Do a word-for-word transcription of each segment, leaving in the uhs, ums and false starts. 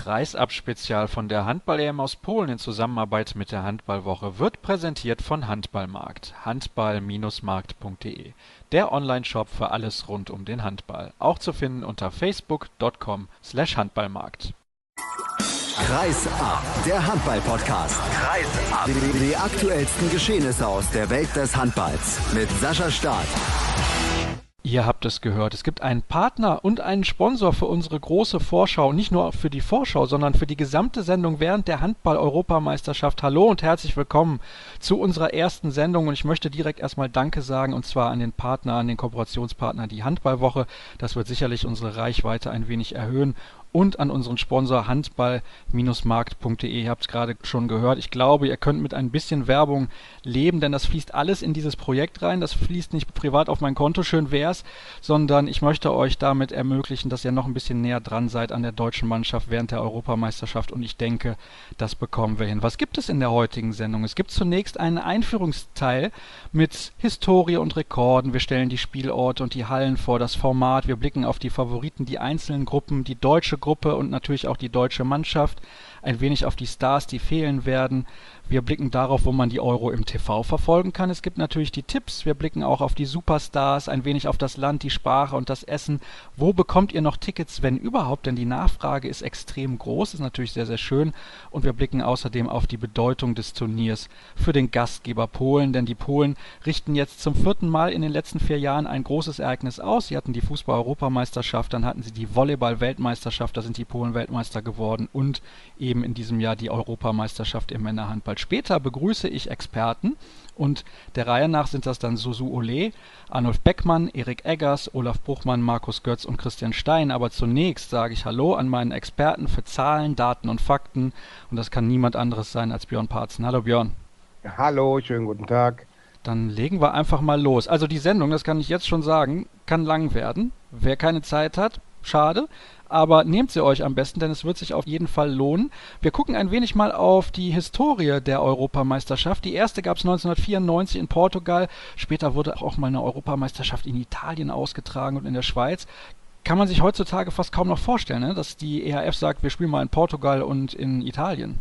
Kreisab-Spezial von der Handball-E M aus Polen in Zusammenarbeit mit der Handballwoche wird präsentiert von Handballmarkt. handball Markt punkt de. Der Online-Shop für alles rund um den Handball. Auch zu finden unter facebook punkt com slash handballmarkt. Kreisab, der Handball-Podcast. Kreisab. Die, die aktuellsten Geschehnisse aus der Welt des Handballs mit Sascha Staat. Ihr habt es gehört, es gibt einen Partner und einen Sponsor für unsere große Vorschau, nicht nur für die Vorschau, sondern für die gesamte Sendung während der Handball-Europameisterschaft. Hallo und herzlich willkommen zu unserer ersten Sendung und ich möchte direkt erstmal Danke sagen und zwar an den Partner, an den Kooperationspartner, die Handballwoche. Das wird sicherlich unsere Reichweite ein wenig erhöhen. Und an unseren Sponsor handball Markt punkt de. Ihr habt es gerade schon gehört. Ich glaube, ihr könnt mit ein bisschen Werbung leben, denn das fließt alles in dieses Projekt rein. Das fließt nicht privat auf mein Konto, schön wär's, sondern ich möchte euch damit ermöglichen, dass ihr noch ein bisschen näher dran seid an der deutschen Mannschaft während der Europameisterschaft und ich denke, das bekommen wir hin. Was gibt es in der heutigen Sendung? Es gibt zunächst einen Einführungsteil mit Historie und Rekorden. Wir stellen die Spielorte und die Hallen vor, das Format. Wir blicken auf die Favoriten, die einzelnen Gruppen, die deutsche Gruppe und natürlich auch die deutsche Mannschaft, ein wenig auf die Stars, die fehlen werden. Wir blicken darauf, wo man die Euro im T V verfolgen kann. Es gibt natürlich die Tipps. Wir blicken auch auf die Superstars, ein wenig auf das Land, die Sprache und das Essen. Wo bekommt ihr noch Tickets, wenn überhaupt? Denn die Nachfrage ist extrem groß, ist natürlich sehr, sehr schön. Und wir blicken außerdem auf die Bedeutung des Turniers für den Gastgeber Polen. Denn die Polen richten jetzt zum vierten Mal in den letzten vier Jahren ein großes Ereignis aus. Sie hatten die Fußball-Europameisterschaft, dann hatten sie die Volleyball-Weltmeisterschaft, da sind die Polen Weltmeister geworden und eben in diesem Jahr die Europameisterschaft im Männerhandball. Später begrüße ich Experten und der Reihe nach sind das dann Susu Ole, Arnulf Beckmann, Erik Eggers, Olaf Bruchmann, Markus Götz und Christian Stein. Aber zunächst sage ich Hallo an meinen Experten für Zahlen, Daten und Fakten und das kann niemand anderes sein als Björn Parzen. Hallo Björn. Hallo, schönen guten Tag. Dann legen wir einfach mal los. Also die Sendung, das kann ich jetzt schon sagen, kann lang werden. Wer keine Zeit hat, schade. Aber nehmt sie euch am besten, denn es wird sich auf jeden Fall lohnen. Wir gucken ein wenig mal auf die Historie der Europameisterschaft. Die erste gab es neunzehnhundertvierundneunzig in Portugal. Später wurde auch mal eine Europameisterschaft in Italien ausgetragen und in der Schweiz. Kann man sich heutzutage fast kaum noch vorstellen, ne? Dass die E H F sagt, wir spielen mal in Portugal und in Italien.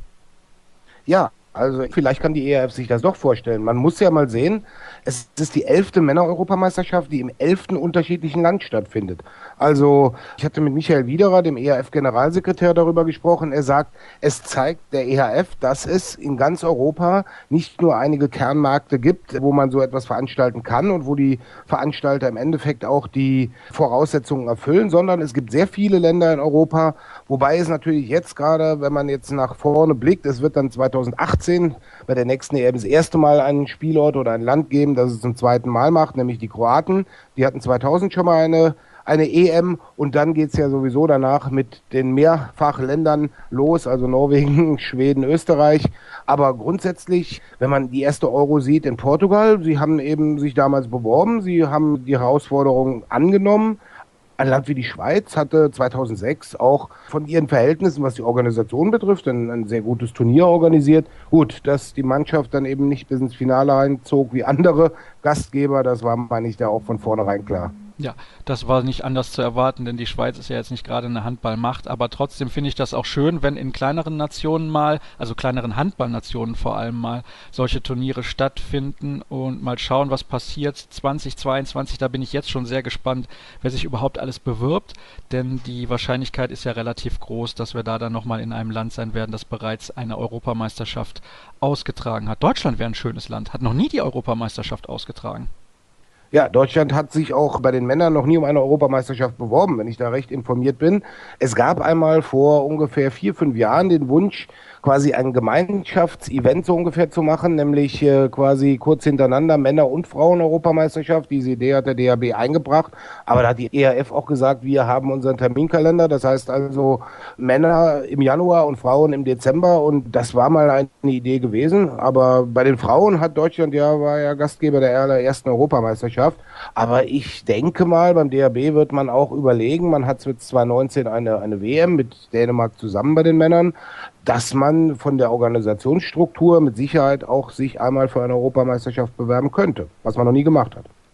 Ja, also vielleicht kann die E H F sich das doch vorstellen. Man muss ja mal sehen, es ist die elfte Männer-Europameisterschaft, die im elften unterschiedlichen Land stattfindet. Also ich hatte mit Michael Wiederer, dem E H F-Generalsekretär, darüber gesprochen. Er sagt, es zeigt der E H F, dass es in ganz Europa nicht nur einige Kernmärkte gibt, wo man so etwas veranstalten kann und wo die Veranstalter im Endeffekt auch die Voraussetzungen erfüllen, sondern es gibt sehr viele Länder in Europa, wobei es natürlich jetzt gerade, wenn man jetzt nach vorne blickt, es wird dann zweitausendachtzehn bei der nächsten E M das erste Mal einen Spielort oder ein Land geben, das es zum zweiten Mal macht, nämlich die Kroaten. Die hatten zweitausend schon mal eine, eine E M und dann geht es ja sowieso danach mit den Mehrfachländern los, also Norwegen, Schweden, Österreich. Aber grundsätzlich, wenn man die erste Euro sieht in Portugal, sie haben eben sich damals beworben, sie haben die Herausforderung angenommen. Ein Land wie die Schweiz hatte zweitausendsechs auch von ihren Verhältnissen, was die Organisation betrifft, ein, ein sehr gutes Turnier organisiert. Gut, dass die Mannschaft dann eben nicht bis ins Finale einzog wie andere Gastgeber, das war, meine ich, da auch von vornherein klar. Ja, das war nicht anders zu erwarten, denn die Schweiz ist ja jetzt nicht gerade eine Handballmacht, aber trotzdem finde ich das auch schön, wenn in kleineren Nationen mal, also kleineren Handballnationen vor allem mal, solche Turniere stattfinden und mal schauen, was passiert. zweitausendzweiundzwanzig, da bin ich jetzt schon sehr gespannt, wer sich überhaupt alles bewirbt, denn die Wahrscheinlichkeit ist ja relativ groß, dass wir da dann nochmal in einem Land sein werden, das bereits eine Europameisterschaft ausgetragen hat. Deutschland wäre ein schönes Land, hat noch nie die Europameisterschaft ausgetragen. Ja, Deutschland hat sich auch bei den Männern noch nie um eine Europameisterschaft beworben, wenn ich da recht informiert bin. Es gab einmal vor ungefähr vier, fünf Jahren den Wunsch, quasi ein Gemeinschaftsevent so ungefähr zu machen, nämlich äh, quasi kurz hintereinander Männer- und Frauen-Europameisterschaft. Diese Idee hat der D H B eingebracht, aber da hat die E H F auch gesagt, wir haben unseren Terminkalender, das heißt also Männer im Januar und Frauen im Dezember und das war mal eine Idee gewesen, aber bei den Frauen hat Deutschland ja, war ja Gastgeber der allerersten Europameisterschaft, aber ich denke mal, beim D H B wird man auch überlegen, man hat mit zweitausendneunzehn eine, eine W M mit Dänemark zusammen bei den Männern, dass man von der Organisationsstruktur mit Sicherheit auch sich einmal für eine Europameisterschaft bewerben könnte, was man noch nie gemacht hat.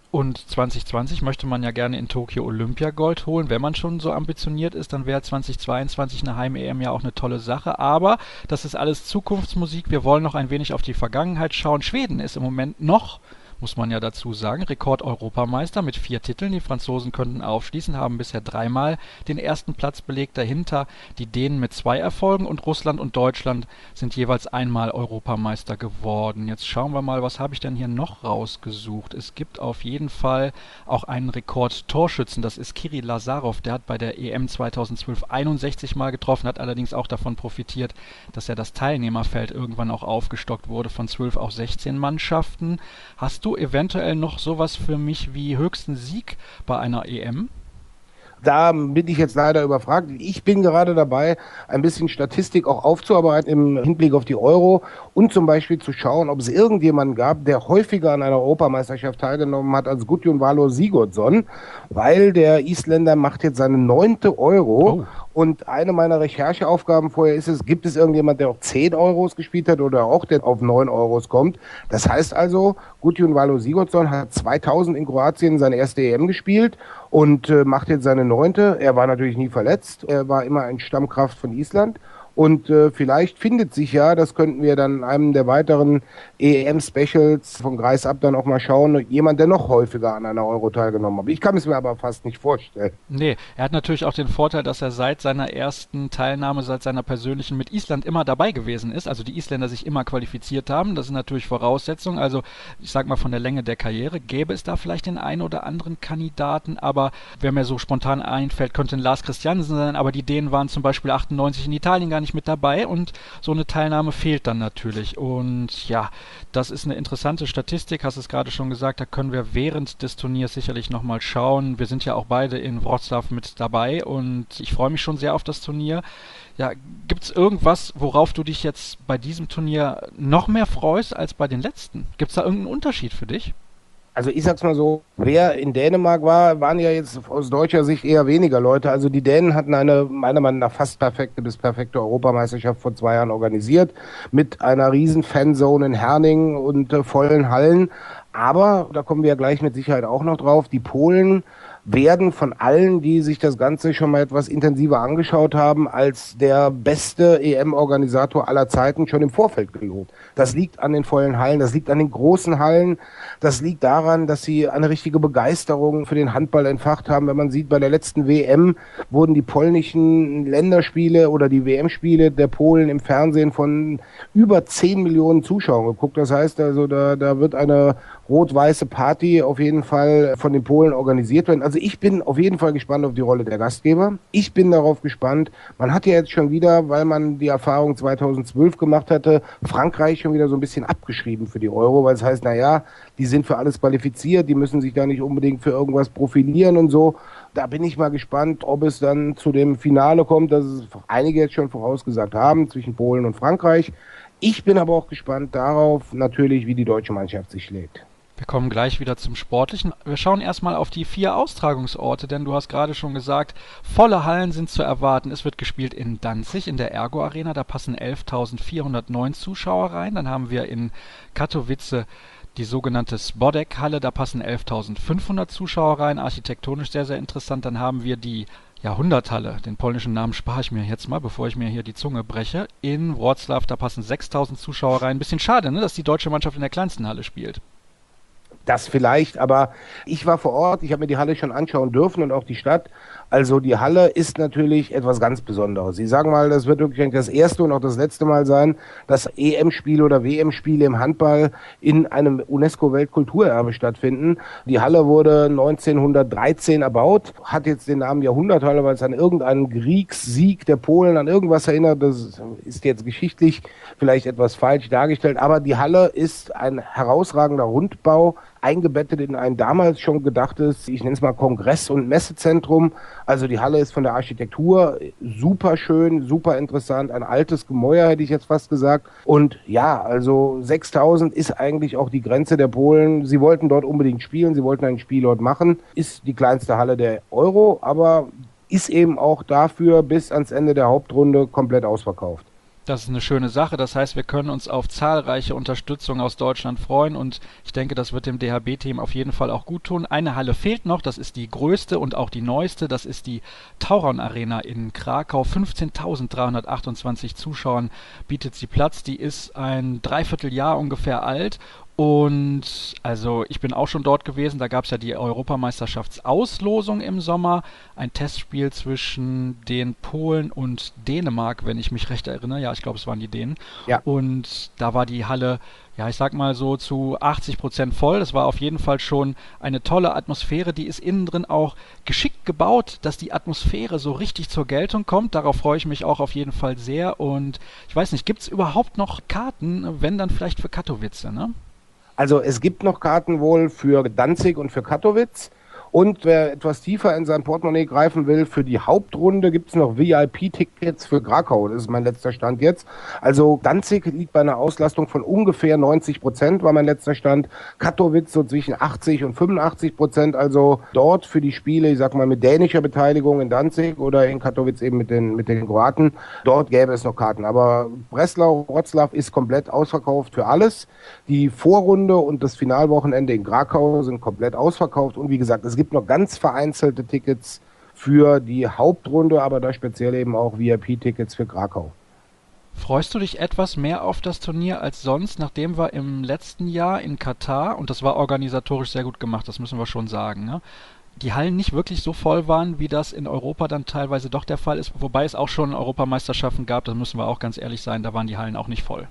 Und zwanzig zwanzig möchte man ja gerne in Tokio Olympiagold holen. Wenn man schon so ambitioniert ist, dann wäre zwanzig zweiundzwanzig eine Heim-E M ja auch eine tolle Sache. Aber das ist alles Zukunftsmusik. Wir wollen noch ein wenig auf die Vergangenheit schauen. Schweden ist im Moment noch, muss man ja dazu sagen, Rekord-Europameister mit vier Titeln. Die Franzosen könnten aufschließen, haben bisher dreimal den ersten Platz belegt. Dahinter die Dänen mit zwei Erfolgen und Russland und Deutschland sind jeweils einmal Europameister geworden. Jetzt schauen wir mal, was habe ich denn hier noch rausgesucht? Es gibt auf jeden Fall auch einen Rekord-Torschützen, das ist Kirill Lazarov. Der hat bei der E M zweitausendzwölf einundsechzig Mal getroffen, hat allerdings auch davon profitiert, dass ja das Teilnehmerfeld irgendwann auch aufgestockt wurde von zwölf auf sechzehn Mannschaften. Hast du eventuell noch sowas für mich wie höchsten Sieg bei einer E M? Da bin ich jetzt leider überfragt. Ich bin gerade dabei, ein bisschen Statistik auch aufzuarbeiten im Hinblick auf die Euro und zum Beispiel zu schauen, ob es irgendjemanden gab, der häufiger an einer Europameisterschaft teilgenommen hat als Gudjon Valur Sigurdsson, weil der Isländer macht jetzt seine neunte Euro. Oh. Und eine meiner Rechercheaufgaben vorher ist es, gibt es irgendjemand, der auch zehn Euros gespielt hat oder auch der auf neun Euros kommt? Das heißt also, Gudjon Valur Sigurdsson hat zweitausend in Kroatien seine erste E M gespielt und äh, macht jetzt seine neunte. Er war natürlich nie verletzt, er war immer ein Stammkraft von Island. Und äh, vielleicht findet sich ja, das könnten wir dann in einem der weiteren E M-Specials von Greis ab dann auch mal schauen, jemand, der noch häufiger an einer Euro teilgenommen hat. Ich kann es mir aber fast nicht vorstellen. Nee, er hat natürlich auch den Vorteil, dass er seit seiner ersten Teilnahme, seit seiner persönlichen mit Island immer dabei gewesen ist. Also die Isländer sich immer qualifiziert haben. Das sind natürlich Voraussetzungen. Also ich sag mal von der Länge der Karriere gäbe es da vielleicht den einen oder anderen Kandidaten. Aber wer mir so spontan einfällt, könnte ein Lars Christiansen sein. Aber die Dänen waren zum Beispiel achtundneunzig in Italien gar nicht mit dabei und so eine Teilnahme fehlt dann natürlich. Und ja, das ist eine interessante Statistik, hast es gerade schon gesagt, da können wir während des Turniers sicherlich nochmal schauen. Wir sind ja auch beide in Wroclaw mit dabei und ich freue mich schon sehr auf das Turnier. Ja, gibt es irgendwas, worauf du dich jetzt bei diesem Turnier noch mehr freust als bei den letzten? Gibt es da irgendeinen Unterschied für dich? Also ich sag's mal so, wer in Dänemark war, waren ja jetzt aus deutscher Sicht eher weniger Leute. Also die Dänen hatten eine, meiner Meinung nach, fast perfekte bis perfekte Europameisterschaft vor zwei Jahren organisiert, mit einer riesen Fanzone in Herning und äh, vollen Hallen. Aber, da kommen wir ja gleich mit Sicherheit auch noch drauf, die Polen werden von allen, die sich das Ganze schon mal etwas intensiver angeschaut haben, als der beste E M-Organisator aller Zeiten schon im Vorfeld gelobt. Das liegt an den vollen Hallen, das liegt an den großen Hallen, das liegt daran, dass sie eine richtige Begeisterung für den Handball entfacht haben. Wenn man sieht, bei der letzten W M wurden die polnischen Länderspiele oder die W M-Spiele der Polen im Fernsehen von über zehn Millionen Zuschauern geguckt. Das heißt also, da, da wird eine rot-weiße Party auf jeden Fall von den Polen organisiert werden. Also ich bin auf jeden Fall gespannt auf die Rolle der Gastgeber. Ich bin darauf gespannt. Man hat ja jetzt schon wieder, weil man die Erfahrung zweitausendzwölf gemacht hatte, Frankreich schon wieder so ein bisschen abgeschrieben für die Euro, weil es heißt, naja, die sind für alles qualifiziert, die müssen sich da nicht unbedingt für irgendwas profilieren und so. Da bin ich mal gespannt, ob es dann zu dem Finale kommt, das es einige jetzt schon vorausgesagt haben, zwischen Polen und Frankreich. Ich bin aber auch gespannt darauf, natürlich, wie die deutsche Mannschaft sich schlägt. Wir kommen gleich wieder zum Sportlichen. Wir schauen erstmal auf die vier Austragungsorte, denn du hast gerade schon gesagt, volle Hallen sind zu erwarten. Es wird gespielt in Danzig, in der Ergo Arena, da passen elftausendvierhundertneun Zuschauer rein. Dann haben wir in Katowice die sogenannte Spodek-Halle, da passen elftausendfünfhundert Zuschauer rein, architektonisch sehr, sehr interessant. Dann haben wir die Jahrhunderthalle, den polnischen Namen spare ich mir jetzt mal, bevor ich mir hier die Zunge breche. In Wroclaw, da passen sechstausend Zuschauer rein. Bisschen schade, ne, dass die deutsche Mannschaft in der kleinsten Halle spielt. Das vielleicht, aber ich war vor Ort, ich habe mir die Halle schon anschauen dürfen und auch die Stadt. Also die Halle ist natürlich etwas ganz Besonderes. Ich sage mal, das wird wirklich das erste und auch das letzte Mal sein, dass E M-Spiele oder W M-Spiele im Handball in einem UNESCO-Weltkulturerbe stattfinden. Die Halle wurde neunzehnhundertdreizehn erbaut, hat jetzt den Namen Jahrhunderthalle, weil es an irgendeinen Kriegssieg der Polen, an irgendwas erinnert. Das ist jetzt geschichtlich vielleicht etwas falsch dargestellt, aber die Halle ist ein herausragender Rundbau, eingebettet in ein damals schon gedachtes, ich nenne es mal Kongress- und Messezentrum. Also die Halle ist von der Architektur super schön, super interessant, ein altes Gemäuer hätte ich jetzt fast gesagt. Und ja, also sechstausend ist eigentlich auch die Grenze der Polen. Sie wollten dort unbedingt spielen, sie wollten einen Spielort machen. Ist die kleinste Halle der Euro, aber ist eben auch dafür bis ans Ende der Hauptrunde komplett ausverkauft. Das ist eine schöne Sache. Das heißt, wir können uns auf zahlreiche Unterstützung aus Deutschland freuen und ich denke, das wird dem D H B-Team auf jeden Fall auch gut tun. Eine Halle fehlt noch, das ist die größte und auch die neueste. Das ist die Tauron Arena in Krakau. fünfzehntausenddreihundertachtundzwanzig Zuschauern bietet sie Platz. Die ist ein Dreivierteljahr ungefähr alt. Und also ich bin auch schon dort gewesen, da gab es ja die Europameisterschaftsauslosung im Sommer, ein Testspiel zwischen den Polen und Dänemark, wenn ich mich recht erinnere. Ja, ich glaube, es waren die Dänen. Ja. Und da war die Halle, ja, ich sag mal so zu achtzig Prozent voll. Das war auf jeden Fall schon eine tolle Atmosphäre. Die ist innen drin auch geschickt gebaut, dass die Atmosphäre so richtig zur Geltung kommt. Darauf freue ich mich auch auf jeden Fall sehr. Und ich weiß nicht, gibt es überhaupt noch Karten, wenn dann vielleicht für Katowice, ne? Also es gibt noch Karten wohl für Danzig und für Katowice. Und wer etwas tiefer in sein Portemonnaie greifen will, für die Hauptrunde gibt es noch V I P-Tickets für Krakau. Das ist mein letzter Stand jetzt. Also Danzig liegt bei einer Auslastung von ungefähr neunzig Prozent, war mein letzter Stand. Katowice so zwischen achtzig und fünfundachtzig Prozent. Also dort für die Spiele, ich sag mal mit dänischer Beteiligung in Danzig oder in Katowice eben mit den, mit den Kroaten, dort gäbe es noch Karten. Aber Breslau, Wroclaw ist komplett ausverkauft für alles. Die Vorrunde und das Finalwochenende in Krakau sind komplett ausverkauft. Und wie gesagt, es gibt noch ganz vereinzelte Tickets für die Hauptrunde, aber da speziell eben auch V I P-Tickets für Krakau. Freust du dich etwas mehr auf das Turnier als sonst, nachdem wir im letzten Jahr in Katar, und das war organisatorisch sehr gut gemacht, das müssen wir schon sagen, ne, die Hallen nicht wirklich so voll waren, wie das in Europa dann teilweise doch der Fall ist, wobei es auch schon Europameisterschaften gab, das müssen wir auch ganz ehrlich sein, da waren die Hallen auch nicht voll.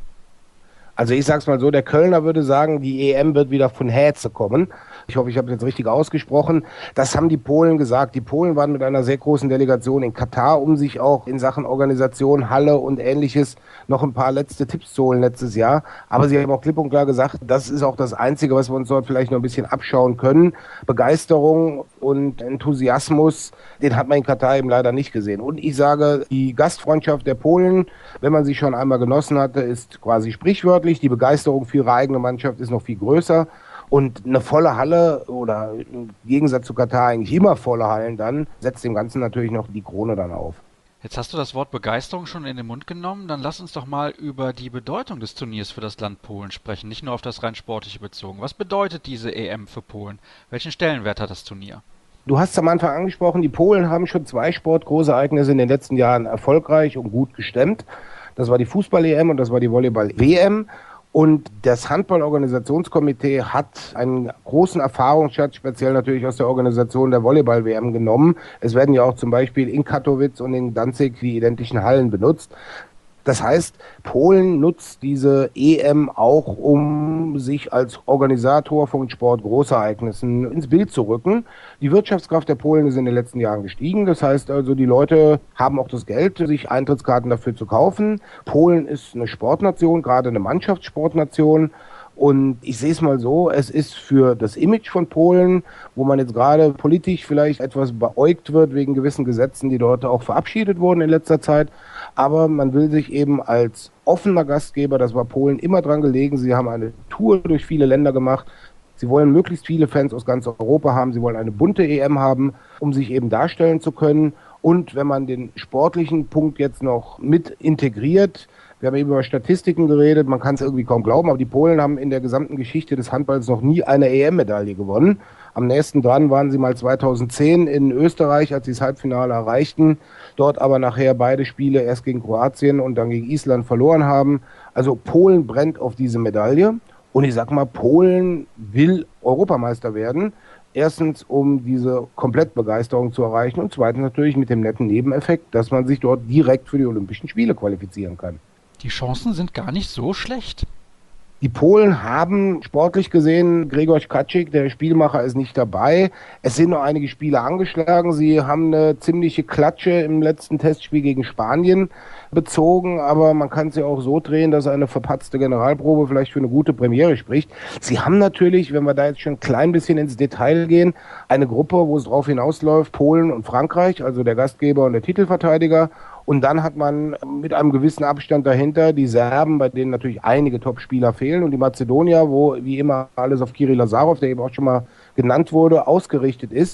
Also ich sag's mal so, der Kölner würde sagen, die E M wird wieder von Häze kommen. Ich hoffe, ich habe es jetzt richtig ausgesprochen. Das haben die Polen gesagt. Die Polen waren mit einer sehr großen Delegation in Katar, um sich auch in Sachen Organisation, Halle und Ähnliches noch ein paar letzte Tipps zu holen letztes Jahr. Aber sie haben auch klipp und klar gesagt, das ist auch das Einzige, was wir uns dort vielleicht noch ein bisschen abschauen können. Begeisterung und Enthusiasmus, den hat man in Katar eben leider nicht gesehen. Und ich sage, die Gastfreundschaft der Polen, wenn man sie schon einmal genossen hatte, ist quasi sprichwörtlich. Die Begeisterung für ihre eigene Mannschaft ist noch viel größer. Und eine volle Halle oder im Gegensatz zu Katar eigentlich immer volle Hallen dann, setzt dem Ganzen natürlich noch die Krone dann auf. Jetzt hast du das Wort Begeisterung schon in den Mund genommen, dann lass uns doch mal über die Bedeutung des Turniers für das Land Polen sprechen, nicht nur auf das rein Sportliche bezogen. Was bedeutet diese E M für Polen? Welchen Stellenwert hat das Turnier? Du hast es am Anfang angesprochen, die Polen haben schon zwei Sportgroßereignisse in den letzten Jahren erfolgreich und gut gestemmt. Das war die Fußball-E M und das war die Volleyball-W M. Und das Handball-Organisationskomitee hat einen großen Erfahrungsschatz, speziell natürlich aus der Organisation der Volleyball-W M genommen. Es werden ja auch zum Beispiel in Katowice und in Danzig die identischen Hallen benutzt. Das heißt, Polen nutzt diese E M auch, um sich als Organisator von Sportgroßereignissen ins Bild zu rücken. Die Wirtschaftskraft der Polen ist in den letzten Jahren gestiegen. Das heißt also, die Leute haben auch das Geld, sich Eintrittskarten dafür zu kaufen. Polen ist eine Sportnation, gerade eine Mannschaftssportnation. Und ich sehe es mal so, es ist für das Image von Polen, wo man jetzt gerade politisch vielleicht etwas beäugt wird wegen gewissen Gesetzen, die dort auch verabschiedet wurden in letzter Zeit. Aber man will sich eben als offener Gastgeber, das war Polen immer dran gelegen, sie haben eine Tour durch viele Länder gemacht. Sie wollen möglichst viele Fans aus ganz Europa haben, sie wollen eine bunte E M haben, um sich eben darstellen zu können. Und wenn man den sportlichen Punkt jetzt noch mit integriert, wir haben eben über Statistiken geredet, man kann es irgendwie kaum glauben, aber die Polen haben in der gesamten Geschichte des Handballs noch nie eine E M-Medaille gewonnen. Am nächsten dran waren sie mal zweitausendzehn in Österreich, als sie das Halbfinale erreichten, dort aber nachher beide Spiele erst gegen Kroatien und dann gegen Island verloren haben. Also Polen brennt auf diese Medaille und ich sag mal, Polen will Europameister werden. Erstens, um diese Komplettbegeisterung zu erreichen und zweitens natürlich mit dem netten Nebeneffekt, dass man sich dort direkt für die Olympischen Spiele qualifizieren kann. Die Chancen sind gar nicht so schlecht. Die Polen haben sportlich gesehen, Grzegorz Kaczyk, der Spielmacher, ist nicht dabei. Es sind noch einige Spiele angeschlagen. Sie haben eine ziemliche Klatsche im letzten Testspiel gegen Spanien bezogen, aber man kann es ja auch so drehen, dass eine verpatzte Generalprobe vielleicht für eine gute Premiere spricht. Sie haben natürlich, wenn wir da jetzt schon ein klein bisschen ins Detail gehen, eine Gruppe, wo es drauf hinausläuft, Polen und Frankreich, also der Gastgeber und der Titelverteidiger. Und dann hat man mit einem gewissen Abstand dahinter die Serben, bei denen natürlich einige Top-Spieler fehlen, und die Mazedonier, wo wie immer alles auf Kirill Lazarov, der eben auch schon mal genannt wurde, ausgerichtet ist.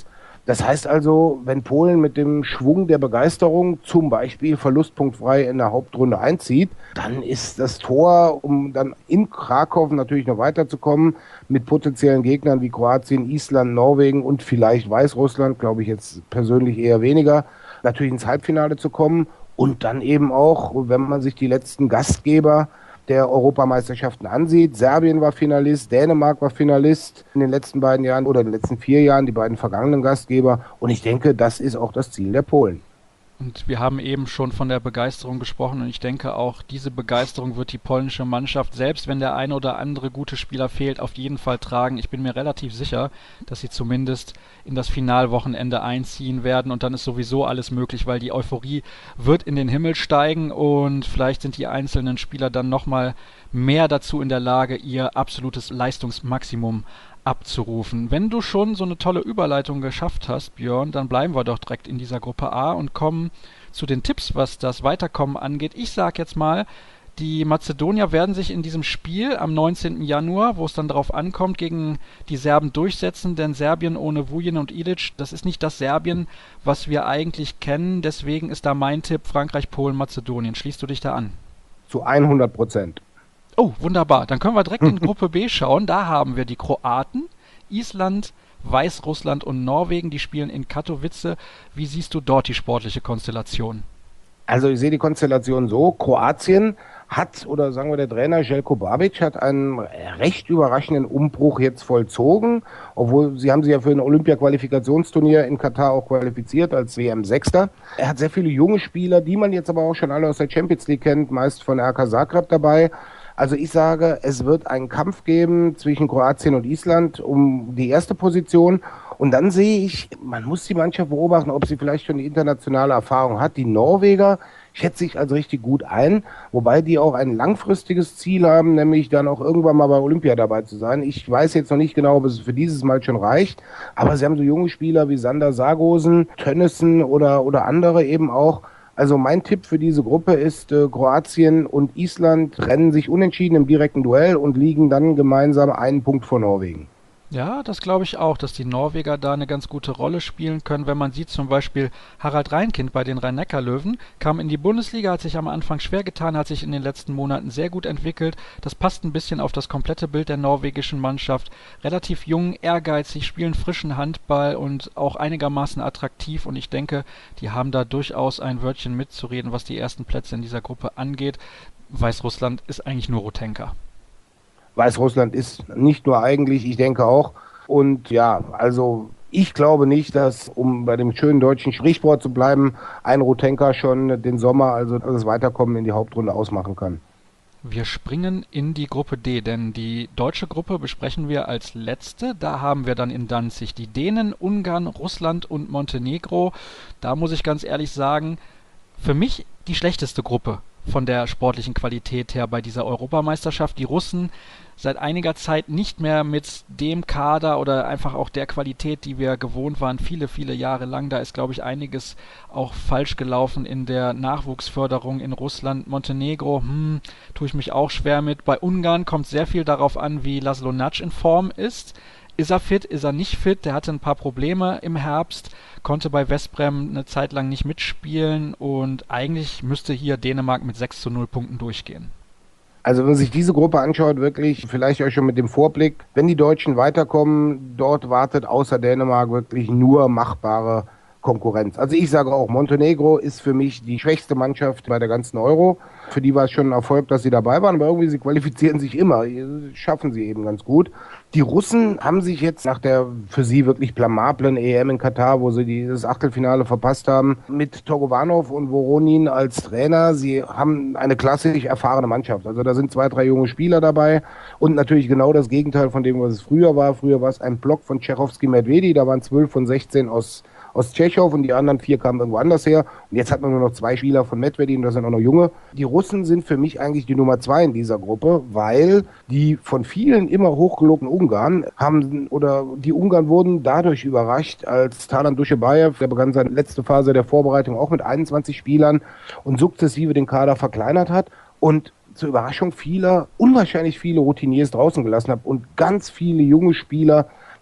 Das heißt also, wenn Polen mit dem Schwung der Begeisterung zum Beispiel verlustpunktfrei in der Hauptrunde einzieht, dann ist das Tor, um dann in Krakow natürlich noch weiterzukommen, mit potenziellen Gegnern wie Kroatien, Island, Norwegen und vielleicht Weißrussland, glaube ich jetzt persönlich eher weniger, natürlich ins Halbfinale zu kommen und dann eben auch, wenn man sich die letzten Gastgeber der Europameisterschaften ansieht. Serbien war Finalist, Dänemark war Finalist in den letzten beiden Jahren oder in den letzten vier Jahren, die beiden vergangenen Gastgeber. Und ich denke, das ist auch das Ziel der Polen. Und wir haben eben schon von der Begeisterung gesprochen und ich denke auch, diese Begeisterung wird die polnische Mannschaft, selbst wenn der eine oder andere gute Spieler fehlt, auf jeden Fall tragen. Ich bin mir relativ sicher, dass sie zumindest in das Finalwochenende einziehen werden und dann ist sowieso alles möglich, weil die Euphorie wird in den Himmel steigen und vielleicht sind die einzelnen Spieler dann nochmal mehr dazu in der Lage, ihr absolutes Leistungsmaximum abzurufen. Wenn du schon so eine tolle Überleitung geschafft hast, Björn, dann bleiben wir doch direkt in dieser Gruppe A und kommen zu den Tipps, was das Weiterkommen angeht. Ich sag jetzt mal, die Mazedonier werden sich in diesem Spiel am neunzehnten Januar, wo es dann darauf ankommt, gegen die Serben durchsetzen, denn Serbien ohne Vujic und Ilic, das ist nicht das Serbien, was wir eigentlich kennen. Deswegen ist da mein Tipp Frankreich, Polen, Mazedonien. Schließt du dich da an? Zu hundert Prozent. Oh, wunderbar. Dann können wir direkt in Gruppe B schauen. Da haben wir die Kroaten, Island, Weißrussland und Norwegen. Die spielen in Katowice. Wie siehst du dort die sportliche Konstellation? Also ich sehe die Konstellation so, Kroatien hat, oder sagen wir der Trainer Željko Babic hat einen recht überraschenden Umbruch jetzt vollzogen, obwohl sie haben sich ja für ein Olympia-Qualifikationsturnier in Katar auch qualifiziert als W M-Sechster. Er hat sehr viele junge Spieler, die man jetzt aber auch schon alle aus der Champions League kennt, meist von R K Zagreb dabei. Also ich sage, es wird einen Kampf geben zwischen Kroatien und Island um die erste Position. Und dann sehe ich, man muss die Mannschaft beobachten, ob sie vielleicht schon die internationale Erfahrung hat. Die Norweger schätze ich also richtig gut ein, wobei die auch ein langfristiges Ziel haben, nämlich dann auch irgendwann mal bei Olympia dabei zu sein. Ich weiß jetzt noch nicht genau, ob es für dieses Mal schon reicht, aber sie haben so junge Spieler wie Sander Sargosen, Tönnissen oder, oder andere eben auch. Also mein Tipp für diese Gruppe ist, äh, Kroatien und Island rennen sich unentschieden im direkten Duell und liegen dann gemeinsam einen Punkt vor Norwegen. Ja, das glaube ich auch, dass die Norweger da eine ganz gute Rolle spielen können. Wenn man sieht, zum Beispiel Harald Reinkind bei den Rhein-Neckar-Löwen kam in die Bundesliga, hat sich am Anfang schwer getan, hat sich in den letzten Monaten sehr gut entwickelt. Das passt ein bisschen auf das komplette Bild der norwegischen Mannschaft. Relativ jung, ehrgeizig, spielen frischen Handball und auch einigermaßen attraktiv. Und ich denke, die haben da durchaus ein Wörtchen mitzureden, was die ersten Plätze in dieser Gruppe angeht. Weißrussland ist eigentlich nur Rutenka. Weißrussland ist nicht nur eigentlich, ich denke auch. Und ja, also ich glaube nicht, dass, um bei dem schönen deutschen Sprichwort zu bleiben, ein Rutenka schon den Sommer, also das Weiterkommen in die Hauptrunde ausmachen kann. Wir springen in die Gruppe D, denn die deutsche Gruppe besprechen wir als letzte. Da haben wir dann in Danzig die Dänen, Ungarn, Russland und Montenegro. Da muss ich ganz ehrlich sagen, für mich die schlechteste Gruppe von der sportlichen Qualität her bei dieser Europameisterschaft. Die Russen seit einiger Zeit nicht mehr mit dem Kader oder einfach auch der Qualität, die wir gewohnt waren, viele, viele Jahre lang. Da ist, glaube ich, einiges auch falsch gelaufen in der Nachwuchsförderung in Russland. Montenegro, hm, tue ich mich auch schwer mit. Bei Ungarn kommt sehr viel darauf an, wie Laszlo Natsch in Form ist. Ist er fit, ist er nicht fit? Der hatte ein paar Probleme im Herbst, konnte bei Westbrem eine Zeit lang nicht mitspielen und eigentlich müsste hier Dänemark mit sechs zu null Punkten durchgehen. Also wenn man sich diese Gruppe anschaut, wirklich, vielleicht auch schon mit dem Vorblick, wenn die Deutschen weiterkommen, dort wartet außer Dänemark wirklich nur machbare Konkurrenz. Also ich sage auch, Montenegro ist für mich die schwächste Mannschaft bei der ganzen Euro. Für die war es schon ein Erfolg, dass sie dabei waren, aber irgendwie sie qualifizieren sich immer, schaffen sie eben ganz gut. Die Russen haben sich jetzt nach der für sie wirklich blamablen E M in Katar, wo sie die, das Achtelfinale verpasst haben, mit Togovanov und Voronin als Trainer, sie haben eine klassisch erfahrene Mannschaft. Also da sind zwei, drei junge Spieler dabei und natürlich genau das Gegenteil von dem, was es früher war. Früher war es ein Block von Tschechowski-Medvedi, da waren zwölf von sechzehn aus aus Tschechow und die anderen vier kamen irgendwo anders her. Und jetzt hat man nur noch zwei Spieler von Medvedi und das sind auch noch junge. Die Russen sind für mich eigentlich die Nummer zwei in dieser Gruppe, weil die von vielen immer hochgelobten Ungarn haben, oder die Ungarn wurden dadurch überrascht, als Talan Duschebaev, der begann seine letzte Phase der Vorbereitung auch mit einundzwanzig Spielern und sukzessive den Kader verkleinert hat und zur Überraschung vieler, unwahrscheinlich viele Routiniers draußen gelassen hat und ganz viele junge Spieler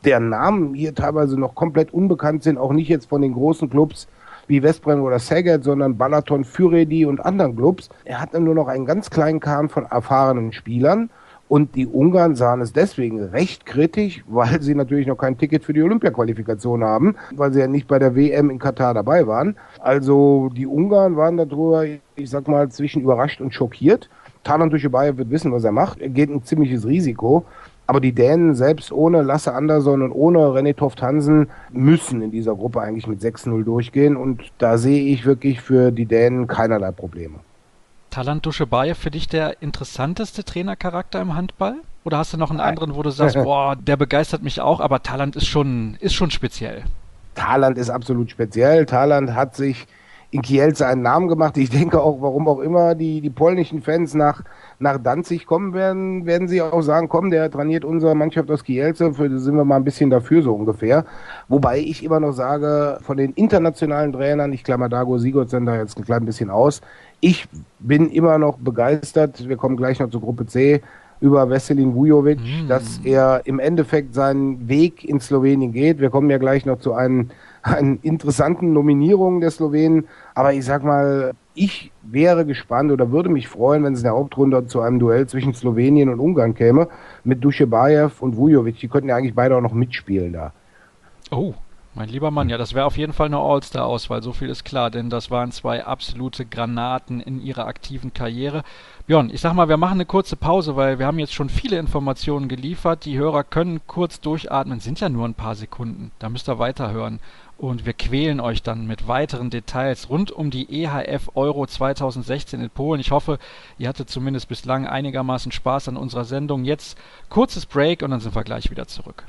deren Namen hier teilweise noch komplett unbekannt sind, auch nicht jetzt von den großen Clubs wie Westbrem oder Szeged, sondern Balaton, Füredi und anderen Clubs. Er hat dann nur noch einen ganz kleinen Kern von erfahrenen Spielern. Und die Ungarn sahen es deswegen recht kritisch, weil sie natürlich noch kein Ticket für die Olympia-Qualifikation haben, weil sie ja nicht bei der W M in Katar dabei waren. Also die Ungarn waren darüber, ich sag mal, zwischen überrascht und schockiert. Talan Dushebaev wird wissen, was er macht. Er geht ein ziemliches Risiko. Aber die Dänen selbst ohne Lasse Andersson und ohne René Toft Hansen müssen in dieser Gruppe eigentlich mit sechs null durchgehen. Und da sehe ich wirklich für die Dänen keinerlei Probleme. Talan Dushebaev für dich der interessanteste Trainercharakter im Handball? Oder hast du noch einen anderen, wo du sagst, boah, der begeistert mich auch, aber Talant ist schon, ist schon speziell? Talant ist absolut speziell. Talant hat sich in Kielce einen Namen gemacht. Ich denke auch, warum auch immer die, die polnischen Fans nach, nach Danzig kommen werden, werden sie auch sagen, komm, der trainiert unsere Mannschaft aus Kielce, für das sind wir mal ein bisschen dafür, so ungefähr. Wobei ich immer noch sage, von den internationalen Trainern, ich klammer Dago Sigurdsson da jetzt ein klein bisschen aus, ich bin immer noch begeistert, wir kommen gleich noch zur Gruppe C, über Veselin Vujovic, mm. dass er im Endeffekt seinen Weg in Slowenien geht. Wir kommen ja gleich noch zu einem, einem interessanten Nominierungen der Slowenen. Aber ich sag mal, ich wäre gespannt oder würde mich freuen, wenn es in der Hauptrunde zu einem Duell zwischen Slowenien und Ungarn käme, mit Dushebaev und Vujovic. Die könnten ja eigentlich beide auch noch mitspielen da. Oh, mein lieber Mann, ja, das wäre auf jeden Fall eine All-Star-Auswahl, so viel ist klar, denn das waren zwei absolute Granaten in ihrer aktiven Karriere. Björn, ich sag mal, wir machen eine kurze Pause, weil wir haben jetzt schon viele Informationen geliefert. Die Hörer können kurz durchatmen, sind ja nur ein paar Sekunden, da müsst ihr weiterhören. Und wir quälen euch dann mit weiteren Details rund um die E H F Euro zwanzig sechzehn in Polen. Ich hoffe, ihr hattet zumindest bislang einigermaßen Spaß an unserer Sendung. Jetzt kurzes Break und dann sind wir gleich wieder zurück.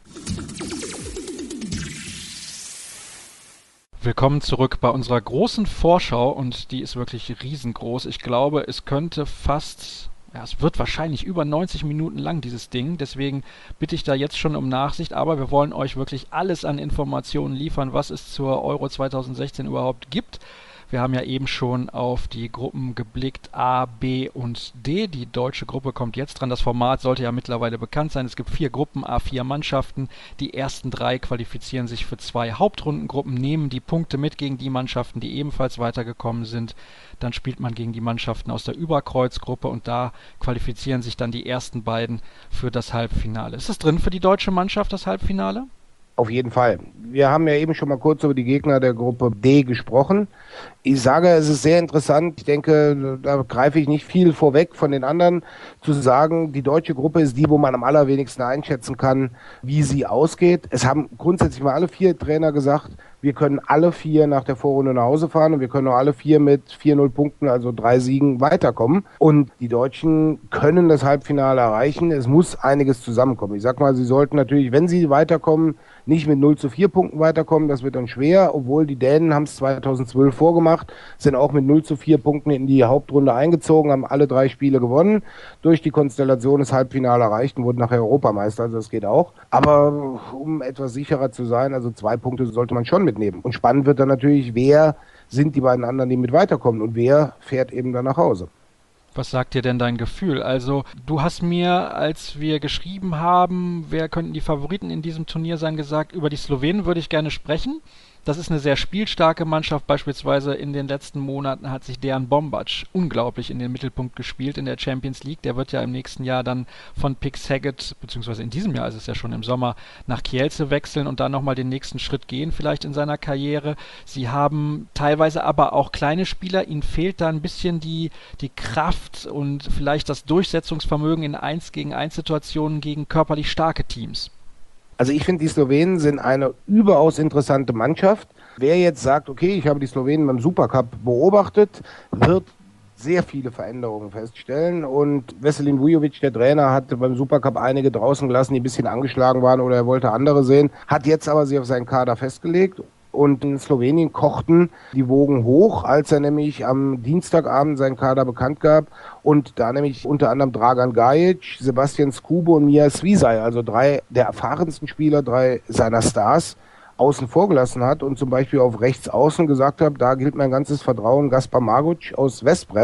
Willkommen zurück bei unserer großen Vorschau und die ist wirklich riesengroß. Ich glaube, es könnte fast, ja, es wird wahrscheinlich über neunzig Minuten lang, dieses Ding. Deswegen bitte ich da jetzt schon um Nachsicht, aber wir wollen euch wirklich alles an Informationen liefern, was es zur Euro zwanzig sechzehn überhaupt gibt. Wir haben ja eben schon auf die Gruppen geblickt, A, B und D. Die deutsche Gruppe kommt jetzt dran. Das Format sollte ja mittlerweile bekannt sein. Es gibt vier Gruppen, A, vier Mannschaften. Die ersten drei qualifizieren sich für zwei Hauptrundengruppen, nehmen die Punkte mit gegen die Mannschaften, die ebenfalls weitergekommen sind. Dann spielt man gegen die Mannschaften aus der Überkreuzgruppe und da qualifizieren sich dann die ersten beiden für das Halbfinale. Ist es drin für die deutsche Mannschaft, das Halbfinale? Auf jeden Fall. Wir haben ja eben schon mal kurz über die Gegner der Gruppe D gesprochen. Ich sage, es ist sehr interessant. Ich denke, da greife ich nicht viel vorweg von den anderen, zu sagen, die deutsche Gruppe ist die, wo man am allerwenigsten einschätzen kann, wie sie ausgeht. Es haben grundsätzlich mal alle vier Trainer gesagt, wir können alle vier nach der Vorrunde nach Hause fahren und wir können auch alle vier mit vier null Punkten, also drei Siegen, weiterkommen. Und die Deutschen können das Halbfinale erreichen. Es muss einiges zusammenkommen. Ich sag mal, sie sollten natürlich, wenn sie weiterkommen, nicht mit null zu vier Punkten weiterkommen. Das wird dann schwer, obwohl die Dänen haben es zweitausendzwölf vorgemacht, sind auch mit null zu vier Punkten in die Hauptrunde eingezogen, haben alle drei Spiele gewonnen, durch die Konstellation das Halbfinale erreicht und wurden nachher Europameister, also das geht auch. Aber um etwas sicherer zu sein, also zwei Punkte sollte man schon mitnehmen. Und spannend wird dann natürlich, wer sind die beiden anderen, die mit weiterkommen und wer fährt eben dann nach Hause. Was sagt dir denn dein Gefühl? Also, du hast mir, als wir geschrieben haben, wer könnten die Favoriten in diesem Turnier sein, gesagt, über die Slowenen würde ich gerne sprechen. Das ist eine sehr spielstarke Mannschaft. Beispielsweise in den letzten Monaten hat sich Dejan Bombac unglaublich in den Mittelpunkt gespielt in der Champions League. Der wird ja im nächsten Jahr dann von Pick Szeged, beziehungsweise in diesem Jahr ist es ja schon im Sommer, nach Kielce wechseln und dann nochmal den nächsten Schritt gehen vielleicht in seiner Karriere. Sie haben teilweise aber auch kleine Spieler. Ihnen fehlt da ein bisschen die, die Kraft und vielleicht das Durchsetzungsvermögen in eins gegen eins Situationen gegen körperlich starke Teams. Also ich finde, die Slowenen sind eine überaus interessante Mannschaft. Wer jetzt sagt, okay, ich habe die Slowenen beim Supercup beobachtet, wird sehr viele Veränderungen feststellen. Und Veselin Vujovic, der Trainer, hat beim Supercup einige draußen gelassen, die ein bisschen angeschlagen waren oder er wollte andere sehen, hat jetzt aber sich auf seinen Kader festgelegt. Und in Slowenien kochten die Wogen hoch, als er nämlich am Dienstagabend seinen Kader bekannt gab und da nämlich unter anderem Dragan Gajic, Sebastian Skube und Mija Svisaj, also drei der erfahrensten Spieler, drei seiner Stars, außen vor gelassen hat und zum Beispiel auf rechts außen gesagt hat, da gilt mein ganzes Vertrauen Gaspar Maguc aus Westbrem.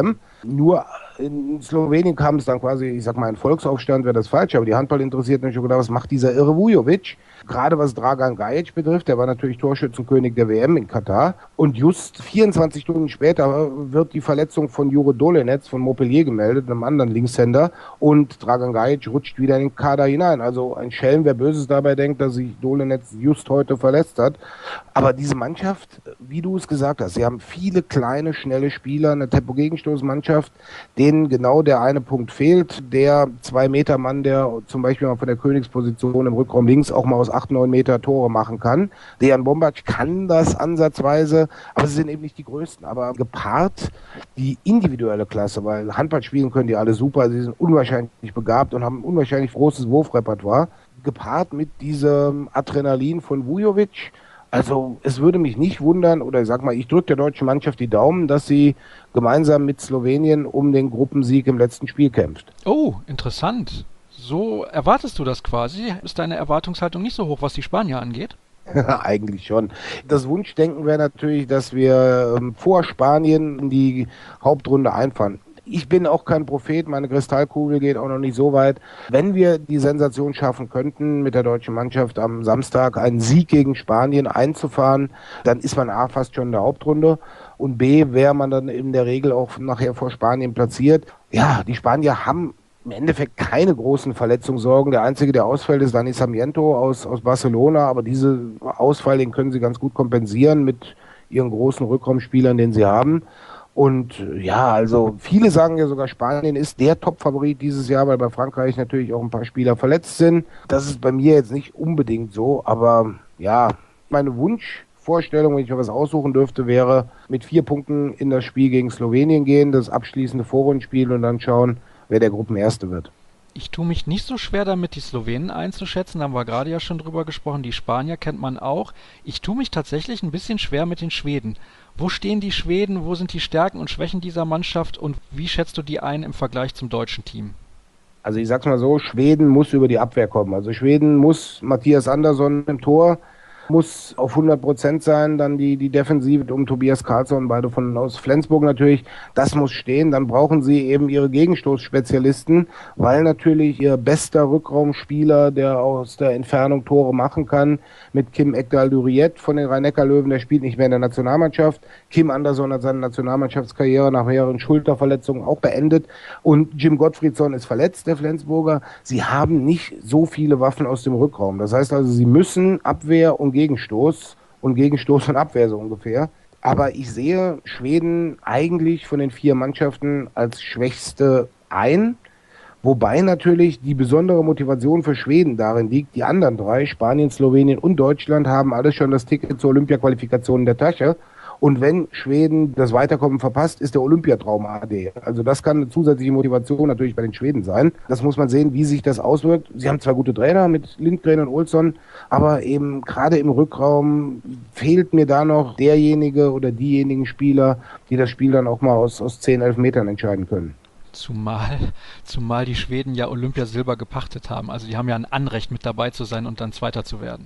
Nur in Slowenien kam es dann quasi, ich sag mal, ein Volksaufstand wäre das falsch, aber die Handball interessiert mich schon gedacht, was macht dieser irre Vujovic? Gerade was Dragan Gajic betrifft, der war natürlich Torschützenkönig der W M in Katar. Und just vierundzwanzig Stunden später wird die Verletzung von Jure Dolenec von Montpellier gemeldet, einem anderen Linkshänder. Und Dragan Gajic rutscht wieder in den Kader hinein. Also ein Schelm, wer Böses dabei denkt, dass sich Dolenec just heute verletzt hat. Aber diese Mannschaft, wie du es gesagt hast, sie haben viele kleine, schnelle Spieler, eine Tempo-Gegenstoßmannschaft, denen genau der eine Punkt fehlt. Der Zwei-Meter-Mann, der zum Beispiel mal von der Königsposition im Rückraum links auch mal aus acht, neun Meter Tore machen kann. Dejan Bombac kann das ansatzweise, aber sie sind eben nicht die Größten. Aber gepaart die individuelle Klasse, weil Handball spielen können die alle super, sie sind unwahrscheinlich begabt und haben ein unwahrscheinlich großes Wurfrepertoire, gepaart mit diesem Adrenalin von Vujovic. Also es würde mich nicht wundern, oder ich sag mal, ich drücke der deutschen Mannschaft die Daumen, dass sie gemeinsam mit Slowenien um den Gruppensieg im letzten Spiel kämpft. Oh, interessant. So erwartest du das quasi? Ist deine Erwartungshaltung nicht so hoch, was die Spanier angeht? Eigentlich schon. Das Wunschdenken wäre natürlich, dass wir ähm, vor Spanien in die Hauptrunde einfahren. Ich bin auch kein Prophet, meine Kristallkugel geht auch noch nicht so weit. Wenn wir die Sensation schaffen könnten, mit der deutschen Mannschaft am Samstag einen Sieg gegen Spanien einzufahren, dann ist man A fast schon in der Hauptrunde und B wäre man dann in der Regel auch nachher vor Spanien platziert. Ja, die Spanier haben im Endeffekt keine großen Verletzungssorgen. Der einzige, der ausfällt, ist Dani Sarmiento aus, aus Barcelona, aber diesen Ausfall, den können sie ganz gut kompensieren mit ihren großen Rückraumspielern, den sie haben. Und ja, also viele sagen ja sogar, Spanien ist der Top-Favorit dieses Jahr, weil bei Frankreich natürlich auch ein paar Spieler verletzt sind. Das ist bei mir jetzt nicht unbedingt so, aber ja, meine Wunschvorstellung, wenn ich mir was aussuchen dürfte, wäre mit vier Punkten in das Spiel gegen Slowenien gehen, das abschließende Vorrundenspiel und dann schauen, wer der Gruppenerste wird. Ich tue mich nicht so schwer damit, die Slowenen einzuschätzen, da haben wir gerade ja schon drüber gesprochen, die Spanier kennt man auch. Ich tue mich tatsächlich ein bisschen schwer mit den Schweden. Wo stehen die Schweden, wo sind die Stärken und Schwächen dieser Mannschaft und wie schätzt du die ein im Vergleich zum deutschen Team? Also ich sag's mal so, Schweden muss über die Abwehr kommen. Also Schweden muss Mattias Andersson im Tor, muss auf hundert Prozent sein, dann die, die Defensive um Tobias Karlsson, beide von aus Flensburg natürlich, das muss stehen, dann brauchen sie eben ihre Gegenstoßspezialisten, weil natürlich ihr bester Rückraumspieler, der aus der Entfernung Tore machen kann, mit Kim Ekdal-Duriet von den Rhein-Neckar-Löwen, der spielt nicht mehr in der Nationalmannschaft, Kim Andersson hat seine Nationalmannschaftskarriere nach mehreren Schulterverletzungen auch beendet und Jim Gottfriedsson ist verletzt, der Flensburger, sie haben nicht so viele Waffen aus dem Rückraum, das heißt also, sie müssen Abwehr und Gegenstoß und Gegenstoß und Abwehr so ungefähr. Aber ich sehe Schweden eigentlich von den vier Mannschaften als schwächste ein. Wobei natürlich die besondere Motivation für Schweden darin liegt, die anderen drei, Spanien, Slowenien und Deutschland, haben alles schon das Ticket zur Olympia-Qualifikation in der Tasche. Und wenn Schweden das Weiterkommen verpasst, ist der Olympiatraum A D. Also das kann eine zusätzliche Motivation natürlich bei den Schweden sein. Das muss man sehen, wie sich das auswirkt. Sie haben zwar gute Trainer mit Lindgren und Olsson, aber eben gerade im Rückraum fehlt mir da noch derjenige oder diejenigen Spieler, die das Spiel dann auch mal aus, aus zehn, elf Metern entscheiden können. Zumal, zumal die Schweden ja Olympiasilber gepachtet haben. Also die haben ja ein Anrecht mit dabei zu sein und dann Zweiter zu werden.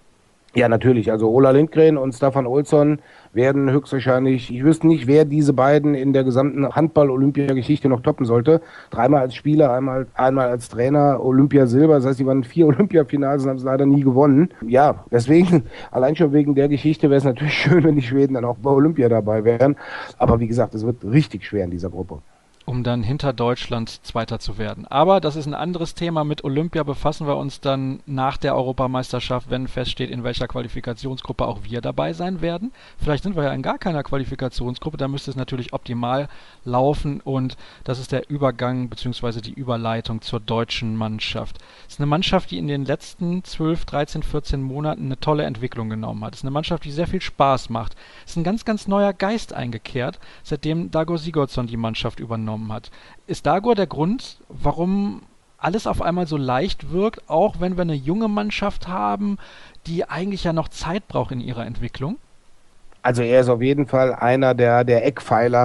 Ja, natürlich. Also Ola Lindgren und Staffan Olsson werden höchstwahrscheinlich, ich wüsste nicht, wer diese beiden in der gesamten Handball-Olympia-Geschichte noch toppen sollte. Dreimal als Spieler, einmal, einmal als Trainer, Olympiasilber. Das heißt, die waren vier Olympiafinals und haben es leider nie gewonnen. Ja, deswegen, allein schon wegen der Geschichte wäre es natürlich schön, wenn die Schweden dann auch bei Olympia dabei wären. Aber wie gesagt, es wird richtig schwer in dieser Gruppe. Um dann hinter Deutschland Zweiter zu werden. Aber das ist ein anderes Thema. Mit Olympia befassen wir uns dann nach der Europameisterschaft, wenn feststeht, in welcher Qualifikationsgruppe auch wir dabei sein werden. Vielleicht sind wir ja in gar keiner Qualifikationsgruppe, da müsste es natürlich optimal laufen und das ist der Übergang bzw. die Überleitung zur deutschen Mannschaft. Es ist eine Mannschaft, die in den letzten zwölf, dreizehn, vierzehn Monaten eine tolle Entwicklung genommen hat. Es ist eine Mannschaft, die sehr viel Spaß macht. Es ist ein ganz, ganz neuer Geist eingekehrt, seitdem Dago Sigurdsson die Mannschaft übernommen hat. Ist Dago der Grund, warum alles auf einmal so leicht wirkt, auch wenn wir eine junge Mannschaft haben, die eigentlich ja noch Zeit braucht in ihrer Entwicklung? Also er ist auf jeden Fall einer der, der Eckpfeiler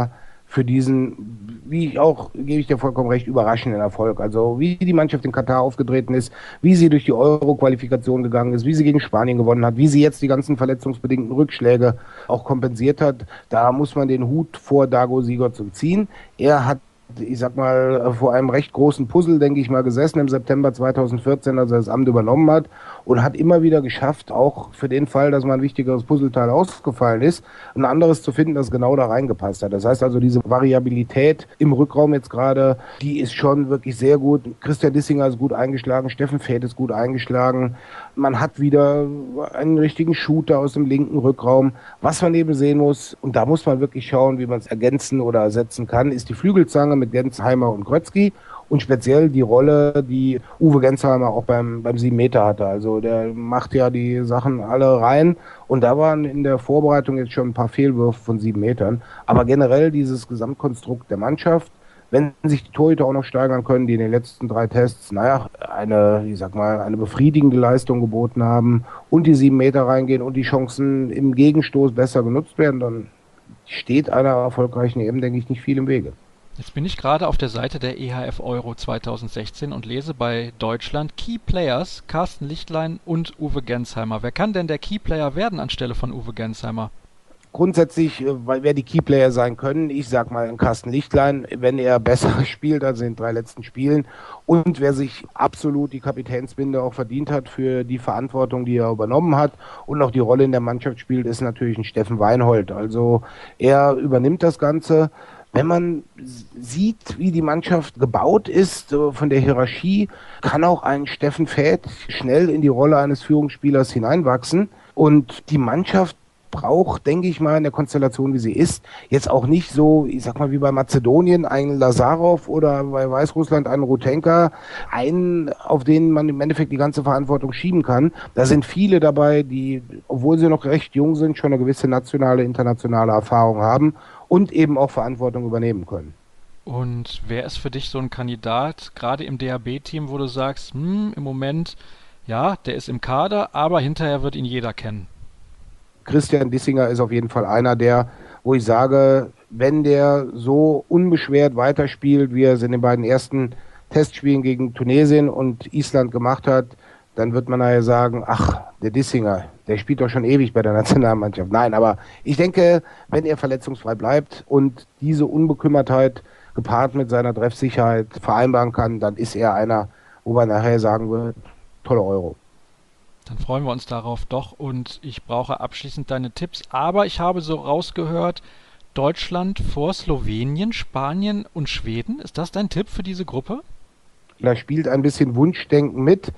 für diesen, wie ich auch, gebe ich dir vollkommen recht, überraschenden Erfolg. Also wie die Mannschaft in Katar aufgetreten ist, wie sie durch die Euro-Qualifikation gegangen ist, wie sie gegen Spanien gewonnen hat, wie sie jetzt die ganzen verletzungsbedingten Rückschläge auch kompensiert hat, da muss man den Hut vor Dago Sigurdsson ziehen. Er hat, ich sag mal, vor einem recht großen Puzzle, denke ich mal, gesessen im September zweitausendvierzehn, als er das Amt übernommen hat, und hat immer wieder geschafft, auch für den Fall, dass mal ein wichtigeres Puzzleteil ausgefallen ist, ein anderes zu finden, das genau da reingepasst hat. Das heißt also, diese Variabilität im Rückraum jetzt gerade, die ist schon wirklich sehr gut. Christian Dissinger ist gut eingeschlagen, Steffen Väth ist gut eingeschlagen. Man hat wieder einen richtigen Shooter aus dem linken Rückraum. Was man eben sehen muss, und da muss man wirklich schauen, wie man es ergänzen oder ersetzen kann, ist die Flügelzange mit Gensheimer und Grötzky und speziell die Rolle, die Uwe Gensheimer auch beim, beim sieben Meter hatte. Also der macht ja die Sachen alle rein, und da waren in der Vorbereitung jetzt schon ein paar Fehlwürfe von sieben Metern. Aber generell dieses Gesamtkonstrukt der Mannschaft, wenn sich die Torhüter auch noch steigern können, die in den letzten drei Tests, naja, eine, ich sag mal, eine befriedigende Leistung geboten haben und die sieben Meter reingehen und die Chancen im Gegenstoß besser genutzt werden, dann steht einer erfolgreichen E M, denke ich, nicht viel im Wege. Jetzt bin ich gerade auf der Seite der E H F Euro zweitausendsechzehn und lese bei Deutschland Key Players Carsten Lichtlein und Uwe Gensheimer. Wer kann denn der Key Player werden anstelle von Uwe Gensheimer? Grundsätzlich, weil wer die Keyplayer sein können, ich sag mal Carsten Lichtlein, wenn er besser spielt als in den drei letzten Spielen, und wer sich absolut die Kapitänsbinde auch verdient hat für die Verantwortung, die er übernommen hat und auch die Rolle in der Mannschaft spielt, ist natürlich ein Steffen Weinhold. Also er übernimmt das Ganze. Wenn man sieht, wie die Mannschaft gebaut ist, von der Hierarchie, kann auch ein Steffen Väth schnell in die Rolle eines Führungsspielers hineinwachsen, und die Mannschaft braucht, denke ich mal, in der Konstellation, wie sie ist, jetzt auch nicht so, ich sag mal, wie bei Mazedonien einen Lazarov oder bei Weißrussland einen Rutenka, einen, auf den man im Endeffekt die ganze Verantwortung schieben kann. Da sind viele dabei, die, obwohl sie noch recht jung sind, schon eine gewisse nationale, internationale Erfahrung haben und eben auch Verantwortung übernehmen können. Und wer ist für dich so ein Kandidat, gerade im D H B-Team, wo du sagst, hm, im Moment, ja, der ist im Kader, aber hinterher wird ihn jeder kennen? Christian Dissinger ist auf jeden Fall einer der, wo ich sage, wenn der so unbeschwert weiterspielt, wie er es in den beiden ersten Testspielen gegen Tunesien und Island gemacht hat, dann wird man nachher sagen, ach, der Dissinger, der spielt doch schon ewig bei der Nationalmannschaft. Nein, aber ich denke, wenn er verletzungsfrei bleibt und diese Unbekümmertheit gepaart mit seiner Treffsicherheit vereinbaren kann, dann ist er einer, wo man nachher sagen wird, tolle Euro. Dann freuen wir uns darauf doch, und ich brauche abschließend deine Tipps. Aber ich habe so rausgehört, Deutschland vor Slowenien, Spanien und Schweden. Ist das dein Tipp für diese Gruppe? Da spielt ein bisschen Wunschdenken mit.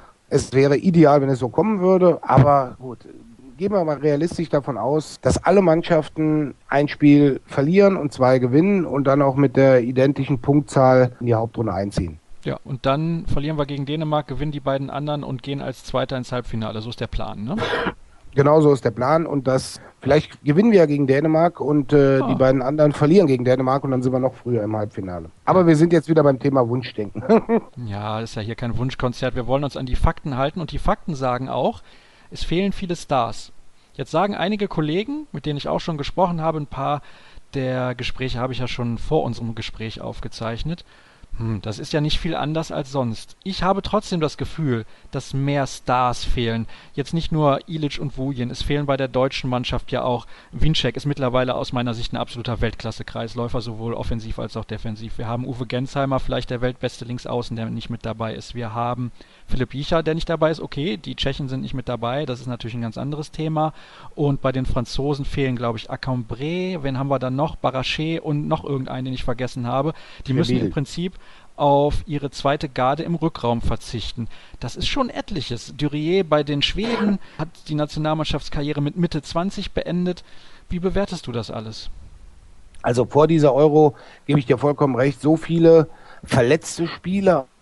Es wäre ideal, wenn es so kommen würde, aber gut, gehen wir mal realistisch davon aus, dass alle Mannschaften ein Spiel verlieren und zwei gewinnen und dann auch mit der identischen Punktzahl in die Hauptrunde einziehen. Ja, und dann verlieren wir gegen Dänemark, gewinnen die beiden anderen und gehen als Zweiter ins Halbfinale. So ist der Plan, ne? Genau so ist der Plan, und das, vielleicht gewinnen wir ja gegen Dänemark und äh, ah. die beiden anderen verlieren gegen Dänemark und dann sind wir noch früher im Halbfinale. Aber wir sind jetzt wieder beim Thema Wunschdenken. Ja, das ist ja hier kein Wunschkonzert. Wir wollen uns an die Fakten halten, und die Fakten sagen auch, es fehlen viele Stars. Jetzt sagen einige Kollegen, mit denen ich auch schon gesprochen habe, ein paar der Gespräche habe ich ja schon vor unserem Gespräch aufgezeichnet. Hm, das ist ja nicht viel anders als sonst. Ich habe trotzdem das Gefühl, dass mehr Stars fehlen. Jetzt nicht nur Ilic und Wujin, es fehlen bei der deutschen Mannschaft ja auch. Winczek ist mittlerweile aus meiner Sicht ein absoluter Weltklasse-Kreisläufer, sowohl offensiv als auch defensiv. Wir haben Uwe Gensheimer, vielleicht der weltbeste Linksaußen, der nicht mit dabei ist. Wir haben Filip Jicha, der nicht dabei ist. Okay, die Tschechen sind nicht mit dabei, das ist natürlich ein ganz anderes Thema. Und bei den Franzosen fehlen, glaube ich, Acambré, wen haben wir dann noch? Barrachet und noch irgendeinen, den ich vergessen habe. Die müssen im Prinzip auf ihre zweite Garde im Rückraum verzichten. Das ist schon etliches. Durier bei den Schweden hat die Nationalmannschaftskarriere mit Mitte zwanzig beendet. Wie bewertest du das alles? Also vor dieser Euro gebe ich dir vollkommen recht, so viele verletzte Spieler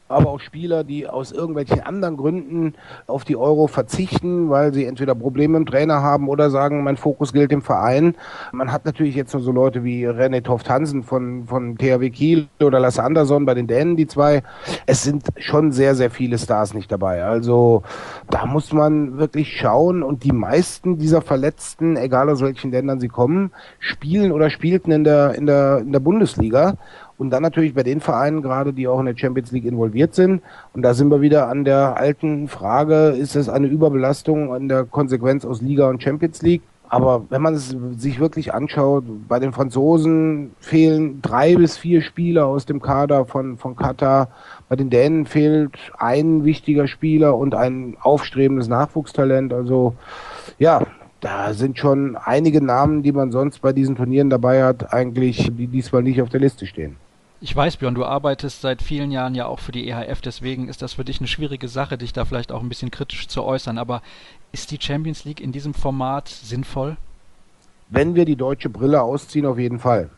aber auch Spieler, die aus irgendwelchen anderen Gründen auf die Euro verzichten, weil sie entweder Probleme im Trainer haben oder sagen, mein Fokus gilt dem Verein. Man hat natürlich jetzt nur so Leute wie René Toft-Hansen von, von T H W Kiel oder Lasse Andersson bei den Dänen, die zwei. Es sind schon sehr, sehr viele Stars nicht dabei. Also da muss man wirklich schauen und die meisten dieser Verletzten, egal aus welchen Ländern sie kommen, spielen oder spielten in der, in der, in der Bundesliga. Und dann natürlich bei den Vereinen gerade, die auch in der Champions League involviert sind. Und da sind wir wieder an der alten Frage, ist es eine Überbelastung an der Konsequenz aus Liga und Champions League? Aber wenn man es sich wirklich anschaut, bei den Franzosen fehlen drei bis vier Spieler aus dem Kader von, von Katar. Bei den Dänen fehlt ein wichtiger Spieler und ein aufstrebendes Nachwuchstalent. Also ja, da sind schon einige Namen, die man sonst bei diesen Turnieren dabei hat, eigentlich, die diesmal nicht auf der Liste stehen. Ich weiß, Björn, du arbeitest seit vielen Jahren ja auch für die E H F, deswegen ist das für dich eine schwierige Sache, dich da vielleicht auch ein bisschen kritisch zu äußern. Aber ist die Champions League in diesem Format sinnvoll? Wenn wir die deutsche Brille ausziehen, auf jeden Fall.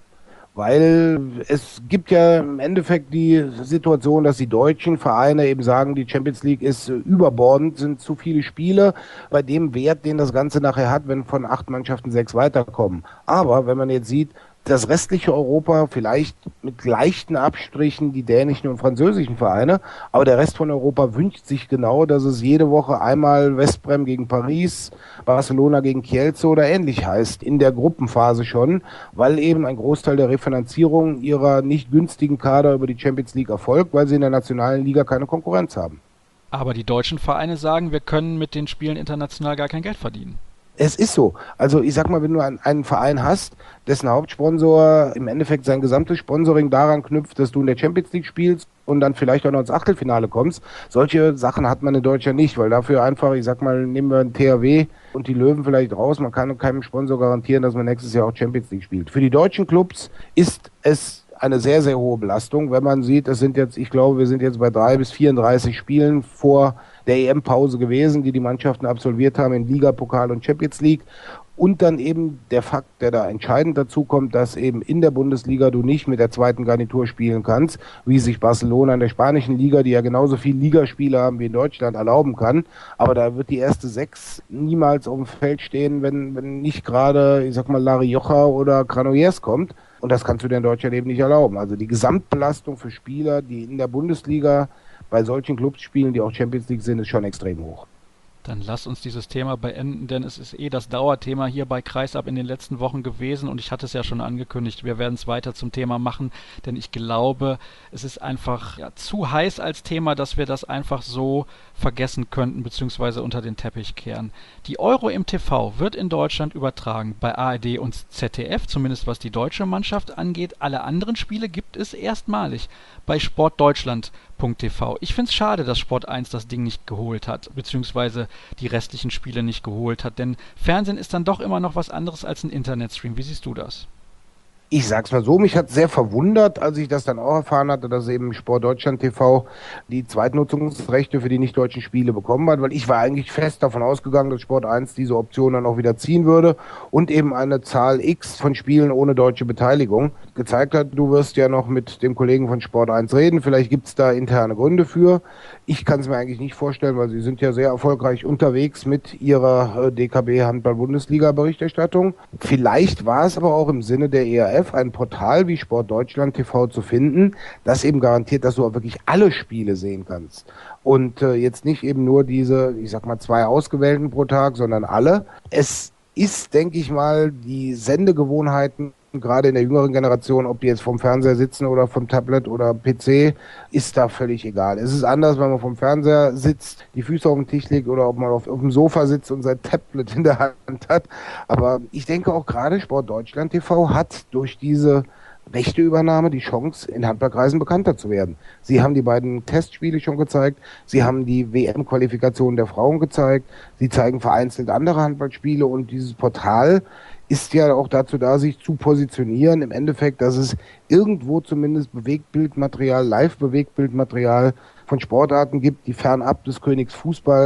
Weil es gibt ja im Endeffekt die Situation, dass die deutschen Vereine eben sagen, die Champions League ist überbordend, sind zu viele Spiele bei dem Wert, den das Ganze nachher hat, wenn von acht Mannschaften sechs weiterkommen. Aber wenn man jetzt sieht, das restliche Europa, vielleicht mit leichten Abstrichen die dänischen und französischen Vereine, aber der Rest von Europa wünscht sich genau, dass es jede Woche einmal Westbrem gegen Paris, Barcelona gegen Kielce oder ähnlich heißt, in der Gruppenphase schon, weil eben ein Großteil der Refinanzierung ihrer nicht günstigen Kader über die Champions League erfolgt, weil sie in der nationalen Liga keine Konkurrenz haben. Aber die deutschen Vereine sagen, wir können mit den Spielen international gar kein Geld verdienen. Es ist so. Also ich sag mal, wenn du einen, einen Verein hast, dessen Hauptsponsor im Endeffekt sein gesamtes Sponsoring daran knüpft, dass du in der Champions League spielst und dann vielleicht auch noch ins Achtelfinale kommst, solche Sachen hat man in Deutschland nicht, weil dafür einfach, ich sag mal, nehmen wir einen T H W und die Löwen vielleicht raus, man kann keinem Sponsor garantieren, dass man nächstes Jahr auch Champions League spielt. Für die deutschen Clubs ist es eine sehr, sehr hohe Belastung, wenn man sieht, es sind jetzt, ich glaube, wir sind jetzt bei drei bis vierunddreißig Spielen vor der E M-Pause gewesen, die die Mannschaften absolviert haben in Liga, Pokal und Champions League. Und dann eben der Fakt, der da entscheidend dazu kommt, dass eben in der Bundesliga du nicht mit der zweiten Garnitur spielen kannst, wie sich Barcelona in der spanischen Liga, die ja genauso viel Ligaspiele haben wie in Deutschland, erlauben kann. Aber da wird die erste Sechs niemals auf dem Feld stehen, wenn, wenn nicht gerade, ich sag mal, La Rioja oder Granollers kommt. Und das kannst du dir in Deutschland eben nicht erlauben. Also die Gesamtbelastung für Spieler, die in der Bundesliga bei solchen Clubs spielen, die auch Champions League sind, ist schon extrem hoch. Dann lass uns dieses Thema beenden, denn es ist eh das Dauerthema hier bei Kreisab in den letzten Wochen gewesen und ich hatte es ja schon angekündigt, wir werden es weiter zum Thema machen, denn ich glaube, es ist einfach ja, zu heiß als Thema, dass wir das einfach so vergessen könnten bzw. unter den Teppich kehren. Die Euro im T V wird in Deutschland übertragen bei A R D und Z D F, zumindest was die deutsche Mannschaft angeht. Alle anderen Spiele gibt es erstmalig bei sportdeutschland punkt t v. Ich finde es schade, dass Sport eins das Ding nicht geholt hat, beziehungsweise die restlichen Spiele nicht geholt hat, denn Fernsehen ist dann doch immer noch was anderes als ein Internetstream. Wie siehst du das? Ich sag's mal so, mich hat sehr verwundert, als ich das dann auch erfahren hatte, dass eben Sport Deutschland T V die Zweitnutzungsrechte für die nicht-deutschen Spiele bekommen hat, weil ich war eigentlich fest davon ausgegangen, dass Sport eins diese Option dann auch wieder ziehen würde und eben eine Zahl X von Spielen ohne deutsche Beteiligung gezeigt hat. Du wirst ja noch mit dem Kollegen von Sport eins reden, vielleicht gibt's da interne Gründe für. Ich kann es mir eigentlich nicht vorstellen, weil sie sind ja sehr erfolgreich unterwegs mit ihrer äh, D K B Handball-Bundesliga-Berichterstattung. Vielleicht war es aber auch im Sinne der E R F, ein Portal wie Sport Deutschland T V zu finden, das eben garantiert, dass du auch wirklich alle Spiele sehen kannst. Und äh, jetzt nicht eben nur diese, ich sag mal, zwei ausgewählten pro Tag, sondern alle. Es ist, denke ich mal, die Sendegewohnheiten gerade in der jüngeren Generation, ob die jetzt vom Fernseher sitzen oder vom Tablet oder P C, ist da völlig egal. Es ist anders, wenn man vom Fernseher sitzt, die Füße auf dem Tisch legt oder ob man auf, auf dem Sofa sitzt und sein Tablet in der Hand hat. Aber ich denke auch gerade Sport Deutschland T V hat durch diese Rechteübernahme die Chance, in Handballkreisen bekannter zu werden. Sie haben die beiden Testspiele schon gezeigt, sie haben die W M-Qualifikation der Frauen gezeigt, sie zeigen vereinzelt andere Handballspiele und dieses Portal ist ja auch dazu da, sich zu positionieren. Im Endeffekt, dass es irgendwo zumindest Bewegtbildmaterial, Live-Bewegtbildmaterial von Sportarten gibt, die fernab des Königs Fußball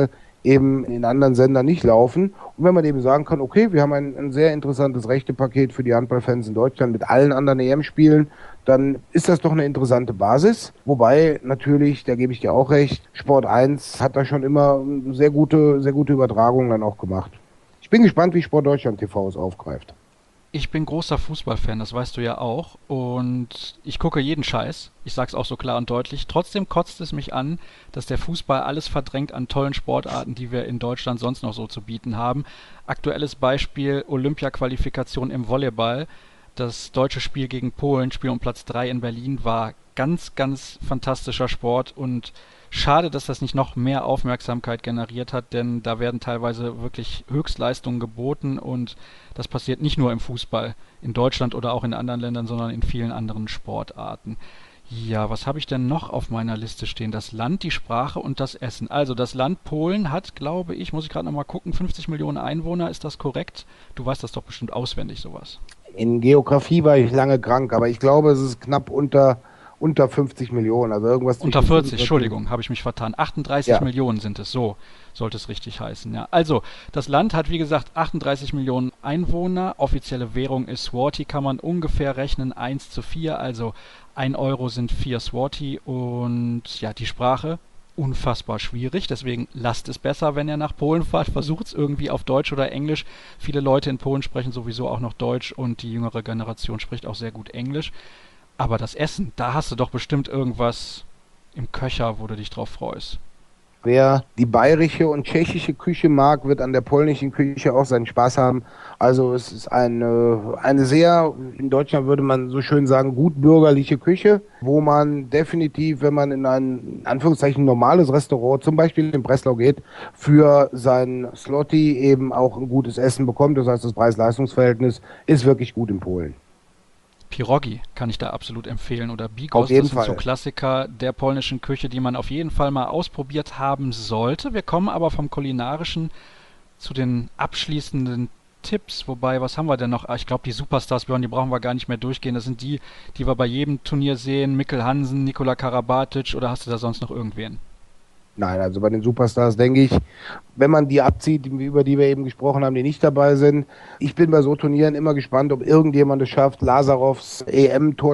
eben in anderen Sendern nicht laufen. Und wenn man eben sagen kann, okay, wir haben ein, ein sehr interessantes Rechtepaket für die Handballfans in Deutschland mit allen anderen E M-Spielen, dann ist das doch eine interessante Basis. Wobei natürlich, da gebe ich dir auch recht, Sport eins hat da schon immer sehr gute, sehr gute Übertragungen dann auch gemacht. Ich bin gespannt, wie Sport Deutschland T V es aufgreift. Ich bin großer Fußballfan, das weißt du ja auch. Und ich gucke jeden Scheiß. Ich sag's auch so klar und deutlich. Trotzdem kotzt es mich an, dass der Fußball alles verdrängt an tollen Sportarten, die wir in Deutschland sonst noch so zu bieten haben. Aktuelles Beispiel Olympia-Qualifikation im Volleyball. Das deutsche Spiel gegen Polen, Spiel um Platz drei in Berlin, war ganz, ganz fantastischer Sport und schade, dass das nicht noch mehr Aufmerksamkeit generiert hat, denn da werden teilweise wirklich Höchstleistungen geboten und das passiert nicht nur im Fußball in Deutschland oder auch in anderen Ländern, sondern in vielen anderen Sportarten. Ja, was habe ich denn noch auf meiner Liste stehen? Das Land, die Sprache und das Essen. Also das Land Polen hat, glaube ich, muss ich gerade nochmal gucken, fünfzig Millionen Einwohner, ist das korrekt? Du weißt das doch bestimmt auswendig, sowas. In Geografie war ich lange krank, aber ich glaube, es ist knapp unter, unter fünfzig Millionen. Also irgendwas Unter zwischen vierzig, fünfunddreißig. Entschuldigung, habe ich mich vertan. achtunddreißig Ja. Millionen sind es, so sollte es richtig heißen. Ja. Also, das Land hat wie gesagt achtunddreißig Millionen Einwohner. Offizielle Währung ist Zloty, kann man ungefähr rechnen, eins zu vier, also ein Euro sind vier Zloty. Und ja, die Sprache, unfassbar schwierig, deswegen lasst es besser, wenn ihr nach Polen fahrt, versucht es irgendwie auf Deutsch oder Englisch. Viele Leute in Polen sprechen sowieso auch noch Deutsch und die jüngere Generation spricht auch sehr gut Englisch. Aber das Essen, da hast du doch bestimmt irgendwas im Köcher, wo du dich drauf freust. Wer die bayerische und tschechische Küche mag, wird an der polnischen Küche auch seinen Spaß haben. Also es ist eine, eine sehr, in Deutschland würde man so schön sagen, gut bürgerliche Küche, wo man definitiv, wenn man in ein, in Anführungszeichen, normales Restaurant, zum Beispiel in Breslau geht, für sein Zloty eben auch ein gutes Essen bekommt. Das heißt, das Preis-Leistungs-Verhältnis ist wirklich gut in Polen. Pierogi kann ich da absolut empfehlen oder Auf Bigos, jeden das sind so Fall. Klassiker der polnischen Küche, die man auf jeden Fall mal ausprobiert haben sollte. Wir kommen aber vom Kulinarischen zu den abschließenden Tipps, wobei, was haben wir denn noch? Ah, ich glaube, die Superstars, Björn, die brauchen wir gar nicht mehr durchgehen. Das sind die, die wir bei jedem Turnier sehen. Mikkel Hansen, Nikola Karabatic oder hast du da sonst noch irgendwen? Nein, also bei den Superstars denke ich, wenn man die abzieht, die- über die wir eben gesprochen haben, die nicht dabei sind. Ich bin bei so Turnieren immer gespannt, ob irgendjemand es schafft, Lazarovs E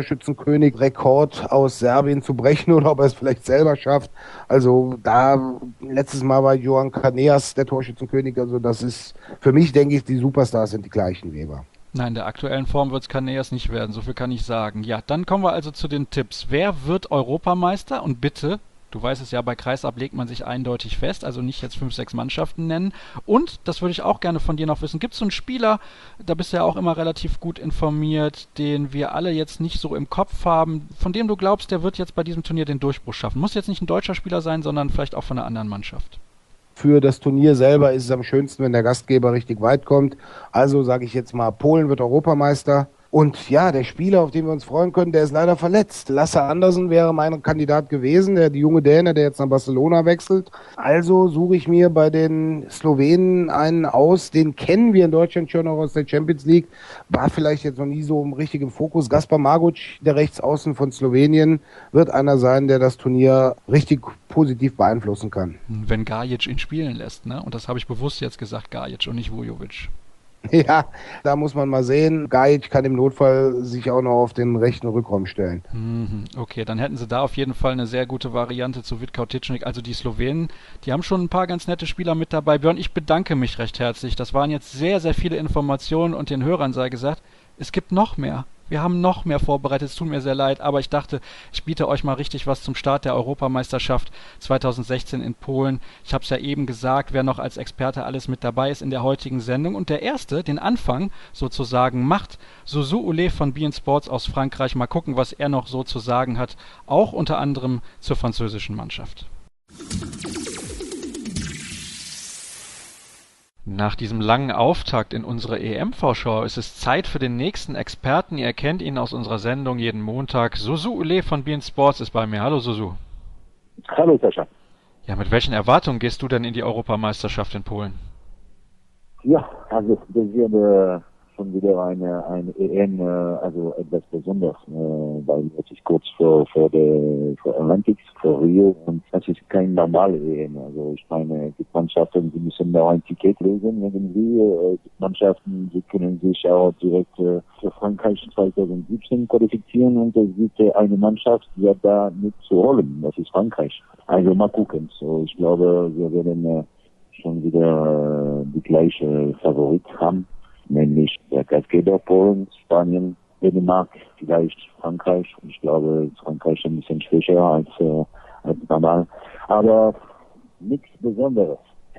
M-Torschützenkönig-Rekord aus Serbien zu brechen oder ob er es vielleicht selber schafft. Also da, letztes Mal war Johan Caneas der Torschützenkönig, also das ist, für mich denke ich, die Superstars sind die gleichen Weber. Nein, in der aktuellen Form wird es Kaneas nicht werden, so viel kann ich sagen. Ja, dann kommen wir also zu den Tipps. Wer wird Europameister? Und bitte, du weißt es ja, bei Kreisab legt man sich eindeutig fest, also nicht jetzt fünf, sechs Mannschaften nennen. Und, das würde ich auch gerne von dir noch wissen, gibt es so einen Spieler, da bist du ja auch immer relativ gut informiert, den wir alle jetzt nicht so im Kopf haben, von dem du glaubst, der wird jetzt bei diesem Turnier den Durchbruch schaffen? Muss jetzt nicht ein deutscher Spieler sein, sondern vielleicht auch von einer anderen Mannschaft. Für das Turnier selber ist es am schönsten, wenn der Gastgeber richtig weit kommt. Also sage ich jetzt mal, Polen wird Europameister. Und ja, der Spieler, auf den wir uns freuen können, der ist leider verletzt. Lasse Andersen wäre mein Kandidat gewesen, der die junge Däne, der jetzt nach Barcelona wechselt. Also suche ich mir bei den Slowenen einen aus, den kennen wir in Deutschland schon noch aus der Champions League, war vielleicht jetzt noch nie so im richtigen Fokus. Gaspar Maguc, der Rechtsaußen von Slowenien, wird einer sein, der das Turnier richtig positiv beeinflussen kann. Wenn Gajic ihn spielen lässt, ne? Und das habe ich bewusst jetzt gesagt, Gajic und nicht Vujovic. Ja, da muss man mal sehen. Gajic kann im Notfall sich auch noch auf den rechten Rückraum stellen. Mhm, okay, dann hätten sie da auf jeden Fall eine sehr gute Variante zu Vitkau Titschnik. Also die Slowenen, die haben schon ein paar ganz nette Spieler mit dabei. Björn, ich bedanke mich recht herzlich. Das waren jetzt sehr, sehr viele Informationen und den Hörern sei gesagt, es gibt noch mehr. Wir haben noch mehr vorbereitet, es tut mir sehr leid, aber ich dachte, ich biete euch mal richtig was zum Start der Europameisterschaft zwanzig sechzehn in Polen. Ich habe es ja eben gesagt, wer noch als Experte alles mit dabei ist in der heutigen Sendung. Und der Erste, den Anfang sozusagen macht, Zouzou Oulé von beIN Sports aus Frankreich. Mal gucken, was er noch so zu sagen hat, auch unter anderem zur französischen Mannschaft. Nach diesem langen Auftakt in unsere E M-Vorschau ist es Zeit für den nächsten Experten. Ihr kennt ihn aus unserer Sendung jeden Montag. Zouzou Oulé von beIN Sports ist bei mir. Hallo Zouzou. Hallo Sascha. Ja, mit welchen Erwartungen gehst du denn in die Europameisterschaft in Polen? Ja, also das wird äh, schon wieder eine, eine E M, äh, also etwas Besonderes, äh, weil es ist kurz vor, vor der, vor Olympics, vor Rio, und das ist kein normale E M. Also ich meine, die Mannschaften, die müssen da ein Ticket lösen irgendwie. Äh, die Mannschaften, die können sich auch direkt äh, für Frankreich zwanzig siebzehn qualifizieren, und es gibt äh, eine Mannschaft, die hat da nicht zu holen. Das ist Frankreich. Also mal gucken. So, ich glaube, wir werden äh, schon wieder äh, die gleiche Favorit haben, nämlich der Gastgeber Polen, Spanien, Dänemark, vielleicht Frankreich. Ich glaube, Frankreich ist ein bisschen schwächer als, äh, als normal, aber nichts Besonderes.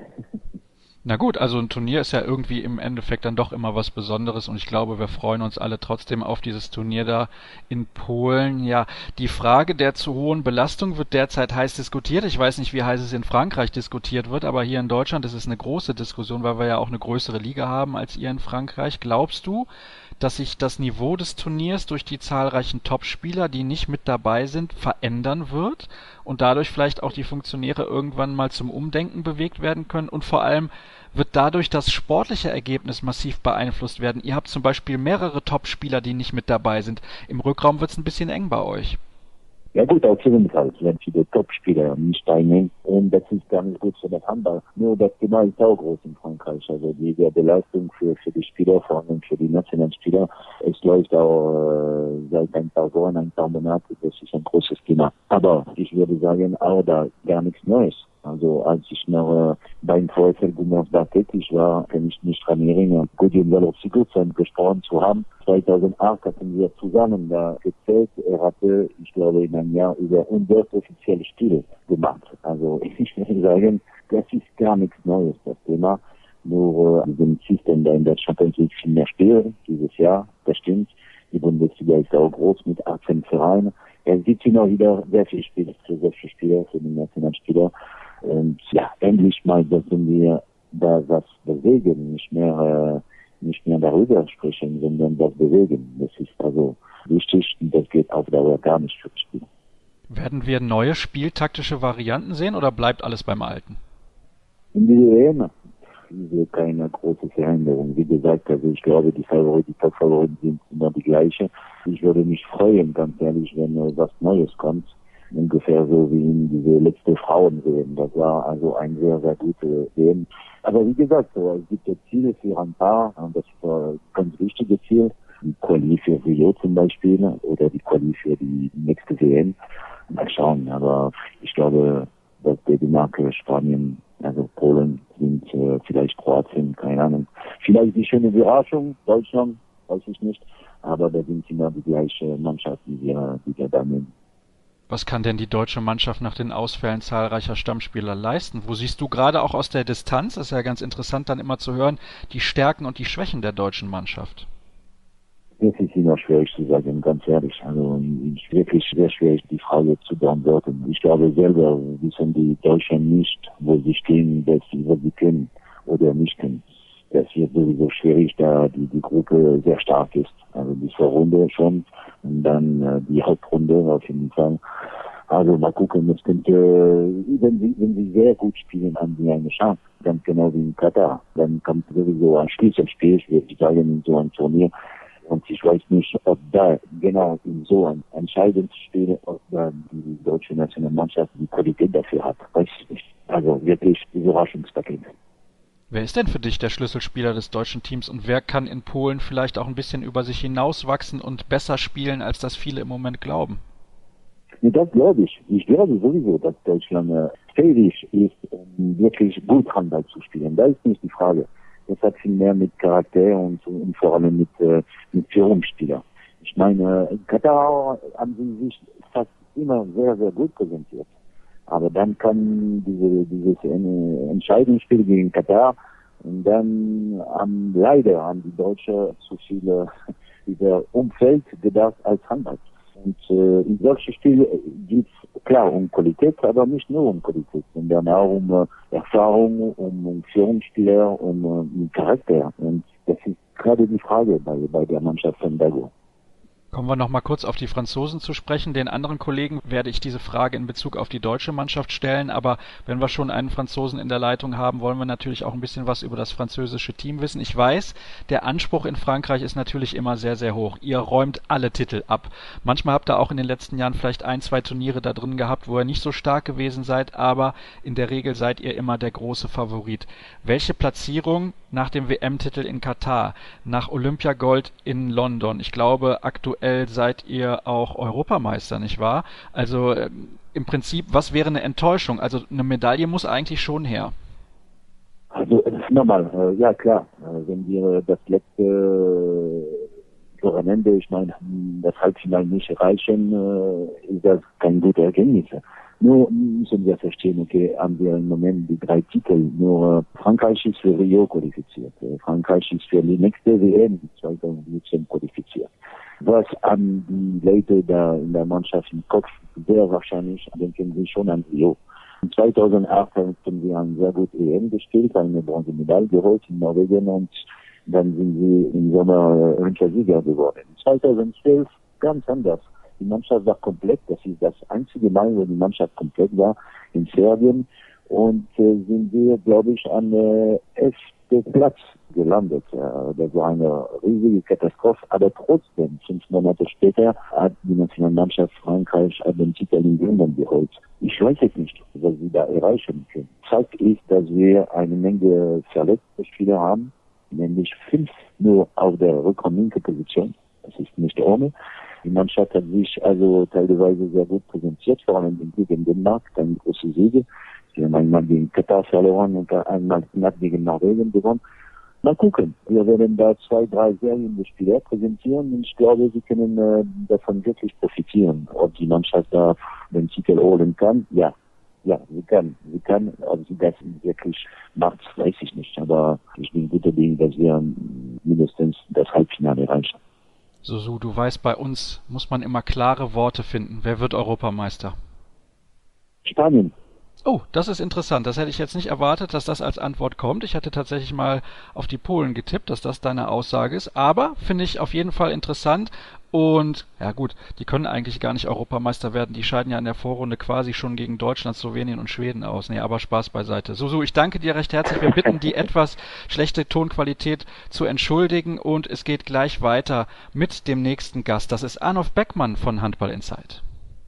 Na gut, also ein Turnier ist ja irgendwie im Endeffekt dann doch immer was Besonderes, und ich glaube, wir freuen uns alle trotzdem auf dieses Turnier da in Polen. Ja, die Frage der zu hohen Belastung wird derzeit heiß diskutiert. Ich weiß nicht, wie heiß es in Frankreich diskutiert wird, aber hier in Deutschland ist es eine große Diskussion, weil wir ja auch eine größere Liga haben als ihr in Frankreich. Glaubst du, dass sich das Niveau des Turniers durch die zahlreichen Topspieler, die nicht mit dabei sind, verändern wird und dadurch vielleicht auch die Funktionäre irgendwann mal zum Umdenken bewegt werden können? Und vor allem, wird dadurch das sportliche Ergebnis massiv beeinflusst werden? Ihr habt zum Beispiel mehrere Topspieler, die nicht mit dabei sind. Im Rückraum wird es ein bisschen eng bei euch. Ja gut, auf jeden Fall, wenn viele Topspieler nicht teilnehmen, und das ist gar nicht gut für das Handball. Nur das Thema ist auch groß in Frankreich, also die der Belastung für für die Spieler, vor allem für die nationalen Spieler. Es läuft auch äh, seit ein paar Wochen, ein paar Monaten, das ist ein großes Thema. Aber ich würde sagen, auch da gar nichts Neues. Also als ich noch äh, beim VfL Gummersbach tätig war, kann ich mich daran erinnern, Gudjon Walowski-Gutsen gesprochen zu haben. zweitausendacht hatten wir zusammen da gezählt. Er hatte, ich glaube, in einem Jahr über hundert offizielle Spiele gemacht. Also ich würde sagen, das ist gar nichts Neues, das Thema. Nur äh, mit dem System da in der Champions League viel mehr Spiele dieses Jahr, das stimmt. Die Bundesliga ist auch groß mit achtzehn Vereinen. Es gibt immer wieder sehr viele Spiele für solche Spieler, für die Nationalspieler. Und ja, endlich mal dürfen wir da was bewegen, nicht mehr, äh, nicht mehr darüber sprechen, sondern das bewegen. Das ist also wichtig, und das geht auf Dauer gar nicht für das Spiel. Werden wir neue spieltaktische Varianten sehen oder bleibt alles beim Alten? In dieser E M ich sehe keine große Veränderung. Wie gesagt, also ich glaube, die Favoriten, die Top-Favoriten sind immer die gleiche. Ich würde mich freuen, ganz ehrlich, wenn äh, was Neues kommt. Ungefähr so wie in diese letzte Frauen-W M. Das war also ein sehr, sehr gute W M. Aber wie gesagt, so, es gibt ja Ziele für ein paar, und das ist ein ganz wichtiges Ziel. Die Quali für Rio zum Beispiel, oder die Quali für die nächste W M. Mal schauen, aber ich glaube, dass Dänemark, Spanien, also Polen sind, äh, vielleicht Kroatien, keine Ahnung. Vielleicht die schöne Überraschung, Deutschland, weiß ich nicht. Aber da sind immer die gleiche Mannschaft, die wir, die wir da nehmen. Was kann denn die deutsche Mannschaft nach den Ausfällen zahlreicher Stammspieler leisten? Wo siehst du gerade auch aus der Distanz, ist ja ganz interessant dann immer zu hören, die Stärken und die Schwächen der deutschen Mannschaft? Das ist immer schwierig zu sagen, ganz ehrlich. Also ich wirklich sehr schwierig, die Frage zu beantworten. Ich glaube, selber wissen die Deutschen nicht, wo sie stehen, was sie, was sie können oder nicht können. Das wird sowieso schwierig, da die, die Gruppe sehr stark ist. Also die Vorrunde schon, und dann äh, die Hauptrunde auf jeden Fall. Also mal gucken, das könnte, wenn sie, wenn sie sehr gut spielen, haben sie eine Chance. Ganz genau wie in Katar. Dann kommt sowieso ein Schlüsselspiel, ich würde sagen, in so einem Turnier. Und ich weiß nicht, ob da genau in so ein entscheidendes Spiel, ob da die deutsche Nationalmannschaft die Qualität dafür hat. Weiß ich nicht. Also wirklich Überraschungspaket. Wer ist denn für dich der Schlüsselspieler des deutschen Teams, und wer kann in Polen vielleicht auch ein bisschen über sich hinauswachsen und besser spielen, als das viele im Moment glauben? Ja, das glaube ich. Ich glaube sowieso, dass Deutschland äh, fähig ist, um wirklich gut Handball zu spielen. Da ist nicht die Frage. Das hat viel mehr mit Charakter und, und vor allem mit, äh, mit Führungsspieler. Ich meine, in Katar haben sie sich fast immer sehr, sehr gut präsentiert. Aber dann kam diese, dieses Entscheidungsspiel gegen Katar, und dann haben leider haben die Deutschen zu viele über Umfeld gedacht als Handball. Und äh, in solchen Spielen geht es klar um Qualität, aber nicht nur um Qualität, sondern auch um äh, Erfahrung, um, um Führungsspieler, um, um Charakter. Und das ist gerade die Frage bei, bei der Mannschaft von Dago. Kommen wir noch mal kurz auf die Franzosen zu sprechen. Den anderen Kollegen werde ich diese Frage in Bezug auf die deutsche Mannschaft stellen. Aber wenn wir schon einen Franzosen in der Leitung haben, wollen wir natürlich auch ein bisschen was über das französische Team wissen. Ich weiß, der Anspruch in Frankreich ist natürlich immer sehr, sehr hoch. Ihr räumt alle Titel ab. Manchmal habt ihr auch in den letzten Jahren vielleicht ein, zwei Turniere da drin gehabt, wo ihr nicht so stark gewesen seid. Aber in der Regel seid ihr immer der große Favorit. Welche Platzierung nach dem W M-Titel in Katar, nach Olympiagold in London? Ich glaube, aktuell seid ihr auch Europameister, nicht wahr? Also äh, im Prinzip, was wäre eine Enttäuschung? Also eine Medaille muss eigentlich schon her. Also es ist normal, äh, ja klar. Äh, wenn wir das letzte äh, Wochenende, ich meine, das Halbfinale nicht erreichen, äh, ist das kein gutes Ergebnis. Nur müssen wir verstehen, okay, haben wir im Moment die drei Titel. Nur äh, Frankreich ist für Rio qualifiziert. Äh, Frankreich ist für die nächste W M zwanzig siebzehn qualifiziert. Was haben die Leute da in der Mannschaft im Kopf? Sehr wahrscheinlich denken sie schon an Rio. zweitausendacht haben wir ein sehr gutes E M gespielt, eine Bronzemedaille geholt in Norwegen und dann sind sie im Sommer Olympiasieger geworden. zweitausendzwölf ganz anders. Die Mannschaft war komplett. Das ist das einzige Mal, wo die Mannschaft komplett war in Serbien. Und äh, sind wir, glaube ich, an äh, elften Platz gelandet. Äh, das war eine riesige Katastrophe. Aber trotzdem, fünf Monate später, hat die Nationalmannschaft Frankreich den Titel in London geholt. Ich weiß es nicht, was sie da erreichen können. Zeigt ist, dass wir eine Menge verletzte Spieler haben, nämlich fünf nur auf der Rückraum-Linke-Position. Das ist nicht ohne. Die Mannschaft hat sich also teilweise sehr gut präsentiert, vor allem gegen Dänemark, eine große Siege. Sie haben einmal gegen Katar verloren und einmal knapp gegen Norwegen gewonnen. Mal gucken. Wir werden da zwei, drei Serienspieler präsentieren und ich glaube, sie können äh, davon wirklich profitieren. Ob die Mannschaft da den Titel holen kann, ja. Ja, sie kann. Sie kann, ob sie das wirklich macht, weiß ich nicht. Aber ich bin guter Dinge, dass wir mindestens das Halbfinale erreichen. Susu, du weißt, bei uns muss man immer klare Worte finden. Wer wird Europameister? Spanien. Oh, das ist interessant. Das hätte ich jetzt nicht erwartet, dass das als Antwort kommt. Ich hatte tatsächlich mal auf die Polen getippt, dass das deine Aussage ist. Aber finde ich auf jeden Fall interessant. Und ja gut, die können eigentlich gar nicht Europameister werden. Die scheiden ja in der Vorrunde quasi schon gegen Deutschland, Slowenien und Schweden aus. Nee, aber Spaß beiseite. Susu, ich danke dir recht herzlich. Wir bitten die etwas schlechte Tonqualität zu entschuldigen. Und es geht gleich weiter mit dem nächsten Gast. Das ist Arnulf Beckmann von Handball Insight.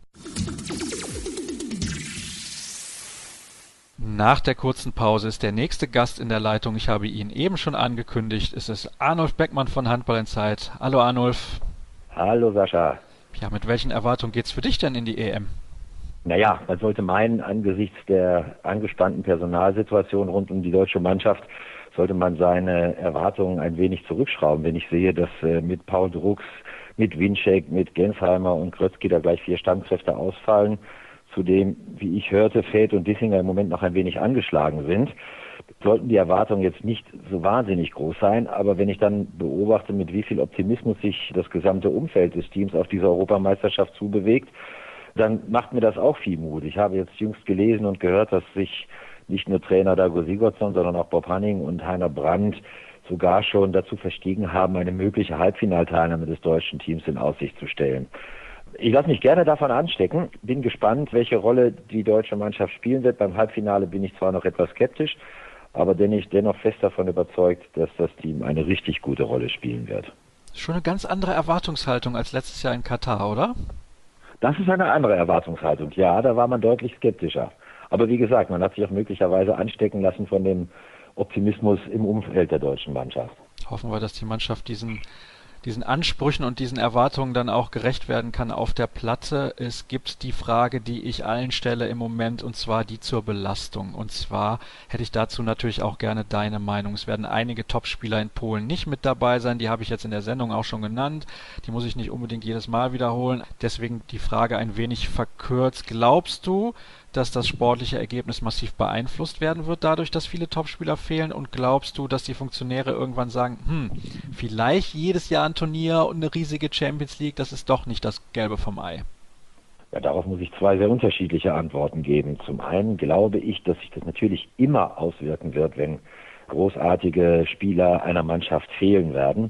Nach der kurzen Pause ist der nächste Gast in der Leitung. Ich habe ihn eben schon angekündigt. Es ist Arnulf Beckmann von Handball Insight. Hallo Arnulf. Hallo Sascha. Ja, mit welchen Erwartungen geht's für dich denn in die E M? Naja, man sollte meinen, angesichts der angespannten Personalsituation rund um die deutsche Mannschaft, sollte man seine Erwartungen ein wenig zurückschrauben. Wenn ich sehe, dass äh, mit Paul Drucks, mit Winczek, mit Gensheimer und Krötzky da gleich vier Stammkräfte ausfallen, zudem, wie ich hörte, Feld und Dissinger im Moment noch ein wenig angeschlagen sind, sollten die Erwartungen jetzt nicht so wahnsinnig groß sein. Aber wenn ich dann beobachte, mit wie viel Optimismus sich das gesamte Umfeld des Teams auf diese Europameisterschaft zubewegt, dann macht mir das auch viel Mut. Ich habe jetzt jüngst gelesen und gehört, dass sich nicht nur Trainer Dago Sigurdsson, sondern auch Bob Hanning und Heiner Brandt sogar schon dazu verstiegen haben, eine mögliche Halbfinalteilnahme des deutschen Teams in Aussicht zu stellen. Ich lasse mich gerne davon anstecken, bin gespannt, welche Rolle die deutsche Mannschaft spielen wird. Beim Halbfinale bin ich zwar noch etwas skeptisch, aber bin ich dennoch fest davon überzeugt, dass das Team eine richtig gute Rolle spielen wird. Schon eine ganz andere Erwartungshaltung als letztes Jahr in Katar, oder? Das ist eine andere Erwartungshaltung. Ja, da war man deutlich skeptischer. Aber wie gesagt, man hat sich auch möglicherweise anstecken lassen von dem Optimismus im Umfeld der deutschen Mannschaft. Hoffen wir, dass die Mannschaft diesen diesen Ansprüchen und diesen Erwartungen dann auch gerecht werden kann auf der Platte. Es gibt die Frage, die ich allen stelle im Moment, und zwar die zur Belastung. Und zwar hätte ich dazu natürlich auch gerne deine Meinung. Es werden einige Topspieler in Polen nicht mit dabei sein. Die habe ich jetzt in der Sendung auch schon genannt. Die muss ich nicht unbedingt jedes Mal wiederholen. Deswegen die Frage ein wenig verkürzt. Glaubst du, dass das sportliche Ergebnis massiv beeinflusst werden wird, dadurch, dass viele Topspieler fehlen? Und glaubst du, dass die Funktionäre irgendwann sagen, hm, vielleicht jedes Jahr ein Turnier und eine riesige Champions League, das ist doch nicht das Gelbe vom Ei? Ja, darauf muss ich zwei sehr unterschiedliche Antworten geben. Zum einen glaube ich, dass sich das natürlich immer auswirken wird, wenn großartige Spieler einer Mannschaft fehlen werden.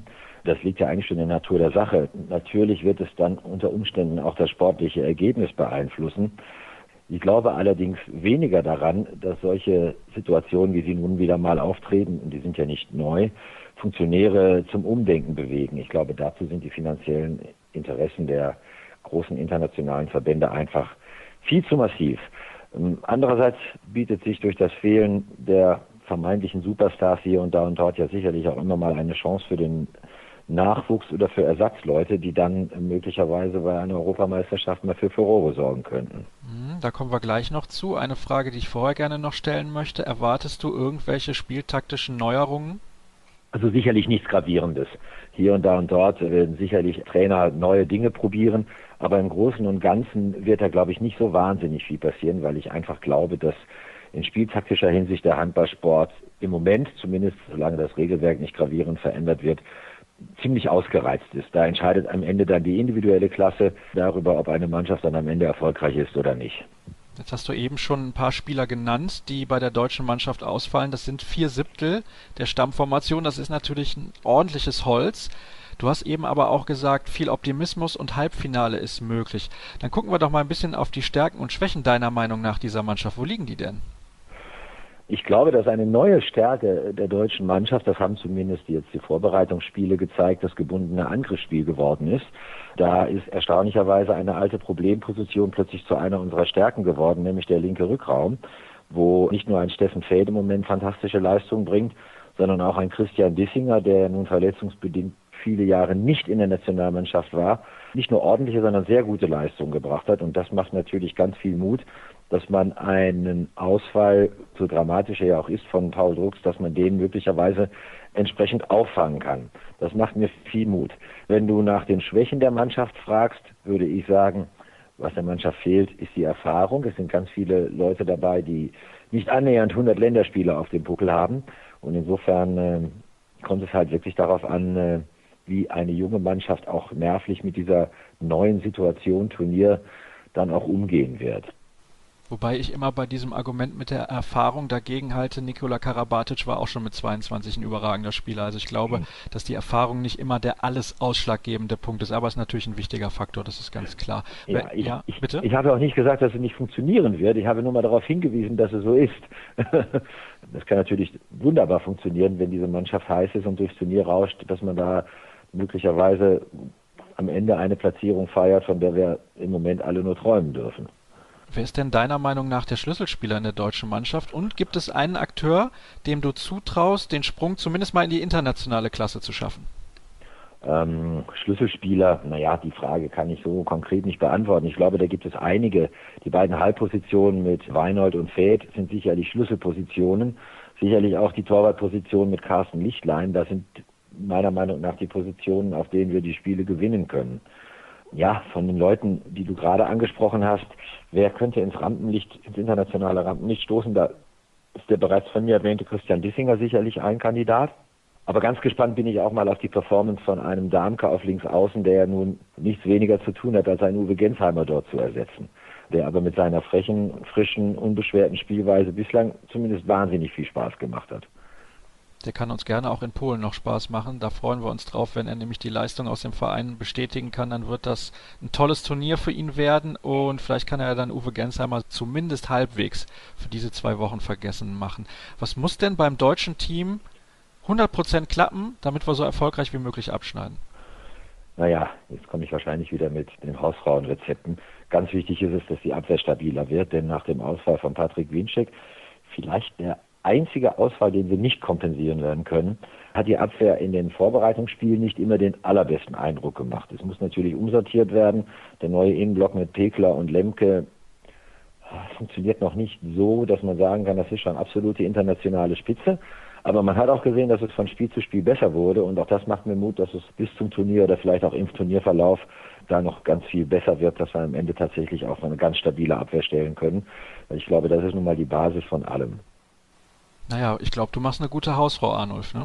Das liegt ja eigentlich schon in der Natur der Sache. Natürlich wird es dann unter Umständen auch das sportliche Ergebnis beeinflussen. Ich glaube allerdings weniger daran, dass solche Situationen, wie sie nun wieder mal auftreten, und die sind ja nicht neu, Funktionäre zum Umdenken bewegen. Ich glaube, dazu sind die finanziellen Interessen der großen internationalen Verbände einfach viel zu massiv. Andererseits bietet sich durch das Fehlen der vermeintlichen Superstars hier und da und dort ja sicherlich auch immer mal eine Chance für den Nachwuchs oder für Ersatzleute, die dann möglicherweise bei einer Europameisterschaft mal für Furore sorgen könnten. Da kommen wir gleich noch zu. Eine Frage, die ich vorher gerne noch stellen möchte. Erwartest du irgendwelche spieltaktischen Neuerungen? Also sicherlich nichts Gravierendes. Hier und da und dort werden sicherlich Trainer neue Dinge probieren, aber im Großen und Ganzen wird da, glaube ich, nicht so wahnsinnig viel passieren, weil ich einfach glaube, dass in spieltaktischer Hinsicht der Handballsport im Moment, zumindest solange das Regelwerk nicht gravierend verändert wird, ziemlich ausgereizt ist. Da entscheidet am Ende dann die individuelle Klasse darüber, ob eine Mannschaft dann am Ende erfolgreich ist oder nicht. Jetzt hast du eben schon ein paar Spieler genannt, die bei der deutschen Mannschaft ausfallen. Das sind vier Siebtel der Stammformation. Das ist natürlich ein ordentliches Holz. Du hast eben aber auch gesagt, viel Optimismus und Halbfinale ist möglich. Dann gucken wir doch mal ein bisschen auf die Stärken und Schwächen deiner Meinung nach dieser Mannschaft. Wo liegen die denn? Ich glaube, dass eine neue Stärke der deutschen Mannschaft, das haben zumindest jetzt die Vorbereitungsspiele gezeigt, das gebundene Angriffsspiel geworden ist. Da ist erstaunlicherweise eine alte Problemposition plötzlich zu einer unserer Stärken geworden, nämlich der linke Rückraum, wo nicht nur ein Steffen Feld im Moment fantastische Leistungen bringt, sondern auch ein Christian Dissinger, der nun verletzungsbedingt viele Jahre nicht in der Nationalmannschaft war, nicht nur ordentliche, sondern sehr gute Leistungen gebracht hat. Und das macht natürlich ganz viel Mut, dass man einen Ausfall, so dramatisch er ja auch ist, von Paul Drucks, dass man den möglicherweise entsprechend auffangen kann. Das macht mir viel Mut. Wenn du nach den Schwächen der Mannschaft fragst, würde ich sagen, was der Mannschaft fehlt, ist die Erfahrung. Es sind ganz viele Leute dabei, die nicht annähernd hundert Länderspiele auf dem Buckel haben. Und insofern äh, kommt es halt wirklich darauf an, äh, wie eine junge Mannschaft auch nervlich mit dieser neuen Situation Turnier dann auch umgehen wird. Wobei ich immer bei diesem Argument mit der Erfahrung dagegen halte, Nikola Karabatic war auch schon mit zweiundzwanzig ein überragender Spieler. Also ich glaube, mhm. dass die Erfahrung nicht immer der alles ausschlaggebende Punkt ist, aber es ist natürlich ein wichtiger Faktor, das ist ganz klar. Ja, Wenn, ich, ja, ich, bitte? Ich habe auch nicht gesagt, dass es nicht funktionieren wird. Ich habe nur mal darauf hingewiesen, dass es so ist. Das kann natürlich wunderbar funktionieren, wenn diese Mannschaft heiß ist und durchs Turnier rauscht, dass man da möglicherweise am Ende eine Platzierung feiert, von der wir im Moment alle nur träumen dürfen. Wer ist denn deiner Meinung nach der Schlüsselspieler in der deutschen Mannschaft? Und gibt es einen Akteur, dem du zutraust, den Sprung zumindest mal in die internationale Klasse zu schaffen? Ähm, Schlüsselspieler, naja, die Frage kann ich so konkret nicht beantworten. Ich glaube, da gibt es einige. Die beiden Halbpositionen mit Weinold und Fäth sind sicherlich Schlüsselpositionen. Sicherlich auch die Torwartposition mit Carsten Lichtlein. Das sind meiner Meinung nach die Positionen, auf denen wir die Spiele gewinnen können. Ja, von den Leuten, die du gerade angesprochen hast, wer könnte ins Rampenlicht, ins internationale Rampenlicht stoßen? Da ist der bereits von mir erwähnte Christian Dissinger sicherlich ein Kandidat. Aber ganz gespannt bin ich auch mal auf die Performance von einem Damke auf links außen, der ja nun nichts weniger zu tun hat, als einen Uwe Gensheimer dort zu ersetzen. Der aber mit seiner frechen, frischen, unbeschwerten Spielweise bislang zumindest wahnsinnig viel Spaß gemacht hat. Der kann uns gerne auch in Polen noch Spaß machen. Da freuen wir uns drauf, wenn er nämlich die Leistung aus dem Verein bestätigen kann. Dann wird das ein tolles Turnier für ihn werden und vielleicht kann er dann Uwe Gensheimer zumindest halbwegs für diese zwei Wochen vergessen machen. Was muss denn beim deutschen Team hundert Prozent klappen, damit wir so erfolgreich wie möglich abschneiden? Naja, jetzt komme ich wahrscheinlich wieder mit den Hausfrauenrezepten. Ganz wichtig ist es, dass die Abwehr stabiler wird, denn nach dem Ausfall von Patrick Winczek, vielleicht der einzige Ausfall, den wir nicht kompensieren werden können, hat die Abwehr in den Vorbereitungsspielen nicht immer den allerbesten Eindruck gemacht. Es muss natürlich umsortiert werden. Der neue Innenblock mit Pekler und Lemke funktioniert noch nicht so, dass man sagen kann, das ist schon absolute internationale Spitze. Aber man hat auch gesehen, dass es von Spiel zu Spiel besser wurde und auch das macht mir Mut, dass es bis zum Turnier oder vielleicht auch im Turnierverlauf da noch ganz viel besser wird, dass wir am Ende tatsächlich auch eine ganz stabile Abwehr stellen können. Ich glaube, das ist nun mal die Basis von allem. Naja, ich glaube, du machst eine gute Hausfrau, Arnulf, ne?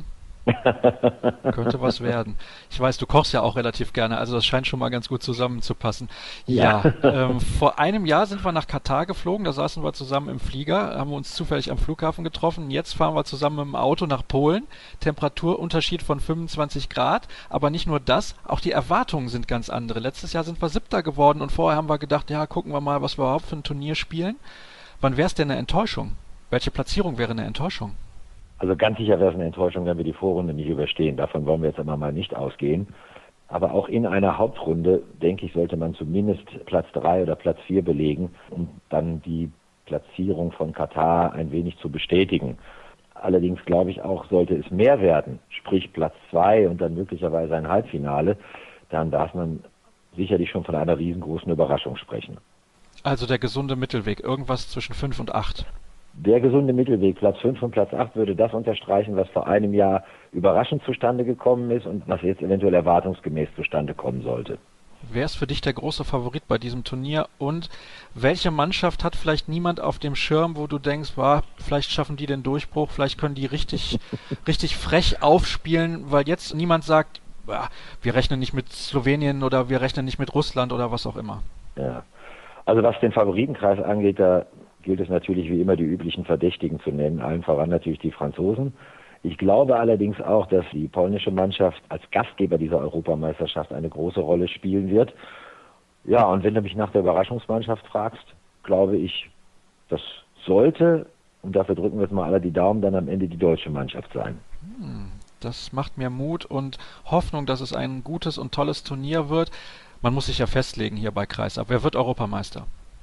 Könnte was werden. Ich weiß, du kochst ja auch relativ gerne, also das scheint schon mal ganz gut zusammenzupassen. Ja, Ja. ähm, vor einem Jahr sind wir nach Katar geflogen, da saßen wir zusammen im Flieger, haben uns zufällig am Flughafen getroffen. Jetzt fahren wir zusammen im Auto nach Polen. Temperaturunterschied von fünfundzwanzig Grad, aber nicht nur das, auch die Erwartungen sind ganz andere. Letztes Jahr sind wir Siebter geworden und vorher haben wir gedacht, ja, gucken wir mal, was wir überhaupt für ein Turnier spielen. Wann wäre es denn eine Enttäuschung? Welche Platzierung wäre eine Enttäuschung? Also ganz sicher wäre es eine Enttäuschung, wenn wir die Vorrunde nicht überstehen. Davon wollen wir jetzt aber mal nicht ausgehen. Aber auch in einer Hauptrunde, denke ich, sollte man zumindest Platz drei oder Platz vier belegen, um dann die Platzierung von Katar ein wenig zu bestätigen. Allerdings glaube ich auch, sollte es mehr werden, sprich Platz zwei und dann möglicherweise ein Halbfinale, dann darf man sicherlich schon von einer riesengroßen Überraschung sprechen. Also der gesunde Mittelweg, irgendwas zwischen fünf und acht. Der gesunde Mittelweg, Platz fünf und Platz acht, würde das unterstreichen, was vor einem Jahr überraschend zustande gekommen ist und was jetzt eventuell erwartungsgemäß zustande kommen sollte. Wer ist für dich der große Favorit bei diesem Turnier und welche Mannschaft hat vielleicht niemand auf dem Schirm, wo du denkst, wow, vielleicht schaffen die den Durchbruch, vielleicht können die richtig, richtig frech aufspielen, weil jetzt niemand sagt, wow, wir rechnen nicht mit Slowenien oder wir rechnen nicht mit Russland oder was auch immer. Ja. Also was den Favoritenkreis angeht, da gilt es natürlich wie immer die üblichen Verdächtigen zu nennen, allen voran natürlich die Franzosen. Ich glaube allerdings auch, dass die polnische Mannschaft als Gastgeber dieser Europameisterschaft eine große Rolle spielen wird. Ja, und wenn du mich nach der Überraschungsmannschaft fragst, glaube ich, das sollte, und dafür drücken wir jetzt mal alle die Daumen, dann am Ende die deutsche Mannschaft sein. Hm, das macht mir Mut und Hoffnung, dass es ein gutes und tolles Turnier wird. Man muss sich ja festlegen hier bei Kreisab. Wer wird Europameister?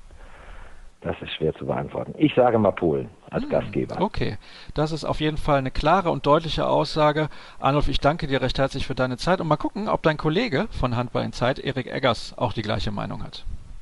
Das ist schwer zu beantworten. Ich sage mal Polen als hm, Gastgeber. Okay, das ist auf jeden Fall eine klare und deutliche Aussage. Arnulf, ich danke dir recht herzlich für deine Zeit und mal gucken, ob dein Kollege von Handball in Zeit, Erik Eggers, auch die gleiche Meinung hat.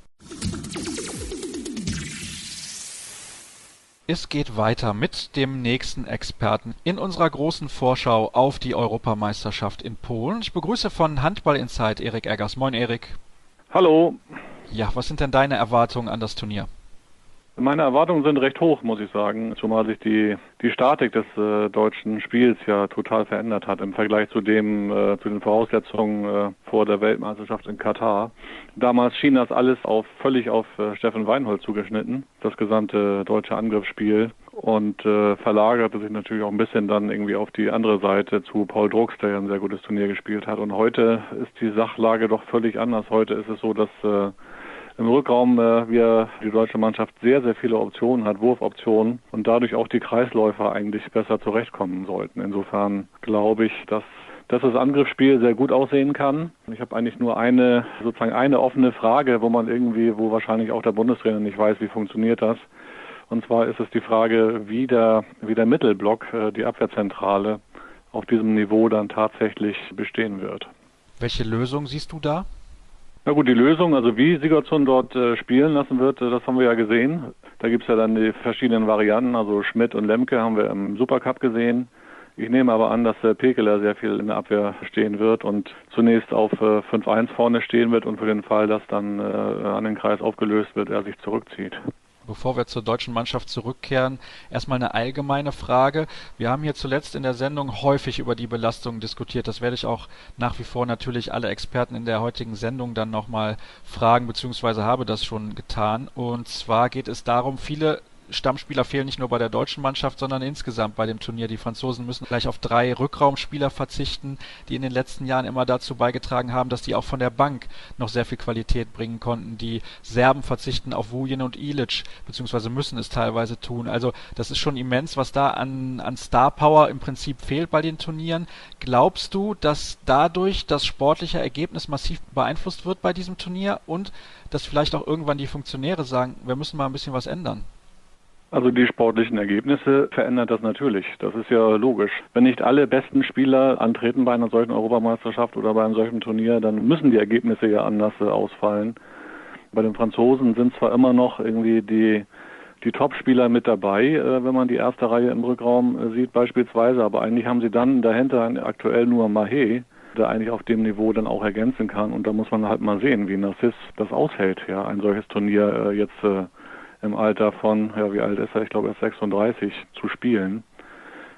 Es geht weiter mit dem nächsten Experten in unserer großen Vorschau auf die Europameisterschaft in Polen. Ich begrüße von Handball in Zeit Erik Eggers. Moin Erik. Hallo. Ja, was sind denn deine Erwartungen an das Turnier? Meine Erwartungen sind recht hoch, muss ich sagen, zumal sich die die Statik des äh, deutschen Spiels ja total verändert hat im Vergleich zu dem äh, zu den Voraussetzungen äh, vor der Weltmeisterschaft in Katar. Damals schien das alles auf völlig auf äh, Steffen Weinhold zugeschnitten, das gesamte deutsche Angriffsspiel, und äh, verlagerte sich natürlich auch ein bisschen dann irgendwie auf die andere Seite zu Paul Drucks, der ja ein sehr gutes Turnier gespielt hat. Und heute ist die Sachlage doch völlig anders. Heute ist es so, dass äh, im Rückraum äh, wir die deutsche Mannschaft sehr, sehr viele Optionen hat, Wurfoptionen, und dadurch auch die Kreisläufer eigentlich besser zurechtkommen sollten. Insofern glaube ich, dass, dass das Angriffsspiel sehr gut aussehen kann. Ich habe eigentlich nur eine, sozusagen eine offene Frage, wo man irgendwie, wo wahrscheinlich auch der Bundestrainer nicht weiß, wie funktioniert das. Und zwar ist es die Frage, wie der, wie der Mittelblock, äh, die Abwehrzentrale, auf diesem Niveau dann tatsächlich bestehen wird. Welche Lösung siehst du da? Na gut, die Lösung, also wie Sigurdsson dort äh, spielen lassen wird, äh, das haben wir ja gesehen. Da gibt es ja dann die verschiedenen Varianten, also Schmidt und Lemke haben wir im Supercup gesehen. Ich nehme aber an, dass äh, Pekeler sehr viel in der Abwehr stehen wird und zunächst auf äh, fünf eins vorne stehen wird und für den Fall, dass dann äh, an den Kreis aufgelöst wird, er sich zurückzieht. Bevor wir zur deutschen Mannschaft zurückkehren, erstmal eine allgemeine Frage. Wir haben hier zuletzt in der Sendung häufig über die Belastung diskutiert. Das werde ich auch nach wie vor natürlich alle Experten in der heutigen Sendung dann nochmal fragen, beziehungsweise habe das schon getan. Und zwar geht es darum, viele Stammspieler fehlen nicht nur bei der deutschen Mannschaft, sondern insgesamt bei dem Turnier. Die Franzosen müssen gleich auf drei Rückraumspieler verzichten, die in den letzten Jahren immer dazu beigetragen haben, dass die auch von der Bank noch sehr viel Qualität bringen konnten. Die Serben verzichten auf Vujen und Ilic, beziehungsweise müssen es teilweise tun. Also das ist schon immens, was da an, an Star Power im Prinzip fehlt bei den Turnieren. Glaubst du, dass dadurch das sportliche Ergebnis massiv beeinflusst wird bei diesem Turnier und dass vielleicht auch irgendwann die Funktionäre sagen, wir müssen mal ein bisschen was ändern? Also die sportlichen Ergebnisse verändert das natürlich. Das ist ja logisch. Wenn nicht alle besten Spieler antreten bei einer solchen Europameisterschaft oder bei einem solchen Turnier, dann müssen die Ergebnisse ja anders ausfallen. Bei den Franzosen sind zwar immer noch irgendwie die die Top-Spieler mit dabei, wenn man die erste Reihe im Rückraum sieht beispielsweise, aber eigentlich haben sie dann dahinter aktuell nur Mahé, der eigentlich auf dem Niveau dann auch ergänzen kann, und da muss man halt mal sehen, wie Narciss das aushält, ja, ein solches Turnier jetzt im Alter von, ja, wie alt ist er? Ich glaube, er ist sechsunddreißig, zu spielen.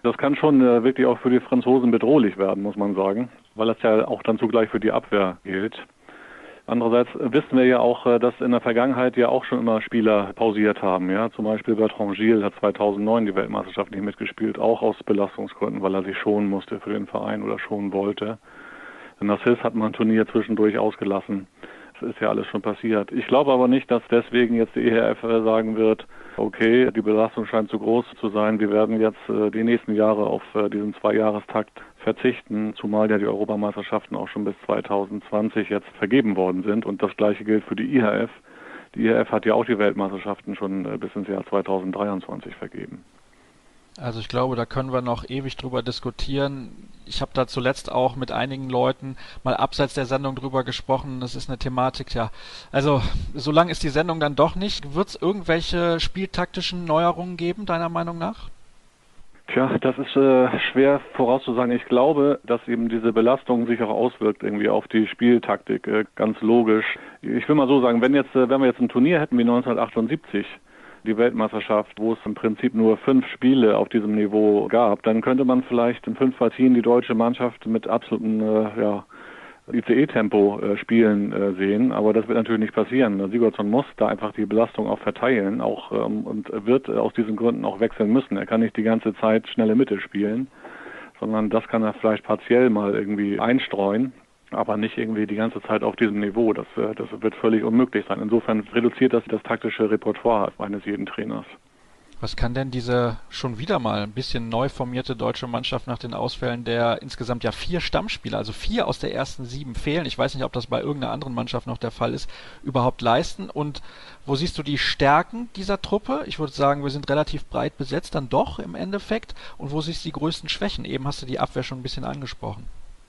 Das kann schon äh, wirklich auch für die Franzosen bedrohlich werden, muss man sagen, weil das ja auch dann zugleich für die Abwehr gilt. Andererseits wissen wir ja auch, dass in der Vergangenheit ja auch schon immer Spieler pausiert haben. Ja, zum Beispiel Bertrand Gilles hat zweitausendneun die Weltmeisterschaft nicht mitgespielt, auch aus Belastungsgründen, weil er sich schonen musste für den Verein oder schonen wollte. Narcisse hat man ein Turnier zwischendurch ausgelassen. Das ist ja alles schon passiert. Ich glaube aber nicht, dass deswegen jetzt die E H F sagen wird, okay, die Belastung scheint zu groß zu sein. Wir werden jetzt äh, die nächsten Jahre auf äh, diesen Zweijahrestakt verzichten, zumal ja die Europameisterschaften auch schon bis zweitausendzwanzig jetzt vergeben worden sind. Und das Gleiche gilt für die I H F. Die I H F hat ja auch die Weltmeisterschaften schon äh, bis ins Jahr zweitausenddreiundzwanzig vergeben. Also ich glaube, da können wir noch ewig drüber diskutieren. Ich habe da zuletzt auch mit einigen Leuten mal abseits der Sendung drüber gesprochen. Das ist eine Thematik, ja. Also so lang ist die Sendung dann doch nicht. Wird es irgendwelche spieltaktischen Neuerungen geben, deiner Meinung nach? Tja, das ist äh, schwer vorauszusagen. Ich glaube, dass eben diese Belastung sich auch auswirkt irgendwie auf die Spieltaktik, äh, ganz logisch. Ich will mal so sagen, wenn jetzt, äh, wenn wir jetzt ein Turnier hätten wie neunzehnhundertachtundsiebzig, die Weltmeisterschaft, wo es im Prinzip nur fünf Spiele auf diesem Niveau gab, dann könnte man vielleicht in fünf Partien die deutsche Mannschaft mit absolutem äh, ja, I C E-Tempo äh, spielen äh, sehen. Aber das wird natürlich nicht passieren. Sigurdsson muss da einfach die Belastung auch verteilen auch ähm, und wird äh, aus diesen Gründen auch wechseln müssen. Er kann nicht die ganze Zeit schnelle Mitte spielen, sondern das kann er vielleicht partiell mal irgendwie einstreuen. Aber nicht irgendwie die ganze Zeit auf diesem Niveau. Das, das wird völlig unmöglich sein. Insofern reduziert das das taktische Repertoire eines jeden Trainers. Was kann denn diese schon wieder mal ein bisschen neu formierte deutsche Mannschaft nach den Ausfällen der insgesamt ja vier Stammspieler, also vier aus der ersten sieben fehlen, ich weiß nicht, ob das bei irgendeiner anderen Mannschaft noch der Fall ist, überhaupt leisten? Und wo siehst du die Stärken dieser Truppe? Ich würde sagen, wir sind relativ breit besetzt, dann doch im Endeffekt. Und wo siehst du die größten Schwächen? Eben hast du die Abwehr schon ein bisschen angesprochen.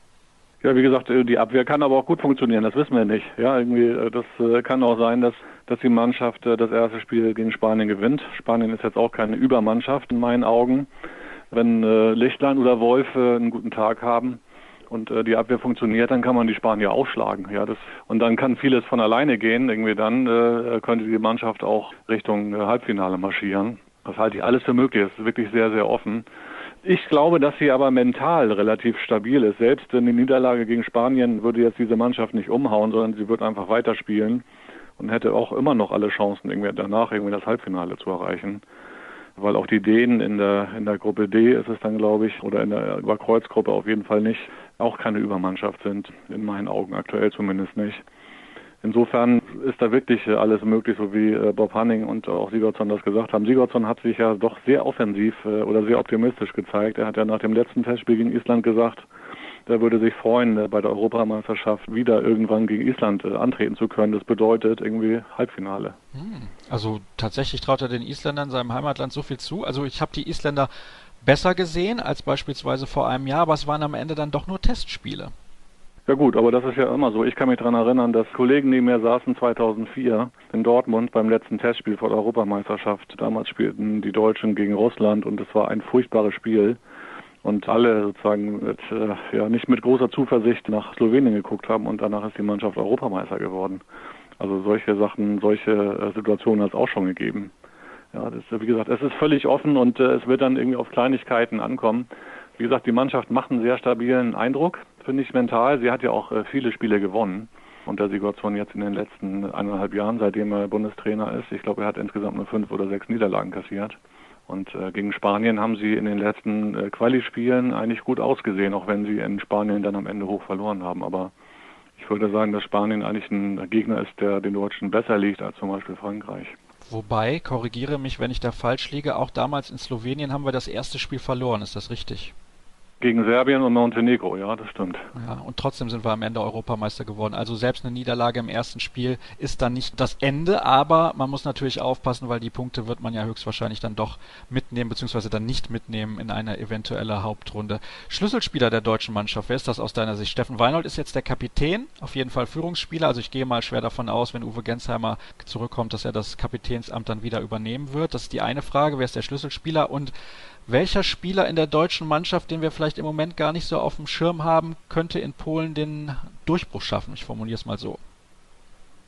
Ja, wie gesagt, die Abwehr kann aber auch gut funktionieren, das wissen wir nicht. Ja, irgendwie, das kann auch sein, dass, dass die Mannschaft das erste Spiel gegen Spanien gewinnt. Spanien ist jetzt auch keine Übermannschaft in meinen Augen. Wenn äh, Lichtlein oder Wolf äh, einen guten Tag haben und äh, die Abwehr funktioniert, dann kann man die Spanier aufschlagen. Ja, das, und dann kann vieles von alleine gehen. Irgendwie dann äh, könnte die Mannschaft auch Richtung äh, Halbfinale marschieren. Das halte ich alles für möglich. Es ist wirklich sehr, sehr offen. Ich glaube, dass sie aber mental relativ stabil ist. Selbst in der Niederlage gegen Spanien würde jetzt diese Mannschaft nicht umhauen, sondern sie wird einfach weiterspielen und hätte auch immer noch alle Chancen, irgendwie danach irgendwie das Halbfinale zu erreichen. Weil auch die Dänen in der in der Gruppe D ist es dann, glaube ich, oder in der Überkreuzgruppe auf jeden Fall nicht, auch keine Übermannschaft sind, in meinen Augen aktuell zumindest nicht. Insofern ist da wirklich alles möglich, so wie Bob Hanning und auch Sigurdsson das gesagt haben. Sigurdsson hat sich ja doch sehr offensiv oder sehr optimistisch gezeigt. Er hat ja nach dem letzten Testspiel gegen Island gesagt, er würde sich freuen, bei der Europameisterschaft wieder irgendwann gegen Island antreten zu können. Das bedeutet irgendwie Halbfinale. Also tatsächlich traut er den Isländern seinem Heimatland so viel zu. Also ich habe die Isländer besser gesehen als beispielsweise vor einem Jahr, aber es waren am Ende dann doch nur Testspiele. Ja gut, aber das ist ja immer so. Ich kann mich daran erinnern, dass Kollegen neben mir saßen zweitausendvier in Dortmund beim letzten Testspiel vor der Europameisterschaft. Damals spielten die Deutschen gegen Russland und es war ein furchtbares Spiel. Und alle sozusagen mit, äh, ja, nicht mit großer Zuversicht nach Slowenien geguckt haben und danach ist die Mannschaft Europameister geworden. Also solche Sachen, solche äh, Situationen hat es auch schon gegeben. Ja, das, wie gesagt, es ist völlig offen und äh, es wird dann irgendwie auf Kleinigkeiten ankommen. Wie gesagt, die Mannschaft macht einen sehr stabilen Eindruck, finde ich mental. Sie hat ja auch äh, viele Spiele gewonnen unter Sigurdsson jetzt in den letzten eineinhalb Jahren, seitdem er Bundestrainer ist. Ich glaube, er hat insgesamt nur fünf oder sechs Niederlagen kassiert. Und äh, gegen Spanien haben sie in den letzten äh, Quali-Spielen eigentlich gut ausgesehen, auch wenn sie in Spanien dann am Ende hoch verloren haben. Aber ich würde sagen, dass Spanien eigentlich ein Gegner ist, der den Deutschen besser liegt als zum Beispiel Frankreich. Wobei, korrigiere mich, wenn ich da falsch liege, auch damals in Slowenien haben wir das erste Spiel verloren, ist das richtig? Gegen Serbien und Montenegro, ja, das stimmt. Ja, und trotzdem sind wir am Ende Europameister geworden. Also selbst eine Niederlage im ersten Spiel ist dann nicht das Ende, aber man muss natürlich aufpassen, weil die Punkte wird man ja höchstwahrscheinlich dann doch mitnehmen, beziehungsweise dann nicht mitnehmen in eine eventuelle Hauptrunde. Schlüsselspieler der deutschen Mannschaft, wer ist das aus deiner Sicht? Steffen Weinhold ist jetzt der Kapitän, auf jeden Fall Führungsspieler, also ich gehe mal schwer davon aus, wenn Uwe Gensheimer zurückkommt, dass er das Kapitänsamt dann wieder übernehmen wird. Das ist die eine Frage, wer ist der Schlüsselspieler und welcher Spieler in der deutschen Mannschaft, den wir vielleicht im Moment gar nicht so auf dem Schirm haben, könnte in Polen den Durchbruch schaffen? Ich formuliere es mal so.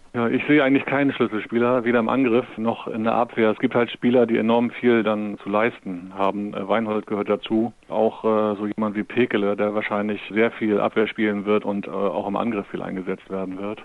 Ja, ich sehe eigentlich keinen Schlüsselspieler, weder im Angriff noch in der Abwehr. Es gibt halt Spieler, die enorm viel dann zu leisten haben. Weinhold gehört dazu. Auch äh, so jemand wie Pekele, der wahrscheinlich sehr viel Abwehr spielen wird und äh, auch im Angriff viel eingesetzt werden wird.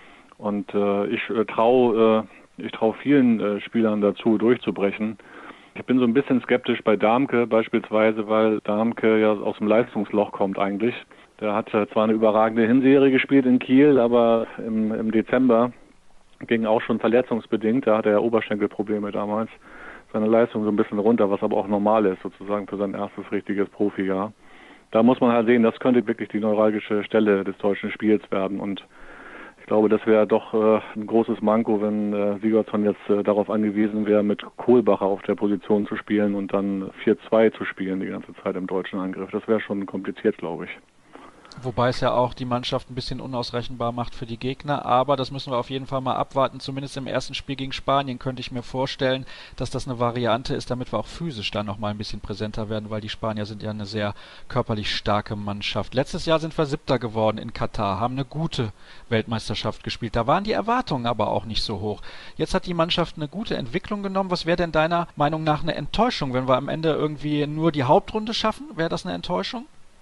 Und äh, ich äh, traue äh, ich traue vielen äh, Spielern dazu, durchzubrechen. Ich bin so ein bisschen skeptisch bei Darmke beispielsweise, weil Darmke ja aus dem Leistungsloch kommt eigentlich. Der hat zwar eine überragende Hinserie gespielt in Kiel, aber im, im Dezember ging auch schon verletzungsbedingt, da hatte er Oberschenkelprobleme damals, seine Leistung so ein bisschen runter, was aber auch normal ist sozusagen für sein erstes richtiges Profijahr. Da muss man halt sehen, das könnte wirklich die neuralgische Stelle des deutschen Spiels werden und ich glaube, das wäre doch äh, ein großes Manko, wenn äh, Sigurdsson jetzt äh, darauf angewiesen wäre, mit Kohlbacher auf der Position zu spielen und dann vier zwei zu spielen die ganze Zeit im deutschen Angriff. Das wäre schon kompliziert, glaube ich. Wobei es ja auch die Mannschaft ein bisschen unausrechenbar macht für die Gegner, aber das müssen wir auf jeden Fall mal abwarten. Zumindest im ersten Spiel gegen Spanien könnte ich mir vorstellen, dass das eine Variante ist, damit wir auch physisch dann noch mal ein bisschen präsenter werden, weil die Spanier sind ja eine sehr körperlich starke Mannschaft. Letztes Jahr sind wir Siebter geworden in Katar, haben eine gute Weltmeisterschaft gespielt. Da waren die Erwartungen aber auch nicht so hoch. Jetzt hat die Mannschaft eine gute Entwicklung genommen. Was wäre denn deiner Meinung nach eine Enttäuschung, wenn wir am Ende irgendwie nur die Hauptrunde schaffen? Wäre das eine Enttäuschung?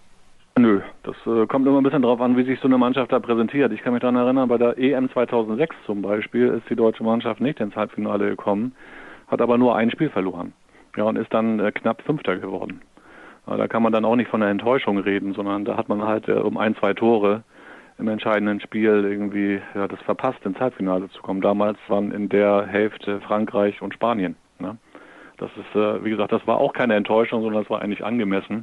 Nö, das äh, kommt immer ein bisschen drauf an, wie sich so eine Mannschaft da präsentiert. Ich kann mich daran erinnern, bei der E M zweitausendsechs zum Beispiel ist die deutsche Mannschaft nicht ins Halbfinale gekommen, hat aber nur ein Spiel verloren. Ja, und ist dann äh, knapp Fünfter geworden. Ja, da kann man dann auch nicht von einer Enttäuschung reden, sondern da hat man halt äh, um ein, zwei Tore im entscheidenden Spiel irgendwie ja, das verpasst, ins Halbfinale zu kommen. Damals waren in der Hälfte Frankreich und Spanien. Ne? Das ist, äh, wie gesagt, das war auch keine Enttäuschung, sondern das war eigentlich angemessen.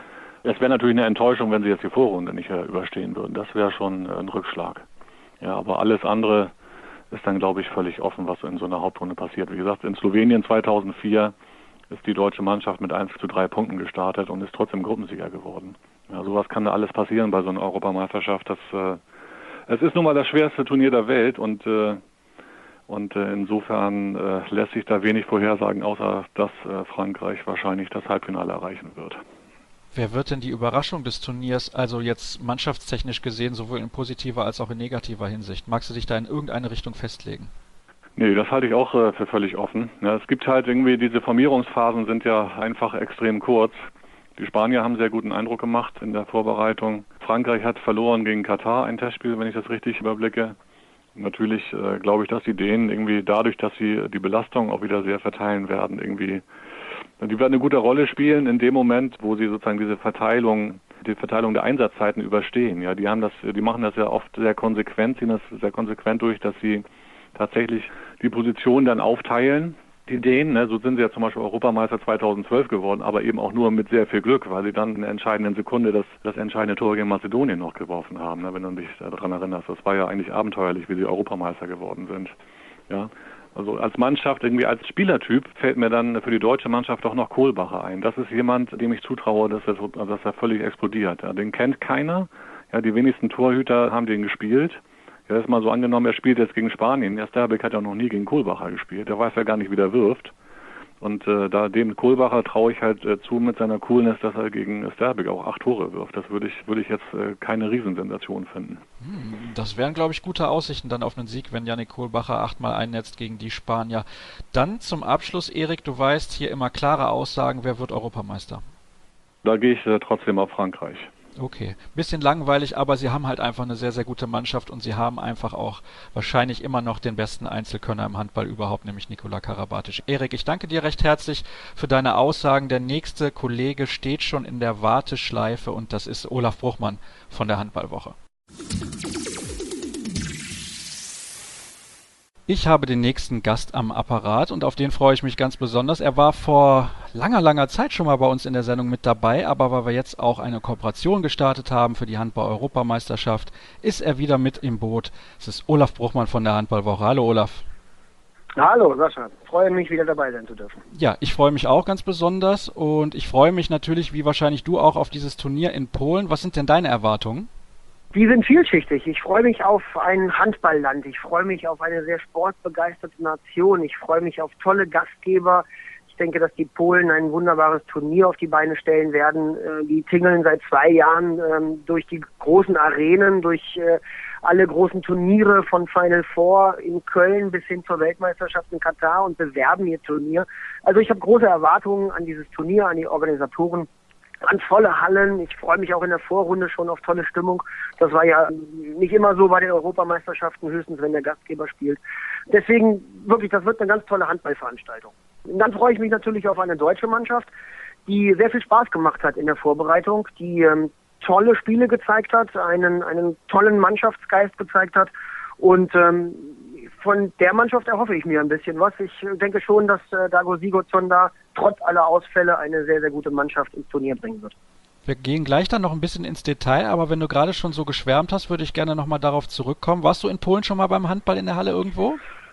Es wäre natürlich eine Enttäuschung, wenn sie jetzt die Vorrunde nicht äh, überstehen würden. Das wäre schon äh, ein Rückschlag. Ja, aber alles andere ist dann, glaube ich, völlig offen, was in so einer Hauptrunde passiert. Wie gesagt, in Slowenien zweitausendvier ist die deutsche Mannschaft mit eins zu drei Punkten gestartet und ist trotzdem Gruppensieger geworden. Ja, sowas kann da alles passieren bei so einer Europameisterschaft. Das, äh, es ist nun mal das schwerste Turnier der Welt und, äh, und äh, insofern äh, lässt sich da wenig vorhersagen, außer dass äh, Frankreich wahrscheinlich das Halbfinale erreichen wird. Wer wird denn die Überraschung des Turniers, also jetzt mannschaftstechnisch gesehen, sowohl in positiver als auch in negativer Hinsicht? Magst du dich da in irgendeine Richtung festlegen? Nee, das halte ich auch äh, für völlig offen. Ja, es gibt halt irgendwie, diese Formierungsphasen sind ja einfach extrem kurz. Die Spanier haben sehr guten Eindruck gemacht in der Vorbereitung. Frankreich hat verloren gegen Katar, ein Testspiel, wenn ich das richtig überblicke. Natürlich äh, glaube ich, dass die Dänen irgendwie dadurch, dass sie die Belastung auch wieder sehr verteilen werden, irgendwie die werden eine gute Rolle spielen in dem Moment, wo sie sozusagen diese Verteilung, die Verteilung der Einsatzzeiten überstehen. Ja, die haben das, die machen das ja oft sehr konsequent, ziehen das sehr konsequent durch, dass sie tatsächlich die Position dann aufteilen. Die Dänen, ne, so sind sie ja zum Beispiel Europameister zweitausendzwölf geworden, aber eben auch nur mit sehr viel Glück, weil sie dann in der entscheidenden Sekunde das, das entscheidende Tor gegen Mazedonien noch geworfen haben, ne, wenn du dich daran erinnerst. Das war ja eigentlich abenteuerlich, wie sie Europameister geworden sind. Ja. Also als Mannschaft, irgendwie als Spielertyp, fällt mir dann für die deutsche Mannschaft doch noch Kohlbacher ein. Das ist jemand, dem ich zutraue, dass er, dass er völlig explodiert. Ja, den kennt keiner. Ja, die wenigsten Torhüter haben den gespielt. Ja, das ist mal so angenommen, er spielt jetzt gegen Spanien. Der Sterbeck hat ja noch nie gegen Kohlbacher gespielt. Der weiß ja gar nicht, wie der wirft. Und äh, da dem Kohlbacher traue ich halt äh, zu mit seiner Coolness, dass er gegen Sterbeck auch acht Tore wirft. Das würde ich, würde ich jetzt äh, keine Riesensensation finden. Das wären, glaube ich, gute Aussichten dann auf einen Sieg, wenn Yannick Kohlbacher achtmal einnetzt gegen die Spanier. Dann zum Abschluss, Erik, du weißt, hier immer klare Aussagen, wer wird Europameister? Da gehe ich äh, trotzdem auf Frankreich. Okay, bisschen langweilig, aber sie haben halt einfach eine sehr, sehr gute Mannschaft und sie haben einfach auch wahrscheinlich immer noch den besten Einzelkönner im Handball überhaupt, nämlich Nikola Karabatic. Erik, ich danke dir recht herzlich für deine Aussagen. Der nächste Kollege steht schon in der Warteschleife und das ist Olaf Bruchmann von der Handballwoche. Ich habe den nächsten Gast am Apparat und auf den freue ich mich ganz besonders. Er war vor langer, langer Zeit schon mal bei uns in der Sendung mit dabei, aber weil wir jetzt auch eine Kooperation gestartet haben für die Handball-Europameisterschaft, ist er wieder mit im Boot. Es ist Olaf Bruchmann von der Handballwoche. Hallo Olaf. Hallo Sascha, freue mich wieder dabei sein zu dürfen. Ja, ich freue mich auch ganz besonders und ich freue mich natürlich, wie wahrscheinlich du auch, auf dieses Turnier in Polen. Was sind denn deine Erwartungen? Die sind vielschichtig. Ich freue mich auf ein Handballland. Ich freue mich auf eine sehr sportbegeisterte Nation. Ich freue mich auf tolle Gastgeber. Ich denke, dass die Polen ein wunderbares Turnier auf die Beine stellen werden. Die tingeln seit zwei Jahren durch die großen Arenen, durch alle großen Turniere von Final Four in Köln bis hin zur Weltmeisterschaft in Katar und bewerben ihr Turnier. Also ich habe große Erwartungen an dieses Turnier, an die Organisatoren, an volle Hallen. Ich freue mich auch in der Vorrunde schon auf tolle Stimmung. Das war ja nicht immer so bei den Europameisterschaften, höchstens wenn der Gastgeber spielt. Deswegen wirklich, das wird eine ganz tolle Handballveranstaltung. Und dann freue ich mich natürlich auf eine deutsche Mannschaft, die sehr viel Spaß gemacht hat in der Vorbereitung, die ähm, tolle Spiele gezeigt hat, einen, einen tollen Mannschaftsgeist gezeigt hat. Und ähm, von der Mannschaft erhoffe ich mir ein bisschen was. Ich denke schon, dass äh, Dago Sigurdsson da trotz aller Ausfälle eine sehr, sehr gute Mannschaft ins Turnier bringen wird. Wir gehen gleich dann noch ein bisschen ins Detail, aber wenn du gerade schon so geschwärmt hast, würde ich gerne nochmal darauf zurückkommen. Warst du in Polen schon mal beim Handball in der Halle irgendwo?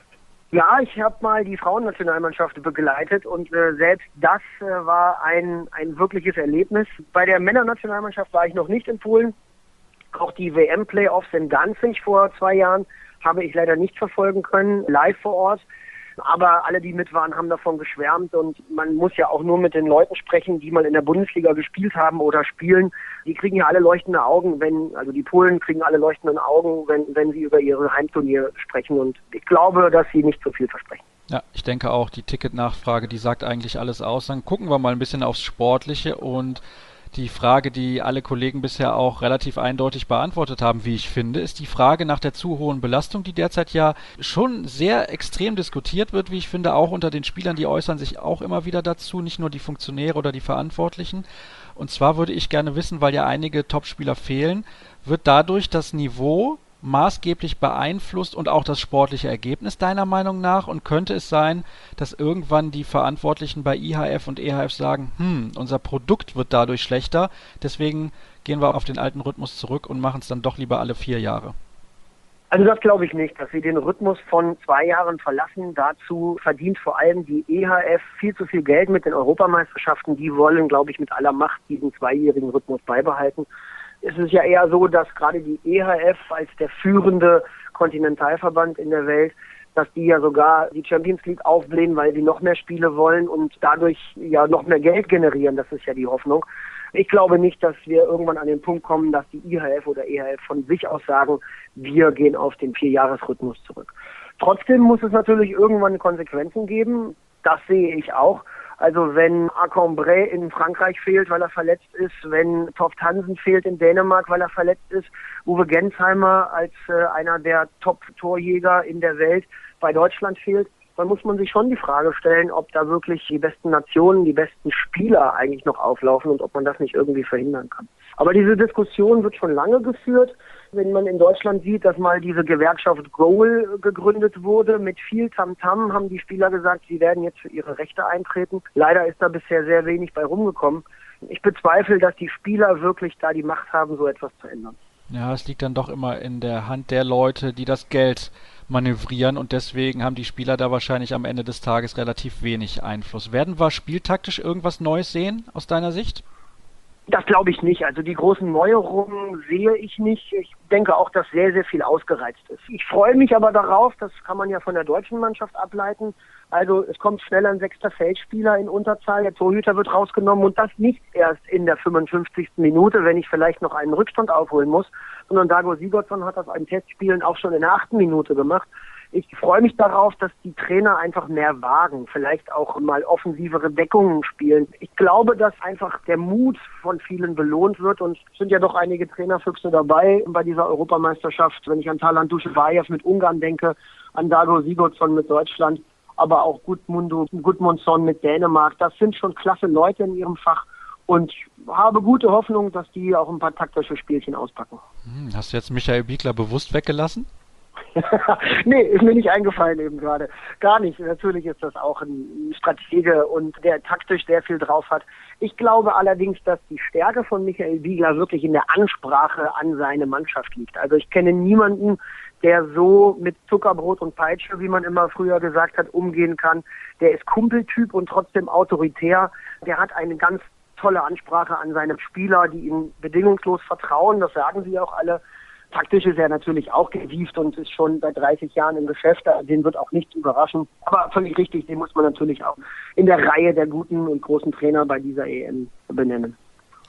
Ja, ich habe mal die Frauennationalmannschaft begleitet und äh, selbst das äh, war ein, ein wirkliches Erlebnis. Bei der Männernationalmannschaft war ich noch nicht in Polen. Auch die W M-Playoffs in Danzig vor zwei Jahren habe ich leider nicht verfolgen können, live vor Ort. Aber alle, die mit waren, haben davon geschwärmt und man muss ja auch nur mit den Leuten sprechen, die mal in der Bundesliga gespielt haben oder spielen. Die kriegen ja alle leuchtende Augen, wenn, also die Polen kriegen alle leuchtende Augen, wenn, wenn sie über ihre Heimturnier sprechen und ich glaube, dass sie nicht so viel versprechen. Ja, ich denke auch, die Ticketnachfrage, die sagt eigentlich alles aus. Dann gucken wir mal ein bisschen aufs Sportliche und die Frage, die alle Kollegen bisher auch relativ eindeutig beantwortet haben, wie ich finde, ist die Frage nach der zu hohen Belastung, die derzeit ja schon sehr extrem diskutiert wird, wie ich finde, auch unter den Spielern, die äußern sich auch immer wieder dazu, nicht nur die Funktionäre oder die Verantwortlichen. Und zwar würde ich gerne wissen, weil ja einige Topspieler fehlen, wird dadurch das Niveau maßgeblich beeinflusst und auch das sportliche Ergebnis deiner Meinung nach? Und könnte es sein, dass irgendwann die Verantwortlichen bei I H F und E H F sagen, hm, unser Produkt wird dadurch schlechter, deswegen gehen wir auf den alten Rhythmus zurück und machen es dann doch lieber alle vier Jahre? Also das glaube ich nicht, dass sie den Rhythmus von zwei Jahren verlassen. Dazu verdient vor allem die E H F viel zu viel Geld mit den Europameisterschaften. Die wollen, glaube ich, mit aller Macht diesen zweijährigen Rhythmus beibehalten. Es ist ja eher so, dass gerade die E H F als der führende Kontinentalverband in der Welt, dass die ja sogar die Champions League aufblähen, weil sie noch mehr Spiele wollen und dadurch ja noch mehr Geld generieren. Das ist ja die Hoffnung. Ich glaube nicht, dass wir irgendwann an den Punkt kommen, dass die I H F oder E H F von sich aus sagen, wir gehen auf den Vierjahresrhythmus zurück. Trotzdem muss es natürlich irgendwann Konsequenzen geben. Das sehe ich auch. Also wenn Accombray in Frankreich fehlt, weil er verletzt ist, wenn Toft Hansen fehlt in Dänemark, weil er verletzt ist, Uwe Gensheimer als äh, einer der Top-Torjäger in der Welt bei Deutschland fehlt, dann muss man sich schon die Frage stellen, ob da wirklich die besten Nationen, die besten Spieler eigentlich noch auflaufen und ob man das nicht irgendwie verhindern kann. Aber diese Diskussion wird schon lange geführt. Wenn man in Deutschland sieht, dass mal diese Gewerkschaft Goal gegründet wurde, mit viel Tamtam haben die Spieler gesagt, sie werden jetzt für ihre Rechte eintreten. Leider ist da bisher sehr wenig bei rumgekommen. Ich bezweifle, dass die Spieler wirklich da die Macht haben, so etwas zu ändern. Ja, es liegt dann doch immer in der Hand der Leute, die das Geld manövrieren und deswegen haben die Spieler da wahrscheinlich am Ende des Tages relativ wenig Einfluss. Werden wir spieltaktisch irgendwas Neues sehen aus deiner Sicht? Das glaube ich nicht. Also die großen Neuerungen sehe ich nicht. Ich denke auch, dass sehr, sehr viel ausgereizt ist. Ich freue mich aber darauf, das kann man ja von der deutschen Mannschaft ableiten. Also es kommt schnell ein sechster Feldspieler in Unterzahl, der Torhüter wird rausgenommen und das nicht erst in der fünfundfünfzigsten Minute, wenn ich vielleicht noch einen Rückstand aufholen muss, sondern Dago Sigurdsson hat das in Testspielen auch schon in der achten Minute gemacht. Ich freue mich darauf, dass die Trainer einfach mehr wagen, vielleicht auch mal offensivere Deckungen spielen. Ich glaube, dass einfach der Mut von vielen belohnt wird und es sind ja doch einige Trainerfüchse dabei bei dieser Europameisterschaft. Wenn ich an Talant Duschebaev mit Ungarn denke, an Dago Sigurdsson mit Deutschland, aber auch Gudmundur Gudmundsson mit Dänemark. Das sind schon klasse Leute in ihrem Fach und ich habe gute Hoffnung, dass die auch ein paar taktische Spielchen auspacken. Hm, hast du jetzt Michael Biegler bewusst weggelassen? Nee, ist mir nicht eingefallen eben gerade. Gar nicht. Natürlich ist das auch ein Stratege und der taktisch sehr viel drauf hat. Ich glaube allerdings, dass die Stärke von Michael Biegler wirklich in der Ansprache an seine Mannschaft liegt. Also ich kenne niemanden, der so mit Zuckerbrot und Peitsche, wie man immer früher gesagt hat, umgehen kann. Der ist Kumpeltyp und trotzdem autoritär. Der hat eine ganz tolle Ansprache an seine Spieler, die ihm bedingungslos vertrauen. Das sagen sie auch alle. Taktisch ist er natürlich auch gewieft und ist schon seit dreißig Jahren im Geschäft. Den wird auch nichts überraschen. Aber völlig richtig, den muss man natürlich auch in der Reihe der guten und großen Trainer bei dieser E M benennen.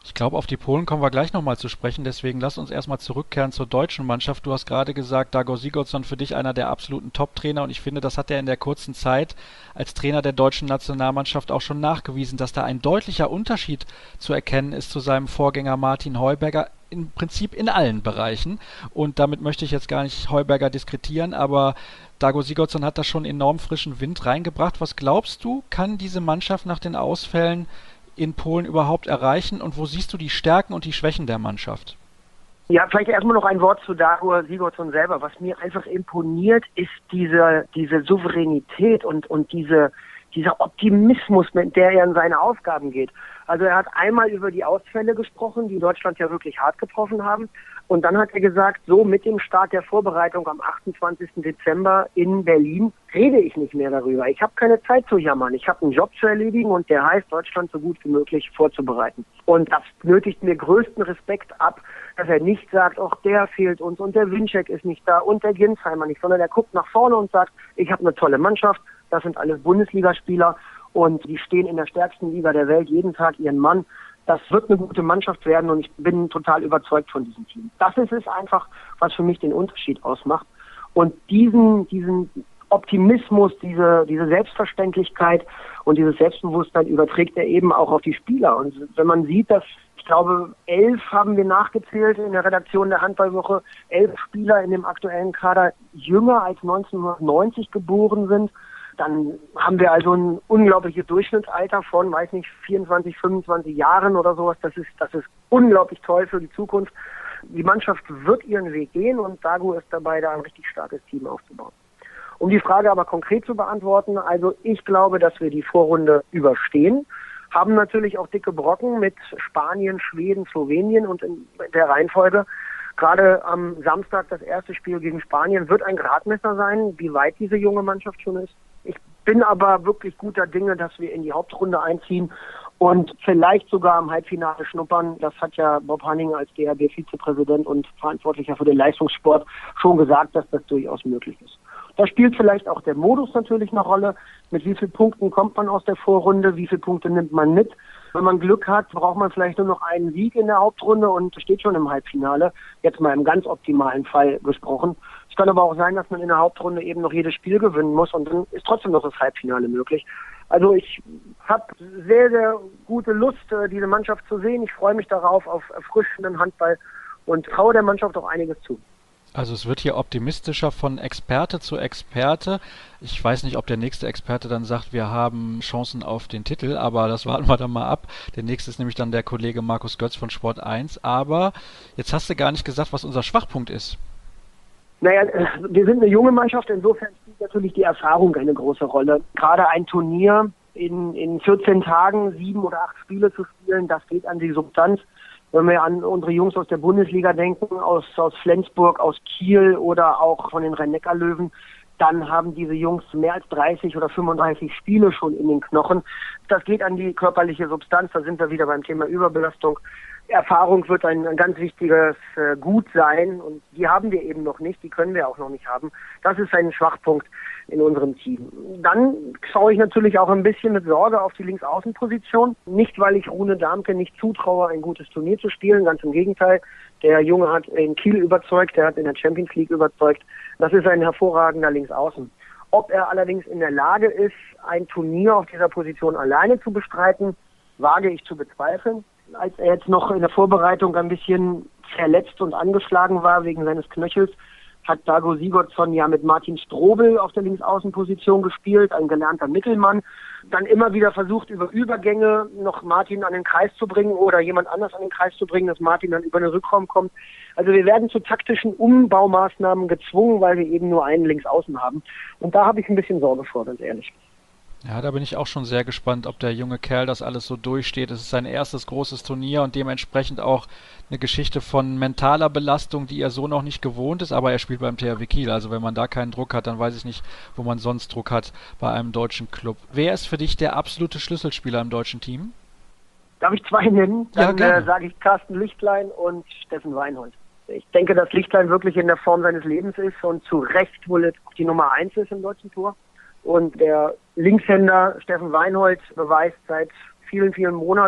Ich glaube, auf die Polen kommen wir gleich nochmal zu sprechen, deswegen lass uns erstmal zurückkehren zur deutschen Mannschaft. Du hast gerade gesagt, Dago Sigurdsson für dich einer der absoluten Top-Trainer und ich finde, das hat er in der kurzen Zeit als Trainer der deutschen Nationalmannschaft auch schon nachgewiesen, dass da ein deutlicher Unterschied zu erkennen ist zu seinem Vorgänger Martin Heuberger, im Prinzip in allen Bereichen. Und damit möchte ich jetzt gar nicht Heuberger diskretieren, aber Dago Sigurdsson hat da schon enorm frischen Wind reingebracht. Was glaubst du, kann diese Mannschaft nach den Ausfällen in Polen überhaupt erreichen und wo siehst du die Stärken und die Schwächen der Mannschaft? Ja, vielleicht erstmal noch ein Wort zu Dago Sigurdsson selber. Was mir einfach imponiert, ist diese, diese Souveränität und, und diese, dieser Optimismus, mit der er in seine Aufgaben geht. Also er hat einmal über die Ausfälle gesprochen, die Deutschland ja wirklich hart getroffen haben. Und dann hat er gesagt, so mit dem Start der Vorbereitung am achtundzwanzigsten Dezember in Berlin rede ich nicht mehr darüber. Ich habe keine Zeit zu jammern. Ich habe einen Job zu erledigen und der heißt, Deutschland so gut wie möglich vorzubereiten. Und das nötigt mir größten Respekt ab, dass er nicht sagt, ach, der fehlt uns und der Winczek ist nicht da und der Ginsheimer nicht, sondern er guckt nach vorne und sagt, ich habe eine tolle Mannschaft, das sind alles Bundesligaspieler und die stehen in der stärksten Liga der Welt jeden Tag ihren Mann. Das wird eine gute Mannschaft werden und ich bin total überzeugt von diesem Team. Das ist es einfach, was für mich den Unterschied ausmacht. Und diesen, diesen Optimismus, diese, diese Selbstverständlichkeit und dieses Selbstbewusstsein überträgt er eben auch auf die Spieler. Und wenn man sieht, dass, ich glaube, elf haben wir nachgezählt in der Redaktion der Handballwoche, elf Spieler in dem aktuellen Kader jünger als neunzehnhundertneunzig geboren sind, dann haben wir also ein unglaubliches Durchschnittsalter von, weiß nicht, vierundzwanzig, fünfundzwanzig Jahren oder sowas. Das ist, das ist unglaublich toll für die Zukunft. Die Mannschaft wird ihren Weg gehen und Dago ist dabei, da ein richtig starkes Team aufzubauen. Um die Frage aber konkret zu beantworten, also ich glaube, dass wir die Vorrunde überstehen, haben natürlich auch dicke Brocken mit Spanien, Schweden, Slowenien und in der Reihenfolge. Gerade am Samstag das erste Spiel gegen Spanien wird ein Gradmesser sein, wie weit diese junge Mannschaft schon ist. Ich bin aber wirklich guter Dinge, dass wir in die Hauptrunde einziehen und vielleicht sogar im Halbfinale schnuppern. Das hat ja Bob Hanning als D H B-Vizepräsident und Verantwortlicher für den Leistungssport schon gesagt, dass das durchaus möglich ist. Da spielt vielleicht auch der Modus natürlich eine Rolle. Mit wie vielen Punkten kommt man aus der Vorrunde? Wie viele Punkte nimmt man mit? Wenn man Glück hat, braucht man vielleicht nur noch einen Sieg in der Hauptrunde und steht schon im Halbfinale. Jetzt mal im ganz optimalen Fall gesprochen. Es kann aber auch sein, dass man in der Hauptrunde eben noch jedes Spiel gewinnen muss und dann ist trotzdem noch das Halbfinale möglich. Also ich habe sehr, sehr gute Lust, diese Mannschaft zu sehen. Ich freue mich darauf, auf erfrischenden Handball und traue der Mannschaft auch einiges zu. Also es wird hier optimistischer von Experte zu Experte. Ich weiß nicht, ob der nächste Experte dann sagt, wir haben Chancen auf den Titel, aber das warten wir dann mal ab. Der nächste ist nämlich dann der Kollege Markus Götz von Sport eins. Aber jetzt hast du gar nicht gesagt, was unser Schwachpunkt ist. Naja, wir sind eine junge Mannschaft, insofern spielt natürlich die Erfahrung eine große Rolle. Gerade ein Turnier in, in vierzehn Tagen, sieben oder acht Spiele zu spielen, das geht an die Substanz. Wenn wir an unsere Jungs aus der Bundesliga denken, aus, aus Flensburg, aus Kiel oder auch von den Rhein-Neckar-Löwen, dann haben diese Jungs mehr als dreißig oder fünfunddreißig Spiele schon in den Knochen. Das geht an die körperliche Substanz, da sind wir wieder beim Thema Überbelastung. Erfahrung wird ein, ein ganz wichtiges äh, Gut sein und die haben wir eben noch nicht, die können wir auch noch nicht haben. Das ist ein Schwachpunkt in unserem Team. Dann schaue ich natürlich auch ein bisschen mit Sorge auf die Linksaußenposition. Nicht, weil ich Rune Darmke nicht zutraue, ein gutes Turnier zu spielen, ganz im Gegenteil. Der Junge hat in Kiel überzeugt, der hat in der Champions League überzeugt. Das ist ein hervorragender Linksaußen. Ob er allerdings in der Lage ist, ein Turnier auf dieser Position alleine zu bestreiten, wage ich zu bezweifeln. Als er jetzt noch in der Vorbereitung ein bisschen verletzt und angeschlagen war wegen seines Knöchels, hat Dago Sigurdsson ja mit Martin Strobel auf der Linksaußenposition gespielt, ein gelernter Mittelmann. Dann immer wieder versucht, über Übergänge noch Martin an den Kreis zu bringen oder jemand anders an den Kreis zu bringen, dass Martin dann über den Rückraum kommt. Also wir werden zu taktischen Umbaumaßnahmen gezwungen, weil wir eben nur einen Linksaußen haben. Und da habe ich ein bisschen Sorge vor, ganz ehrlich. Ja, da bin ich auch schon sehr gespannt, ob der junge Kerl das alles so durchsteht. Es ist sein erstes großes Turnier und dementsprechend auch eine Geschichte von mentaler Belastung, die er so noch nicht gewohnt ist, aber er spielt beim T H W Kiel. Also wenn man da keinen Druck hat, dann weiß ich nicht, wo man sonst Druck hat bei einem deutschen Club. Wer ist für dich der absolute Schlüsselspieler im deutschen Team? Darf ich zwei nennen? Dann ja, äh, sage ich Carsten Lichtlein und Steffen Weinhold. Ich denke, dass Lichtlein wirklich in der Form seines Lebens ist und zu Recht wohl die Nummer eins ist im deutschen Tor. Und der Linkshänder Steffen Weinhold beweist seit vielen, vielen Monaten,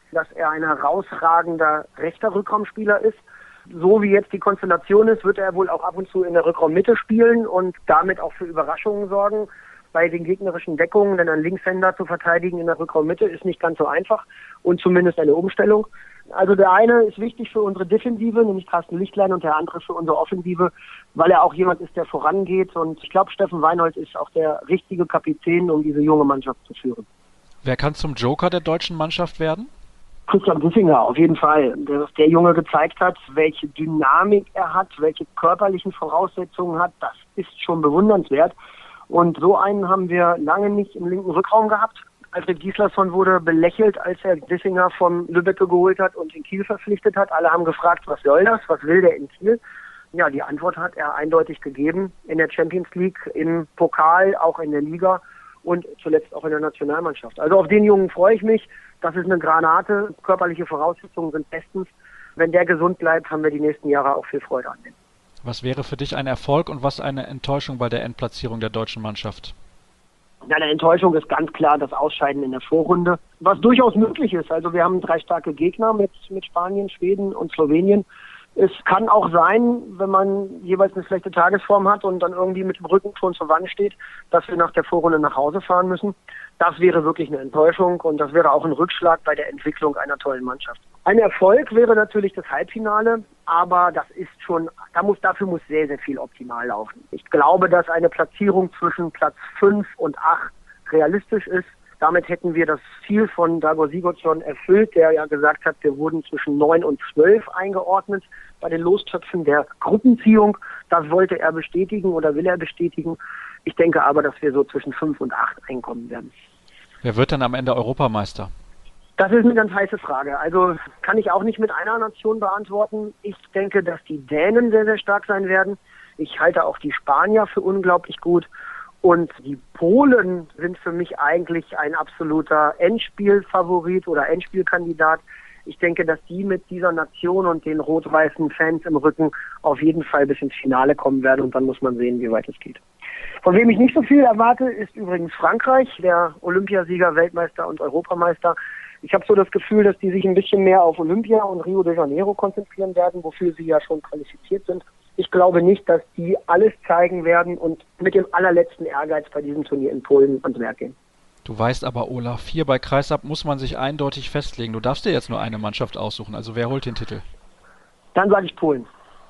dass er ein herausragender rechter Rückraumspieler ist. So wie jetzt die Konstellation ist, wird er wohl auch ab und zu in der Rückraummitte spielen und damit auch für Überraschungen sorgen bei den gegnerischen Deckungen, denn ein Linkshänder zu verteidigen in der Rückraummitte ist nicht ganz so einfach und zumindest eine Umstellung. Also der eine ist wichtig für unsere Defensive, nämlich Carsten Lichtlein, und der andere für unsere Offensive, weil er auch jemand ist, der vorangeht, und ich glaube, Steffen Weinhold ist auch der richtige Kapitän, um diese junge Mannschaft zu führen. Wer kann zum Joker der deutschen Mannschaft werden? Christian Bissinger, auf jeden Fall. Dass der Junge gezeigt hat, welche Dynamik er hat, welche körperlichen Voraussetzungen hat, das ist schon bewundernswert. Und so einen haben wir lange nicht im linken Rückraum gehabt. Alfred Gislason wurde belächelt, als er Bissinger von Lübbecke geholt hat und in Kiel verpflichtet hat. Alle haben gefragt, was soll das, was will der in Kiel? Ja, die Antwort hat er eindeutig gegeben in der Champions League, im Pokal, auch in der Liga und zuletzt auch in der Nationalmannschaft. Also auf den Jungen freue ich mich. Das ist eine Granate. Körperliche Voraussetzungen sind bestens. Wenn der gesund bleibt, haben wir die nächsten Jahre auch viel Freude an dem. Was wäre für dich ein Erfolg und was eine Enttäuschung bei der Endplatzierung der deutschen Mannschaft? Ja, eine Enttäuschung ist ganz klar das Ausscheiden in der Vorrunde, was durchaus möglich ist. Also wir haben drei starke Gegner mit, mit Spanien, Schweden und Slowenien. Es kann auch sein, wenn man jeweils eine schlechte Tagesform hat und dann irgendwie mit dem Rücken schon zur Wand steht, dass wir nach der Vorrunde nach Hause fahren müssen. Das wäre wirklich eine Enttäuschung und das wäre auch ein Rückschlag bei der Entwicklung einer tollen Mannschaft. Ein Erfolg wäre natürlich das Halbfinale, aber das ist schon, da muss, dafür muss sehr, sehr viel optimal laufen. Ich glaube, dass eine Platzierung zwischen Platz fünf und acht realistisch ist. Damit hätten wir das Ziel von Dago Sigurdsson erfüllt, der ja gesagt hat, wir wurden zwischen neun und zwölf eingeordnet bei den Lostöpfen der Gruppenziehung. Das wollte er bestätigen oder will er bestätigen. Ich denke aber, dass wir so zwischen fünf und acht einkommen werden. Wer wird denn am Ende Europameister? Das ist eine ganz heiße Frage. Also kann ich auch nicht mit einer Nation beantworten. Ich denke, dass die Dänen sehr, sehr stark sein werden. Ich halte auch die Spanier für unglaublich gut. Und die Polen sind für mich eigentlich ein absoluter Endspielfavorit oder Endspielkandidat. Ich denke, dass die mit dieser Nation und den rot-weißen Fans im Rücken auf jeden Fall bis ins Finale kommen werden. Und dann muss man sehen, wie weit es geht. Von wem ich nicht so viel erwarte, ist übrigens Frankreich, der Olympiasieger, Weltmeister und Europameister. Ich habe so das Gefühl, dass die sich ein bisschen mehr auf Olympia und Rio de Janeiro konzentrieren werden, wofür sie ja schon qualifiziert sind. Ich glaube nicht, dass die alles zeigen werden und mit dem allerletzten Ehrgeiz bei diesem Turnier in Polen ans Werk gehen. Du weißt aber, Olaf, hier bei Kreisab muss man sich eindeutig festlegen. Du darfst dir jetzt nur eine Mannschaft aussuchen. Also wer holt den Titel? Dann sage ich Polen.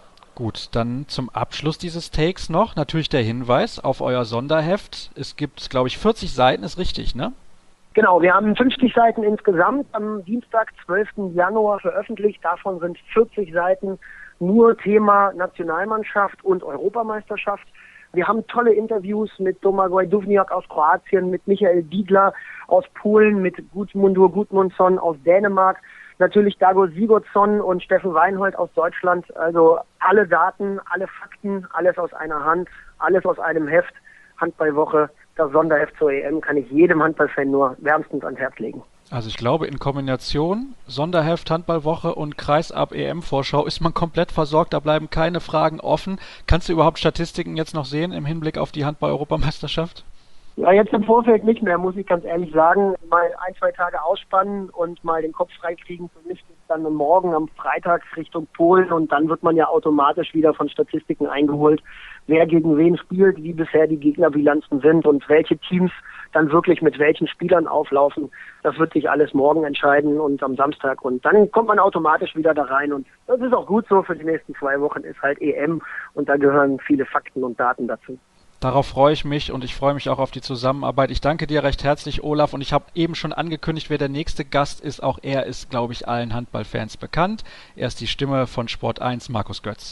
Gut, dann zum Abschluss dieses Takes noch natürlich der Hinweis auf euer Sonderheft. Es gibt, glaube ich, vierzig Seiten, ist richtig, ne? Genau, wir haben fünfzig Seiten insgesamt am Dienstag, zwölften Januar veröffentlicht. Davon sind vierzig Seiten nur Thema Nationalmannschaft und Europameisterschaft. Wir haben tolle Interviews mit Domagoj Duvniak aus Kroatien, mit Michael Biegler aus Polen, mit Gudmundur Gudmundsson aus Dänemark, natürlich Dago Sigurdsson und Steffen Weinhold aus Deutschland. Also alle Daten, alle Fakten, alles aus einer Hand, alles aus einem Heft. Handballwoche, das Sonderheft zur E M, kann ich jedem Handballfan nur wärmstens ans Herz legen. Also ich glaube, in Kombination Sonderheft, Handballwoche und Kreisab E M-Vorschau ist man komplett versorgt, da bleiben keine Fragen offen. Kannst du überhaupt Statistiken jetzt noch sehen im Hinblick auf die Handball-Europameisterschaft? Ja, jetzt im Vorfeld nicht mehr, muss ich ganz ehrlich sagen. Mal ein, zwei Tage ausspannen und mal den Kopf freikriegen. Für mich geht's dann morgen am Freitag Richtung Polen und dann wird man ja automatisch wieder von Statistiken eingeholt, wer gegen wen spielt, wie bisher die Gegnerbilanzen sind und welche Teams dann wirklich mit welchen Spielern auflaufen. Das wird sich alles morgen entscheiden und am Samstag. Und dann kommt man automatisch wieder da rein. Und das ist auch gut so, für die nächsten zwei Wochen ist halt E M und da gehören viele Fakten und Daten dazu. Darauf freue ich mich und ich freue mich auch auf die Zusammenarbeit. Ich danke dir recht herzlich, Olaf, und ich habe eben schon angekündigt, wer der nächste Gast ist. Auch er ist, glaube ich, allen Handballfans bekannt. Er ist die Stimme von Sport eins, Markus Götz.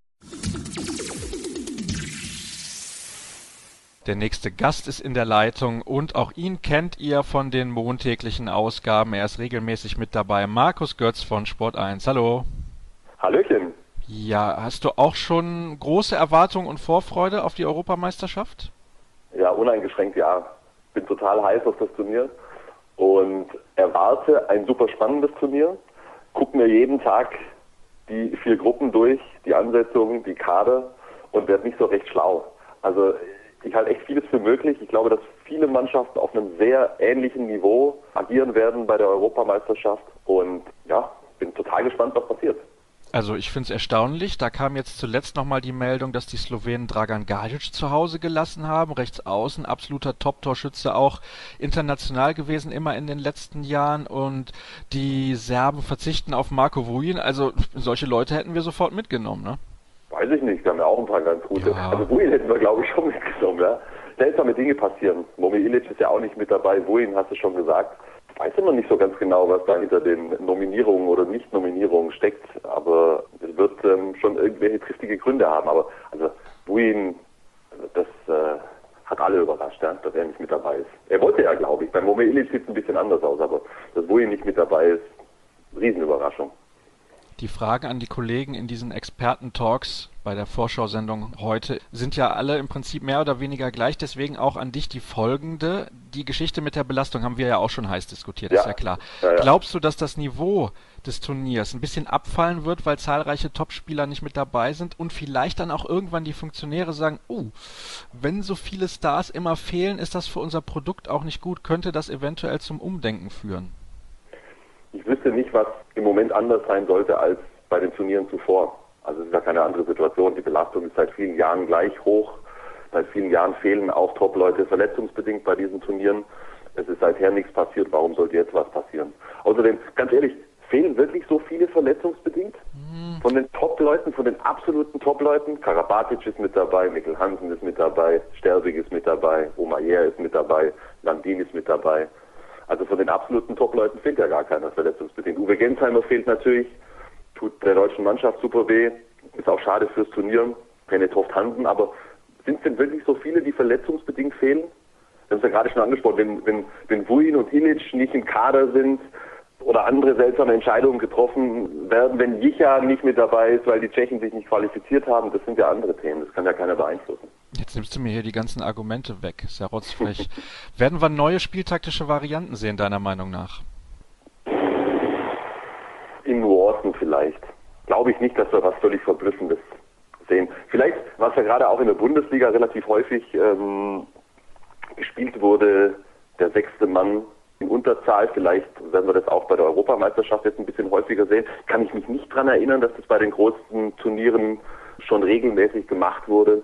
Der nächste Gast ist in der Leitung und auch ihn kennt ihr von den montäglichen Ausgaben. Er ist regelmäßig mit dabei. Markus Götz von Sport eins. Hallo. Hallöchen. Ja, hast du auch schon große Erwartungen und Vorfreude auf die Europameisterschaft? Ja, uneingeschränkt ja. Bin total heiß auf das Turnier und erwarte ein super spannendes Turnier. Guck mir jeden Tag die vier Gruppen durch, die Ansetzungen, die Kader und werde nicht so recht schlau. Also ich halte echt vieles für möglich. Ich glaube, dass viele Mannschaften auf einem sehr ähnlichen Niveau agieren werden bei der Europameisterschaft. Und ja, bin total gespannt, was passiert. Also ich finde es erstaunlich. Da kam jetzt zuletzt nochmal die Meldung, dass die Slowenen Dragan Gajic zu Hause gelassen haben. Rechts außen, absoluter Top-Torschütze, auch international gewesen, immer in den letzten Jahren. Und die Serben verzichten auf Marko Vujin. Also solche Leute hätten wir sofort mitgenommen, ne? Weiß ich nicht, wir haben ja auch ein paar ganz gute. Ja. Also Vujin hätten wir, glaube ich, schon mitgenommen, ja. Seltsame Dinge passieren. Momir Ilić ist ja auch nicht mit dabei. Vujin hast du schon gesagt. Weiß immer nicht so ganz genau, was da hinter den Nominierungen oder Nicht-Nominierungen steckt, aber es wird ähm, schon irgendwelche triftige Gründe haben. Aber also Vujin, das äh, hat alle überrascht, ja, dass er nicht mit dabei ist. Er wollte ja, glaube ich. Bei Momir Ilić sieht es ein bisschen anders aus, aber dass Vujin nicht mit dabei ist, Riesenüberraschung. Die Fragen an die Kollegen in diesen Experten-Talks bei der Vorschau-Sendung heute sind ja alle im Prinzip mehr oder weniger gleich, deswegen auch an dich die folgende. Die Geschichte mit der Belastung haben wir ja auch schon heiß diskutiert, ja. Ist ja klar. Ja, ja. Glaubst du, dass das Niveau des Turniers ein bisschen abfallen wird, weil zahlreiche Topspieler nicht mit dabei sind und vielleicht dann auch irgendwann die Funktionäre sagen, oh, wenn so viele Stars immer fehlen, ist das für unser Produkt auch nicht gut, könnte das eventuell zum Umdenken führen? Ich wüsste nicht, was im Moment anders sein sollte als bei den Turnieren zuvor. Also es ist ja keine andere Situation. Die Belastung ist seit vielen Jahren gleich hoch. Seit vielen Jahren fehlen auch Top-Leute verletzungsbedingt bei diesen Turnieren. Es ist seither nichts passiert. Warum sollte jetzt was passieren? Außerdem, ganz ehrlich, fehlen wirklich so viele verletzungsbedingt? Mhm. Von den Top-Leuten, von den absoluten Top-Leuten? Karabatic ist mit dabei, Mikkel Hansen ist mit dabei, Sterbig ist mit dabei, Omayer ist mit dabei, Landin ist mit dabei. Also von den absoluten Top-Leuten fehlt ja gar keiner verletzungsbedingt. Uwe Gensheimer fehlt natürlich, tut der deutschen Mannschaft super weh, ist auch schade fürs Turnier, René Toft-Hansen, aber sind es denn wirklich so viele, die verletzungsbedingt fehlen? Wir haben es ja gerade schon angesprochen, wenn, wenn, wenn Vujin und Ilić nicht im Kader sind oder andere seltsame Entscheidungen getroffen werden, wenn Jicha nicht mit dabei ist, weil die Tschechen sich nicht qualifiziert haben, das sind ja andere Themen, das kann ja keiner beeinflussen. Jetzt nimmst du mir hier die ganzen Argumente weg, ist ja rotzfrech. Werden wir neue spieltaktische Varianten sehen, deiner Meinung nach? In Nuancen vielleicht. Glaube ich nicht, dass wir was völlig Verblüffendes sehen. Vielleicht, was ja gerade auch in der Bundesliga relativ häufig ähm, gespielt wurde, der sechste Mann in Unterzahl, vielleicht werden wir das auch bei der Europameisterschaft jetzt ein bisschen häufiger sehen. Kann ich mich nicht dran erinnern, dass das bei den großen Turnieren schon regelmäßig gemacht wurde.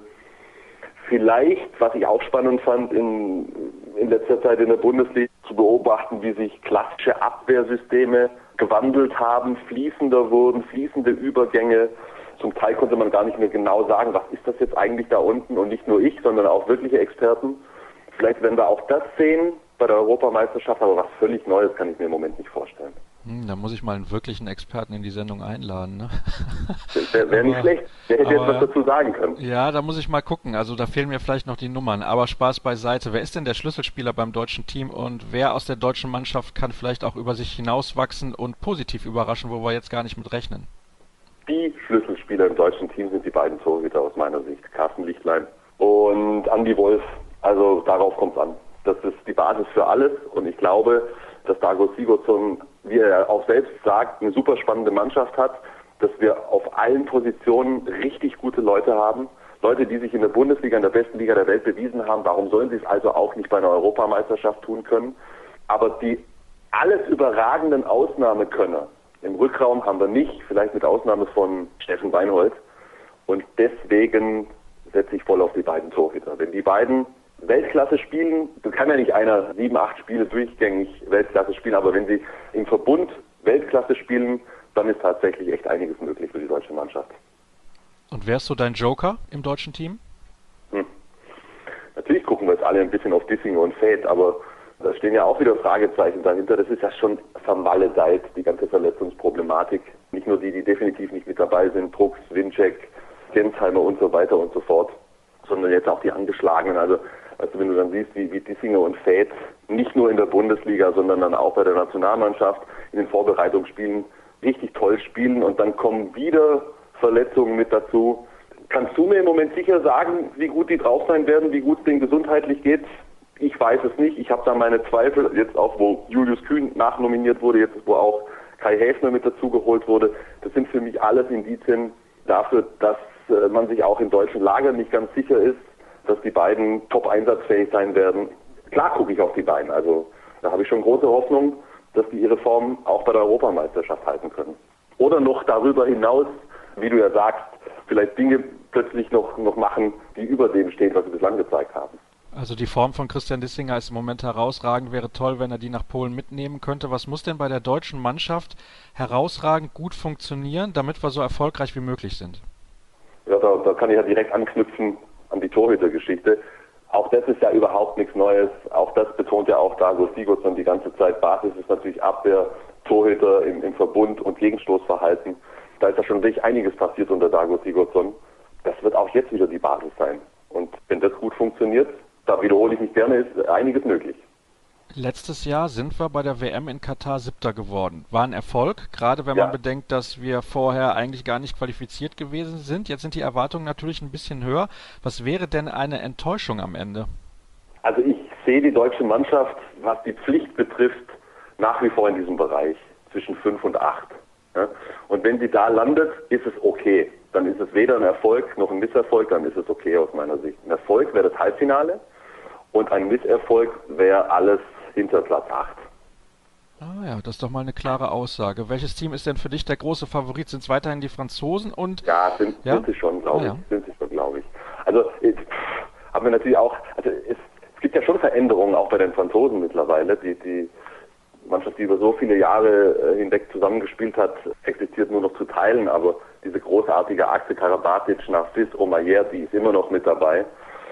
Vielleicht, was ich auch spannend fand, in, in letzter Zeit in der Bundesliga zu beobachten, wie sich klassische Abwehrsysteme gewandelt haben, fließender wurden, fließende Übergänge. Zum Teil konnte man gar nicht mehr genau sagen, was ist das jetzt eigentlich da unten, und nicht nur ich, sondern auch wirkliche Experten. Vielleicht werden wir auch das sehen bei der Europameisterschaft, aber was völlig Neues kann ich mir im Moment nicht vorstellen. Hm, da muss ich mal einen wirklichen Experten in die Sendung einladen, ne? Wäre wär nicht schlecht. Der hätte aber, jetzt was dazu sagen können. Ja, da muss ich mal gucken. Also da fehlen mir vielleicht noch die Nummern. Aber Spaß beiseite. Wer ist denn der Schlüsselspieler beim deutschen Team und wer aus der deutschen Mannschaft kann vielleicht auch über sich hinauswachsen und positiv überraschen, wo wir jetzt gar nicht mit rechnen? Die Schlüsselspieler im deutschen Team sind die beiden Torhüter aus meiner Sicht. Carsten Lichtlein und Andi Wolf. Also darauf kommt es an. Das ist die Basis für alles, und ich glaube, dass Dago Sigurdsson, wie er auch selbst sagt, eine super spannende Mannschaft hat, dass wir auf allen Positionen richtig gute Leute haben. Leute, die sich in der Bundesliga, in der besten Liga der Welt bewiesen haben. Warum sollen sie es also auch nicht bei einer Europameisterschaft tun können? Aber die alles überragenden Ausnahmekönner im Rückraum haben wir nicht, vielleicht mit Ausnahme von Steffen Weinhold. Und deswegen setze ich voll auf die beiden Torhüter. Wenn die beiden Weltklasse spielen, dann kann ja nicht einer sieben, acht Spiele durchgängig Weltklasse spielen, aber wenn sie im Verbund Weltklasse spielen, dann ist tatsächlich echt einiges möglich für die deutsche Mannschaft. Und wer ist so dein Joker im deutschen Team? Hm. Natürlich gucken wir jetzt alle ein bisschen auf Dissinger und Feth, aber da stehen ja auch wieder Fragezeichen dahinter. Das ist ja schon vermaledeit, die ganze Verletzungsproblematik. Nicht nur die, die definitiv nicht mit dabei sind, Drucks, Winczek, Gensheimer und so weiter und so fort, sondern jetzt auch die Angeschlagenen. Also, also wenn du dann siehst, wie, wie Dissinger und Feth nicht nur in der Bundesliga, sondern dann auch bei der Nationalmannschaft in den Vorbereitungsspielen richtig toll spielen, und dann kommen wieder Verletzungen mit dazu. Kannst du mir im Moment sicher sagen, wie gut die drauf sein werden, wie gut es denen gesundheitlich geht? Ich weiß es nicht. Ich habe da meine Zweifel, jetzt auch, wo Julius Kühn nachnominiert wurde, jetzt wo auch Kai Häfner mit dazugeholt wurde. Das sind für mich alles Indizien dafür, dass man sich auch in deutschen Lagern nicht ganz sicher ist, dass die beiden top einsatzfähig sein werden. klar gucke ich auf die beiden. Also da habe ich schon große Hoffnung, dass die ihre Form auch bei der Europameisterschaft halten können. Oder noch darüber hinaus, wie du ja sagst, vielleicht Dinge plötzlich noch, noch machen, die über dem stehen, was sie bislang gezeigt haben. Also die Form von Christian Dissinger ist im Moment herausragend. Wäre toll, wenn er die nach Polen mitnehmen könnte. Was muss denn bei der deutschen Mannschaft herausragend gut funktionieren, damit wir so erfolgreich wie möglich sind? Ja, da, da kann ich ja direkt anknüpfen an die Torhütergeschichte. Auch das ist ja überhaupt nichts Neues. Auch das betont ja auch Dago Sigurdsson die ganze Zeit. Basis ist natürlich Abwehr, Torhüter im, im Verbund und Gegenstoßverhalten. Da ist ja schon wirklich einiges passiert unter Dago Sigurdsson. Das wird auch jetzt wieder die Basis sein. Und wenn das gut funktioniert, da wiederhole ich mich gerne, ist einiges möglich. Letztes Jahr sind wir bei der W M in Katar Siebter geworden. War ein Erfolg, gerade wenn Ja. man bedenkt, dass wir vorher eigentlich gar nicht qualifiziert gewesen sind. Jetzt sind die Erwartungen natürlich ein bisschen höher. Was wäre denn eine Enttäuschung am Ende? Also ich sehe die deutsche Mannschaft, was die Pflicht betrifft, nach wie vor in diesem Bereich zwischen fünf und acht. Ja? Und wenn sie da landet, ist es okay. Dann ist es weder ein Erfolg noch ein Misserfolg, dann ist es okay aus meiner Sicht. Ein Erfolg wäre das Halbfinale und ein Misserfolg wäre alles hinter Platz acht. Ah ja, das ist doch mal eine klare Aussage. Welches Team ist denn für dich der große Favorit? Sind es weiterhin die Franzosen? Und Ja, sind, Ja? sind sie schon, glaube Ah, ich. ja. Sind sie schon, glaube ich. Also ich, haben wir natürlich auch, also es, es gibt ja schon Veränderungen auch bei den Franzosen mittlerweile. Die, die Mannschaft, die über so viele Jahre äh, hinweg zusammengespielt hat, existiert nur noch zu Teilen, aber diese großartige Achse Karabatic, Narcisse, Omayer, die ist immer noch mit dabei.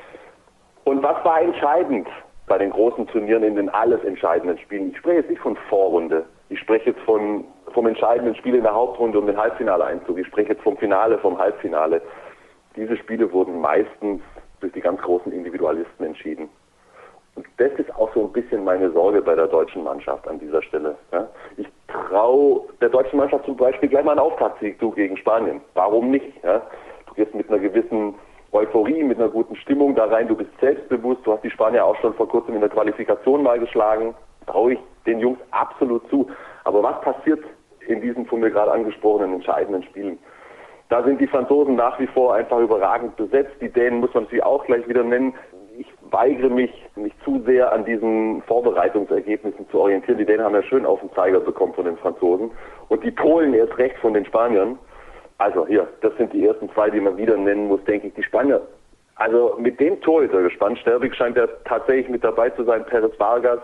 Und was war entscheidend bei den großen Turnieren in den alles entscheidenden Spielen? Ich spreche jetzt nicht von Vorrunde, ich spreche jetzt von, vom entscheidenden Spiel in der Hauptrunde um den Halbfinaleinzug, ich spreche jetzt vom Finale, vom Halbfinale. Diese Spiele wurden meistens durch die ganz großen Individualisten entschieden. Und das ist auch so ein bisschen meine Sorge bei der deutschen Mannschaft an dieser Stelle. Ja. Ich traue der deutschen Mannschaft zum Beispiel gleich mal einen Auftaktsieg zu gegen Spanien. Warum nicht? Ja. Du gehst mit einer gewissen Euphorie, mit einer guten Stimmung da rein, du bist selbstbewusst, du hast die Spanier auch schon vor kurzem in der Qualifikation mal geschlagen. Traue ich den Jungs absolut zu. Aber was passiert in diesen von mir gerade angesprochenen entscheidenden Spielen? Da sind die Franzosen nach wie vor einfach überragend besetzt. Die Dänen muss man sie auch gleich wieder nennen. Ich weigere mich, mich zu sehr an diesen Vorbereitungsergebnissen zu orientieren. Die Dänen haben ja schön auf den Zeiger bekommen von den Franzosen. Und die Polen erst recht von den Spaniern. Also hier, das sind die ersten zwei, die man wieder nennen muss, denke ich. Die Spanier, also mit dem Torhüter gespannt. Sterbig scheint ja tatsächlich mit dabei zu sein. Perez Vargas,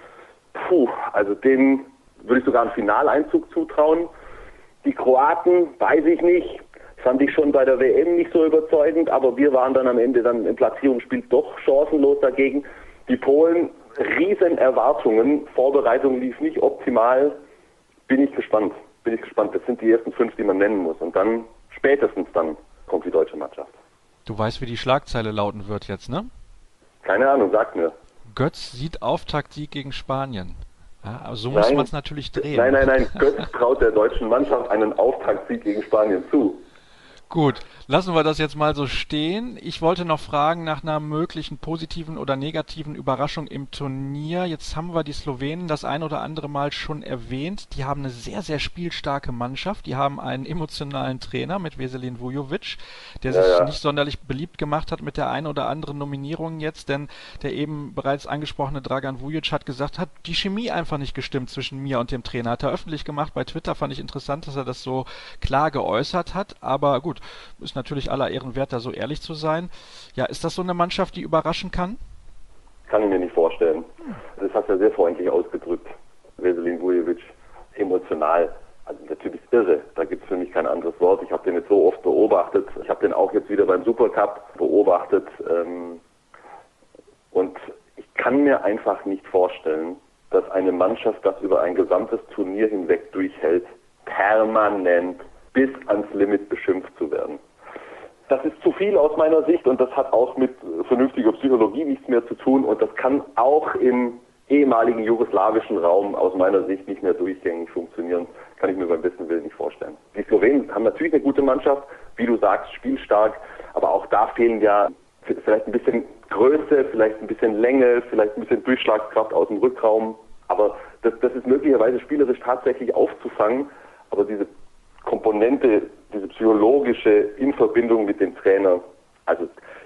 puh, also den würde ich sogar einen Finaleinzug zutrauen. Die Kroaten, weiß ich nicht. Fand ich schon bei der W M nicht so überzeugend, aber wir waren dann am Ende dann im Platzierungsspiel doch chancenlos dagegen. Die Polen, riesen Erwartungen, Vorbereitung lief nicht optimal. Bin ich gespannt, bin ich gespannt. Das sind die ersten fünf, die man nennen muss. Und dann, spätestens dann, kommt die deutsche Mannschaft. du weißt, wie die Schlagzeile lauten wird jetzt, ne? Keine Ahnung, sag mir. Götz sieht Auftaktsieg gegen Spanien. Ja, aber so Nein. muss man es natürlich drehen. Nein, nein, nein, Götz traut der deutschen Mannschaft einen Auftaktsieg gegen Spanien zu. Gut, lassen wir das jetzt mal so stehen. Ich wollte noch fragen nach einer möglichen positiven oder negativen Überraschung im Turnier. Jetzt haben wir die Slowenen das ein oder andere Mal schon erwähnt. Die haben eine sehr, sehr spielstarke Mannschaft. Die haben einen emotionalen Trainer mit Veselin Vujovic, der Ja, sich ja. nicht sonderlich beliebt gemacht hat mit der einen oder anderen Nominierung jetzt, denn der eben bereits angesprochene Dragan Vujic hat gesagt, hat die Chemie einfach nicht gestimmt zwischen mir und dem Trainer. Hat er öffentlich gemacht. Bei Twitter fand ich interessant, dass er das so klar geäußert hat. Aber gut, ist natürlich aller Ehren wert, da so ehrlich zu sein. Ja, ist das so eine Mannschaft, die überraschen kann? Kann ich mir nicht vorstellen. Das hast du ja sehr freundlich ausgedrückt. Veselin Vujovic, emotional. Also der Typ ist irre. Da gibt es für mich kein anderes Wort. Ich habe den jetzt so oft beobachtet. Ich habe den auch jetzt wieder beim Supercup beobachtet. Ähm, und ich kann mir einfach nicht vorstellen, dass eine Mannschaft das über ein gesamtes Turnier hinweg durchhält, permanent bis ans Limit beschimpft zu werden. Das ist zu viel aus meiner Sicht und das hat auch mit vernünftiger Psychologie nichts mehr zu tun und das kann auch im ehemaligen jugoslawischen Raum aus meiner Sicht nicht mehr durchgängig funktionieren. Kann ich mir beim besten Willen nicht vorstellen. Die Slowenen haben natürlich eine gute Mannschaft, wie du sagst, spielstark, aber auch da fehlen ja vielleicht ein bisschen Größe, vielleicht ein bisschen Länge, vielleicht ein bisschen Durchschlagskraft aus dem Rückraum, aber das, das ist möglicherweise spielerisch tatsächlich aufzufangen, aber diese Komponente, diese psychologische in Verbindung mit dem Trainer. Also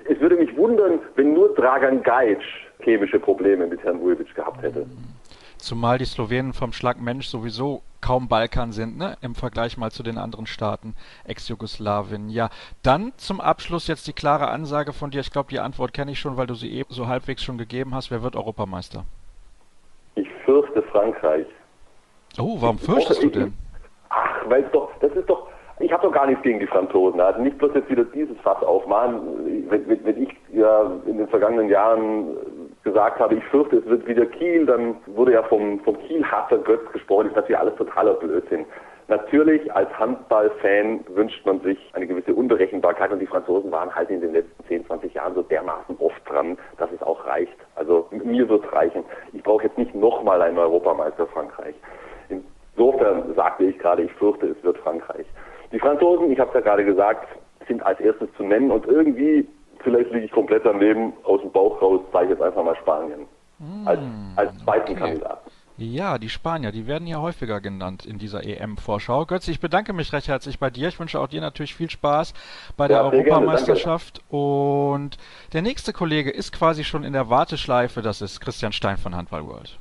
es würde mich wundern, wenn nur Dragan Gajic chemische Probleme mit Herrn Vujovic gehabt hätte. Zumal die Slowenen vom Schlag Mensch sowieso kaum Balkan sind, ne? Im Vergleich mal zu den anderen Staaten, Ex-Jugoslawien. Ja, dann zum Abschluss jetzt die klare Ansage von dir. Ich glaube, die Antwort kenne ich schon, weil du sie eben so halbwegs schon gegeben hast. Wer wird Europameister? Ich fürchte Frankreich. Oh, warum fürchtest du denn? Ach, weil es doch, das ist doch, ich habe doch gar nichts gegen die Franzosen. Also nicht bloß jetzt wieder dieses Fass aufmachen. Wenn, wenn, wenn ich ja in den vergangenen Jahren gesagt habe, ich fürchte, es wird wieder Kiel, dann wurde ja vom, vom Kiel-Hasser Götz gesprochen. Das ist natürlich alles totaler Blödsinn. Natürlich, als Handballfan wünscht man sich eine gewisse Unberechenbarkeit und die Franzosen waren halt in den letzten zehn, zwanzig Jahren so dermaßen oft dran, dass es auch reicht. Also mir wird es reichen. Ich brauche jetzt nicht nochmal einen Europameister Frankreich. Insofern sagte ich gerade, ich fürchte, es wird Frankreich. Die Franzosen, ich habe es ja gerade gesagt, sind als erstes zu nennen und irgendwie, vielleicht liege ich komplett daneben, aus dem Bauch raus, sage ich jetzt einfach mal Spanien. Mm, als, als zweiten okay. Kandidaten. Ja, die Spanier, die werden ja häufiger genannt in dieser E M-Vorschau. Götz, ich bedanke mich recht herzlich bei dir. Ich wünsche auch dir natürlich viel Spaß bei der ja, Europameisterschaft. Gerne, und der nächste Kollege ist quasi schon in der Warteschleife. Das ist Christian Stein von Handball World.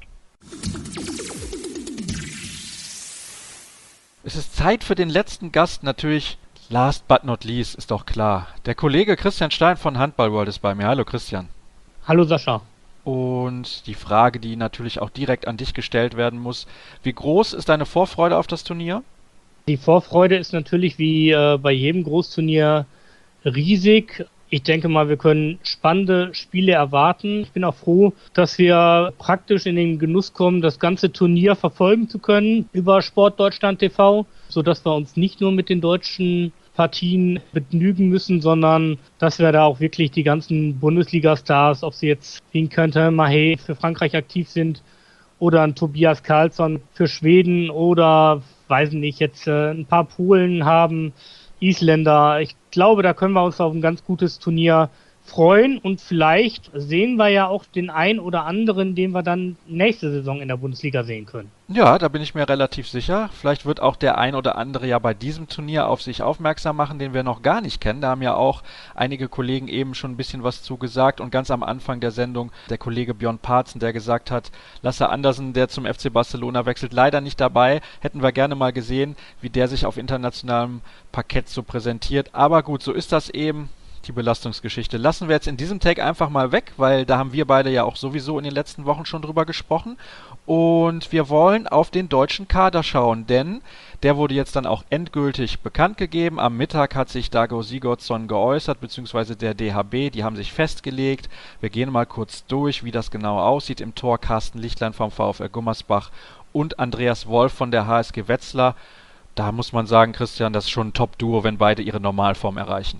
Es ist Zeit für den letzten Gast, natürlich last but not least, ist doch klar. Der Kollege Christian Stein von Handball World ist bei mir. Hallo Christian. Hallo Sascha. Und die Frage, die natürlich auch direkt an dich gestellt werden muss, wie groß ist deine Vorfreude auf das Turnier? Die Vorfreude ist natürlich wie äh, bei jedem Großturnier riesig. Ich denke mal, wir können spannende Spiele erwarten. Ich bin auch froh, dass wir praktisch in den Genuss kommen, das ganze Turnier verfolgen zu können über Sportdeutschland T V, sodass wir uns nicht nur mit den deutschen Partien begnügen müssen, sondern dass wir da auch wirklich die ganzen Bundesliga-Stars, ob sie jetzt wie ein Quentin Mahé für Frankreich aktiv sind oder ein Tobias Karlsson für Schweden oder, weiß nicht, jetzt äh, ein paar Polen haben, Isländer. Ich glaube, da können wir uns auf ein ganz gutes Turnier freuen und vielleicht sehen wir ja auch den ein oder anderen, den wir dann nächste Saison in der Bundesliga sehen können. Ja, da bin ich mir relativ sicher. Vielleicht wird auch der ein oder andere ja bei diesem Turnier auf sich aufmerksam machen, den wir noch gar nicht kennen. Da haben ja auch einige Kollegen eben schon ein bisschen was zugesagt und ganz am Anfang der Sendung der Kollege Björn Parzen, der gesagt hat, Lasse Andersen, der zum F C Barcelona wechselt, leider nicht dabei. Hätten wir gerne mal gesehen, wie der sich auf internationalem Parkett so präsentiert. Aber gut, so ist das eben. Die Belastungsgeschichte lassen wir jetzt in diesem Take einfach mal weg, weil da haben wir beide ja auch sowieso in den letzten Wochen schon drüber gesprochen. Und wir wollen auf den deutschen Kader schauen, denn der wurde jetzt dann auch endgültig bekannt gegeben. Am Mittag hat sich Dago Sigurdsson geäußert, beziehungsweise der D H B, die haben sich festgelegt. Wir gehen mal kurz durch, wie das genau aussieht. Im Tor Carsten Lichtlein vom VfR Gummersbach und Andreas Wolf von der H S G Wetzlar. Da muss man sagen, Christian, das ist schon ein Top-Duo, wenn beide ihre Normalform erreichen.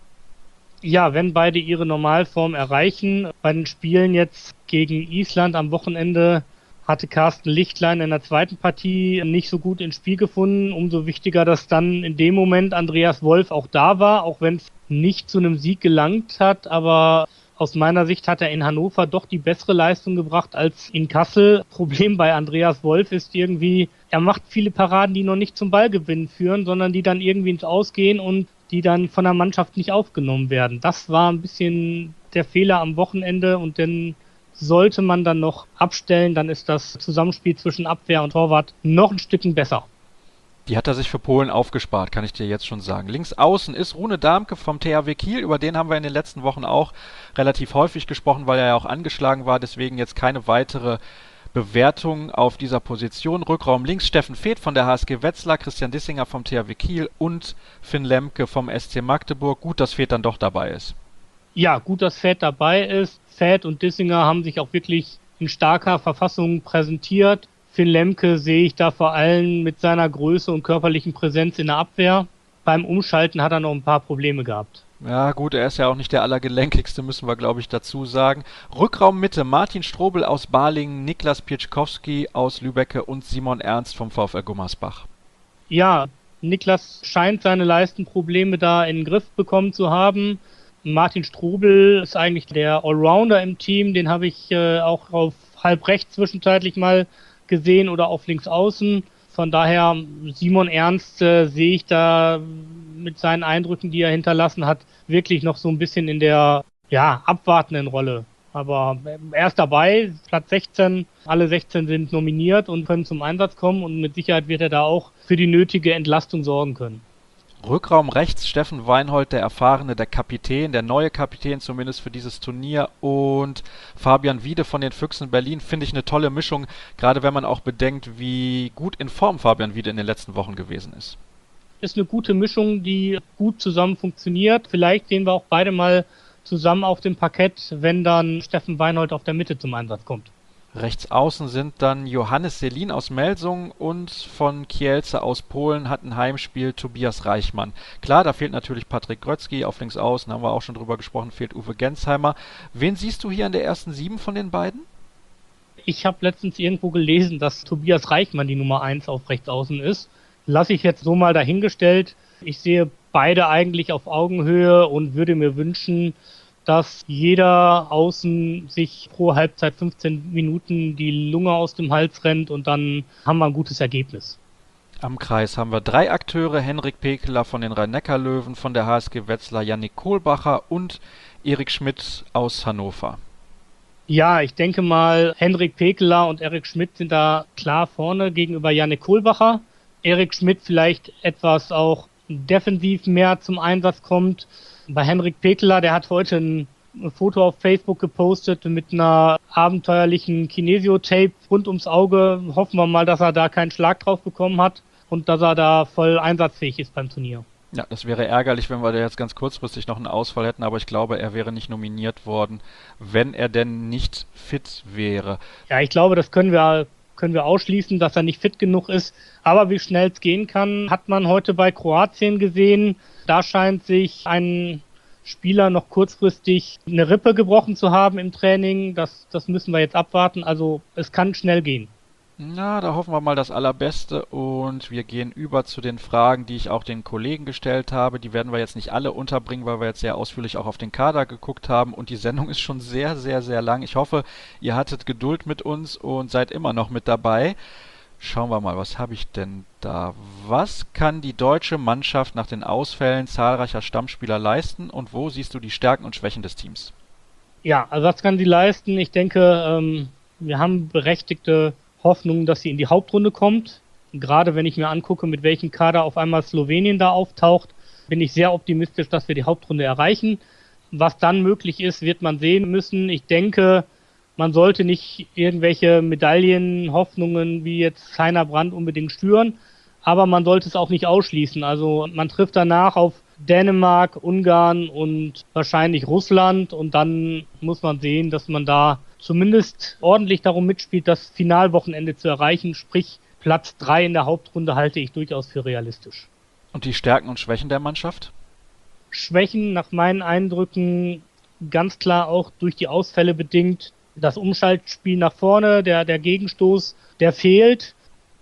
Ja, wenn beide ihre Normalform erreichen. Bei den Spielen jetzt gegen Island am Wochenende hatte Carsten Lichtlein in der zweiten Partie nicht so gut ins Spiel gefunden. Umso wichtiger, dass dann in dem Moment Andreas Wolf auch da war, auch wenn es nicht zu einem Sieg gelangt hat. Aber aus meiner Sicht hat er in Hannover doch die bessere Leistung gebracht als in Kassel. Problem bei Andreas Wolf ist irgendwie, er macht viele Paraden, die noch nicht zum Ballgewinn führen, sondern die dann irgendwie ins Ausgehen und die dann von der Mannschaft nicht aufgenommen werden. Das war ein bisschen der Fehler am Wochenende und dann sollte man dann noch abstellen, dann ist das Zusammenspiel zwischen Abwehr und Torwart noch ein Stückchen besser. Die hat er sich für Polen aufgespart, kann ich dir jetzt schon sagen. Links außen ist Rune Darmke vom T H W Kiel, über den haben wir in den letzten Wochen auch relativ häufig gesprochen, weil er ja auch angeschlagen war, deswegen jetzt keine weitere Bewertung auf dieser Position. Rückraum links Steffen Feeth von der H S G Wetzlar, Christian Dissinger vom T H W Kiel und Finn Lemke vom S C Magdeburg. Gut, dass Feeth dann doch dabei ist. Ja, gut, dass Feeth dabei ist. Feeth und Dissinger haben sich auch wirklich in starker Verfassung präsentiert. Finn Lemke sehe ich da vor allem mit seiner Größe und körperlichen Präsenz in der Abwehr. Beim Umschalten hat er noch ein paar Probleme gehabt. Ja gut, er ist ja auch nicht der allergelenkigste, müssen wir glaube ich dazu sagen. Rückraum Mitte, Martin Strobel aus Balingen, Niklas Pieczkowski aus Lübbecke und Simon Ernst vom VfR Gummersbach. Ja, Niklas scheint seine Leistenprobleme da in den Griff bekommen zu haben. Martin Strobel ist eigentlich der Allrounder im Team, den habe ich äh, auch auf halb rechts zwischenzeitlich mal gesehen oder auf links außen. Von daher, Simon Ernst äh, sehe ich da mit seinen Eindrücken, die er hinterlassen hat, wirklich noch so ein bisschen in der Ja, abwartenden Rolle. Aber er ist dabei, Platz sechzehn, alle sechzehn sind nominiert und können zum Einsatz kommen und mit Sicherheit wird er da auch für die nötige Entlastung sorgen können. Rückraum rechts, Steffen Weinhold, der Erfahrene, der Kapitän, der neue Kapitän zumindest für dieses Turnier, und Fabian Wiede von den Füchsen Berlin, finde ich eine tolle Mischung, gerade wenn man auch bedenkt, wie gut in Form Fabian Wiede in den letzten Wochen gewesen ist. Ist eine gute Mischung, die gut zusammen funktioniert. Vielleicht sehen wir auch beide mal zusammen auf dem Parkett, wenn dann Steffen Weinhold auf der Mitte zum Einsatz kommt. Rechts außen sind dann Johannes Selin aus Melsungen und von Kielce aus Polen hat ein Heimspiel Tobias Reichmann. Klar, da fehlt natürlich Patrick Grötzky, auf links außen haben wir auch schon drüber gesprochen, fehlt Uwe Gensheimer. Wen siehst du hier in der ersten Sieben von den beiden? Ich habe letztens irgendwo gelesen, dass Tobias Reichmann die Nummer eins auf rechts außen ist. Lasse ich jetzt so mal dahingestellt. Ich sehe beide eigentlich auf Augenhöhe und würde mir wünschen, dass jeder Außen sich pro Halbzeit fünfzehn Minuten die Lunge aus dem Hals rennt und dann haben wir ein gutes Ergebnis. Am Kreis haben wir drei Akteure, Henrik Pekeler von den Rhein-Neckar-Löwen, von der H S G Wetzlar Yannick Kohlbacher und Erik Schmidt aus Hannover. Ja, ich denke mal, Henrik Pekeler und Erik Schmidt sind da klar vorne gegenüber Yannick Kohlbacher. Erik Schmidt vielleicht etwas auch defensiv mehr zum Einsatz kommt. Bei Henrik Pekeler, der hat heute ein Foto auf Facebook gepostet mit einer abenteuerlichen Kinesio-Tape rund ums Auge. Hoffen wir mal, dass er da keinen Schlag drauf bekommen hat und dass er da voll einsatzfähig ist beim Turnier. Ja, das wäre ärgerlich, wenn wir da jetzt ganz kurzfristig noch einen Ausfall hätten, aber ich glaube, er wäre nicht nominiert worden, wenn er denn nicht fit wäre. Ja, ich glaube, das können wir können wir ausschließen, dass er nicht fit genug ist. Aber wie schnell es gehen kann, hat man heute bei Kroatien gesehen. Da scheint sich ein Spieler noch kurzfristig eine Rippe gebrochen zu haben im Training. Das, das müssen wir jetzt abwarten. Also es kann schnell gehen. Na, da hoffen wir mal das Allerbeste und wir gehen über zu den Fragen, die ich auch den Kollegen gestellt habe. Die werden wir jetzt nicht alle unterbringen, weil wir jetzt sehr ausführlich auch auf den Kader geguckt haben und die Sendung ist schon sehr, sehr, sehr lang. Ich hoffe, ihr hattet Geduld mit uns und seid immer noch mit dabei. Schauen wir mal, was habe ich denn da? Was kann die deutsche Mannschaft nach den Ausfällen zahlreicher Stammspieler leisten und wo siehst du die Stärken und Schwächen des Teams? Ja, also was kann sie leisten? Ich denke, ähm, wir haben berechtigte Hoffnung, dass sie in die Hauptrunde kommt. Gerade wenn ich mir angucke, mit welchem Kader auf einmal Slowenien da auftaucht, bin ich sehr optimistisch, dass wir die Hauptrunde erreichen. Was dann möglich ist, wird man sehen müssen. Ich denke, man sollte nicht irgendwelche Medaillenhoffnungen wie jetzt Heiner Brandt unbedingt schüren, aber man sollte es auch nicht ausschließen. Also man trifft danach auf Dänemark, Ungarn und wahrscheinlich Russland und dann muss man sehen, dass man da zumindest ordentlich darum mitspielt, das Finalwochenende zu erreichen, sprich Platz drei in der Hauptrunde halte ich durchaus für realistisch. Und die Stärken und Schwächen der Mannschaft? Schwächen nach meinen Eindrücken ganz klar auch durch die Ausfälle bedingt. Das Umschaltspiel nach vorne, der, der Gegenstoß, der fehlt.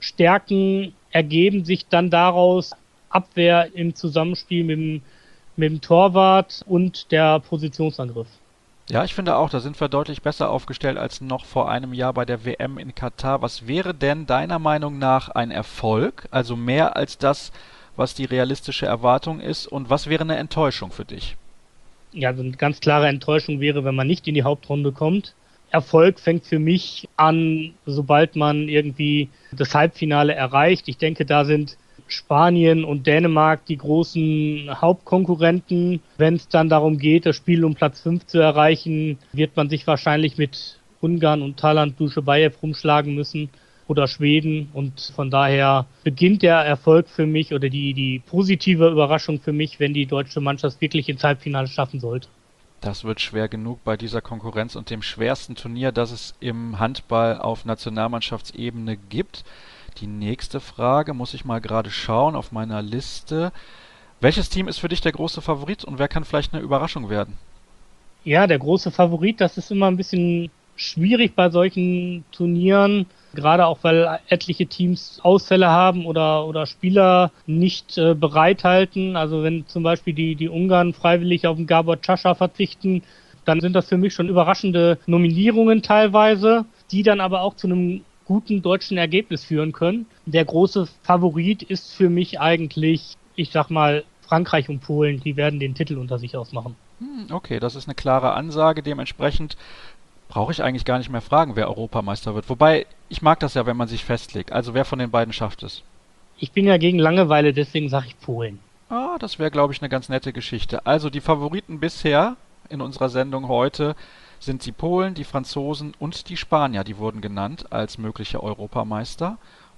Stärken ergeben sich dann daraus Abwehr im Zusammenspiel mit dem, mit dem Torwart und der Positionsangriff. Ja, ich finde auch, da sind wir deutlich besser aufgestellt als noch vor einem Jahr bei der W M in Katar. Was wäre denn deiner Meinung nach ein Erfolg, also mehr als das, was die realistische Erwartung ist, und was wäre eine Enttäuschung für dich? Ja, also eine ganz klare Enttäuschung wäre, wenn man nicht in die Hauptrunde kommt. Erfolg fängt für mich an, sobald man irgendwie das Halbfinale erreicht. Ich denke, da sind Spanien und Dänemark die großen Hauptkonkurrenten. Wenn es dann darum geht, das Spiel um Platz fünf zu erreichen, wird man sich wahrscheinlich mit Ungarn und Talant Duschebaev rumschlagen müssen oder Schweden. Und von daher beginnt der Erfolg für mich oder die, die positive Überraschung für mich, wenn die deutsche Mannschaft wirklich ins Halbfinale schaffen sollte. Das wird schwer genug bei dieser Konkurrenz und dem schwersten Turnier, das es im Handball auf Nationalmannschaftsebene gibt. Die nächste Frage muss ich mal gerade schauen auf meiner Liste. Welches Team ist für dich der große Favorit und wer kann vielleicht eine Überraschung werden? Ja, der große Favorit, das ist immer ein bisschen schwierig bei solchen Turnieren, gerade auch weil etliche Teams Ausfälle haben oder oder Spieler nicht äh, bereithalten. Also wenn zum Beispiel die die Ungarn freiwillig auf den Gabor Csasa verzichten, dann sind das für mich schon überraschende Nominierungen teilweise, die dann aber auch zu einem guten deutschen Ergebnis führen können. Der große Favorit ist für mich eigentlich, ich sag mal, Frankreich und Polen, die werden den Titel unter sich ausmachen. Hm, okay, das ist eine klare Ansage. Dementsprechend brauche ich eigentlich gar nicht mehr fragen, wer Europameister wird. Wobei, ich mag das ja, wenn man sich festlegt. Also wer von den beiden schafft es? Ich bin ja gegen Langeweile, deswegen sage ich Polen. Ah, das wäre, glaube ich, eine ganz nette Geschichte. Also die Favoriten bisher in unserer Sendung heute sind die Polen, die Franzosen und die Spanier. Die wurden genannt als mögliche Europameister.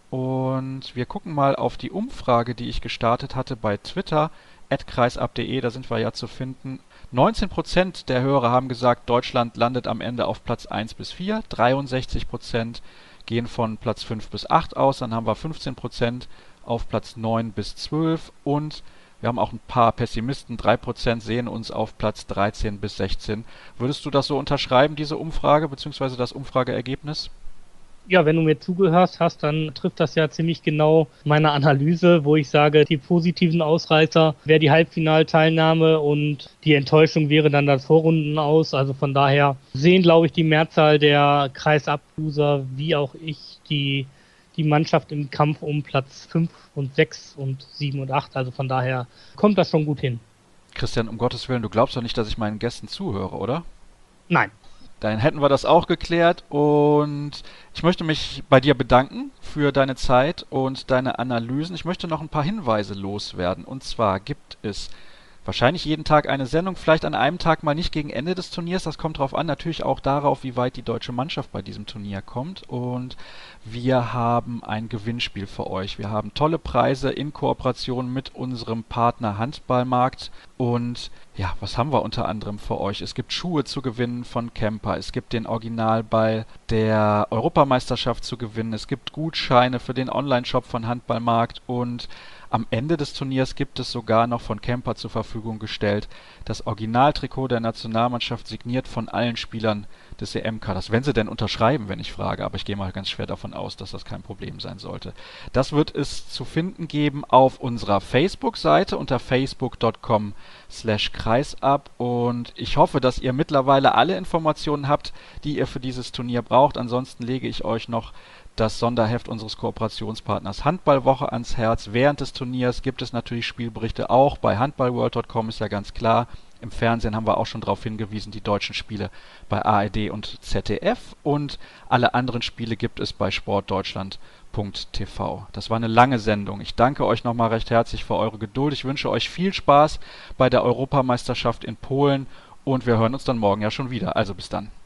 Und wir gucken mal auf die Umfrage, die ich gestartet hatte bei Twitter, at kreisab punkt de, da sind wir ja zu finden. neunzehn Prozent der Hörer haben gesagt, Deutschland landet am Ende auf Platz eins bis vier. dreiundsechzig Prozent gehen von Platz fünf bis acht aus. Dann haben wir fünfzehn Prozent auf Platz neun bis zwölf. Und wir haben auch ein paar Pessimisten. drei Prozent sehen uns auf Platz dreizehn bis sechzehn. Würdest du das so unterschreiben, diese Umfrage, beziehungsweise das Umfrageergebnis? Ja, wenn du mir zugehörst hast, dann trifft das ja ziemlich genau meine Analyse, wo ich sage, die positiven Ausreißer wäre die Halbfinalteilnahme und die Enttäuschung wäre dann das Vorrunden aus. Also von daher sehen, glaube ich, die Mehrzahl der Kreisab-User wie auch ich die, die Mannschaft im Kampf um Platz fünf und sechs und sieben und acht. Also von daher kommt das schon gut hin. Christian, um Gottes Willen, du glaubst doch nicht, dass ich meinen Gästen zuhöre, oder? Nein. Dann hätten wir das auch geklärt und ich möchte mich bei dir bedanken für deine Zeit und deine Analysen. Ich möchte noch ein paar Hinweise loswerden. Und zwar gibt es wahrscheinlich jeden Tag eine Sendung, vielleicht an einem Tag mal nicht gegen Ende des Turniers. Das kommt drauf an, natürlich auch darauf, wie weit die deutsche Mannschaft bei diesem Turnier kommt. Und wir haben ein Gewinnspiel für euch. Wir haben tolle Preise in Kooperation mit unserem Partner Handballmarkt. Und ja, was haben wir unter anderem für euch? Es gibt Schuhe zu gewinnen von Kemper. Es gibt den Originalball der Europameisterschaft zu gewinnen. Es gibt Gutscheine für den Online-Shop von Handballmarkt. Und am Ende des Turniers gibt es sogar noch von Kemper zur Verfügung gestellt das Originaltrikot der Nationalmannschaft, signiert von allen Spielern des E M-Kaders. Wenn sie denn unterschreiben, wenn ich frage, aber ich gehe mal ganz schwer davon aus, dass das kein Problem sein sollte. Das wird es zu finden geben auf unserer Facebook-Seite unter facebook punkt com slash kreisab und ich hoffe, dass ihr mittlerweile alle Informationen habt, die ihr für dieses Turnier braucht. Ansonsten lege ich euch noch das Sonderheft unseres Kooperationspartners Handballwoche ans Herz. Während des Turniers gibt es natürlich Spielberichte auch bei handballworld punkt com, ist ja ganz klar. Im Fernsehen haben wir auch schon darauf hingewiesen, die deutschen Spiele bei A R D und Z D F und alle anderen Spiele gibt es bei sportdeutschland punkt t v. Das war eine lange Sendung. Ich danke euch nochmal recht herzlich für eure Geduld. Ich wünsche euch viel Spaß bei der Europameisterschaft in Polen und wir hören uns dann morgen ja schon wieder. Also bis dann.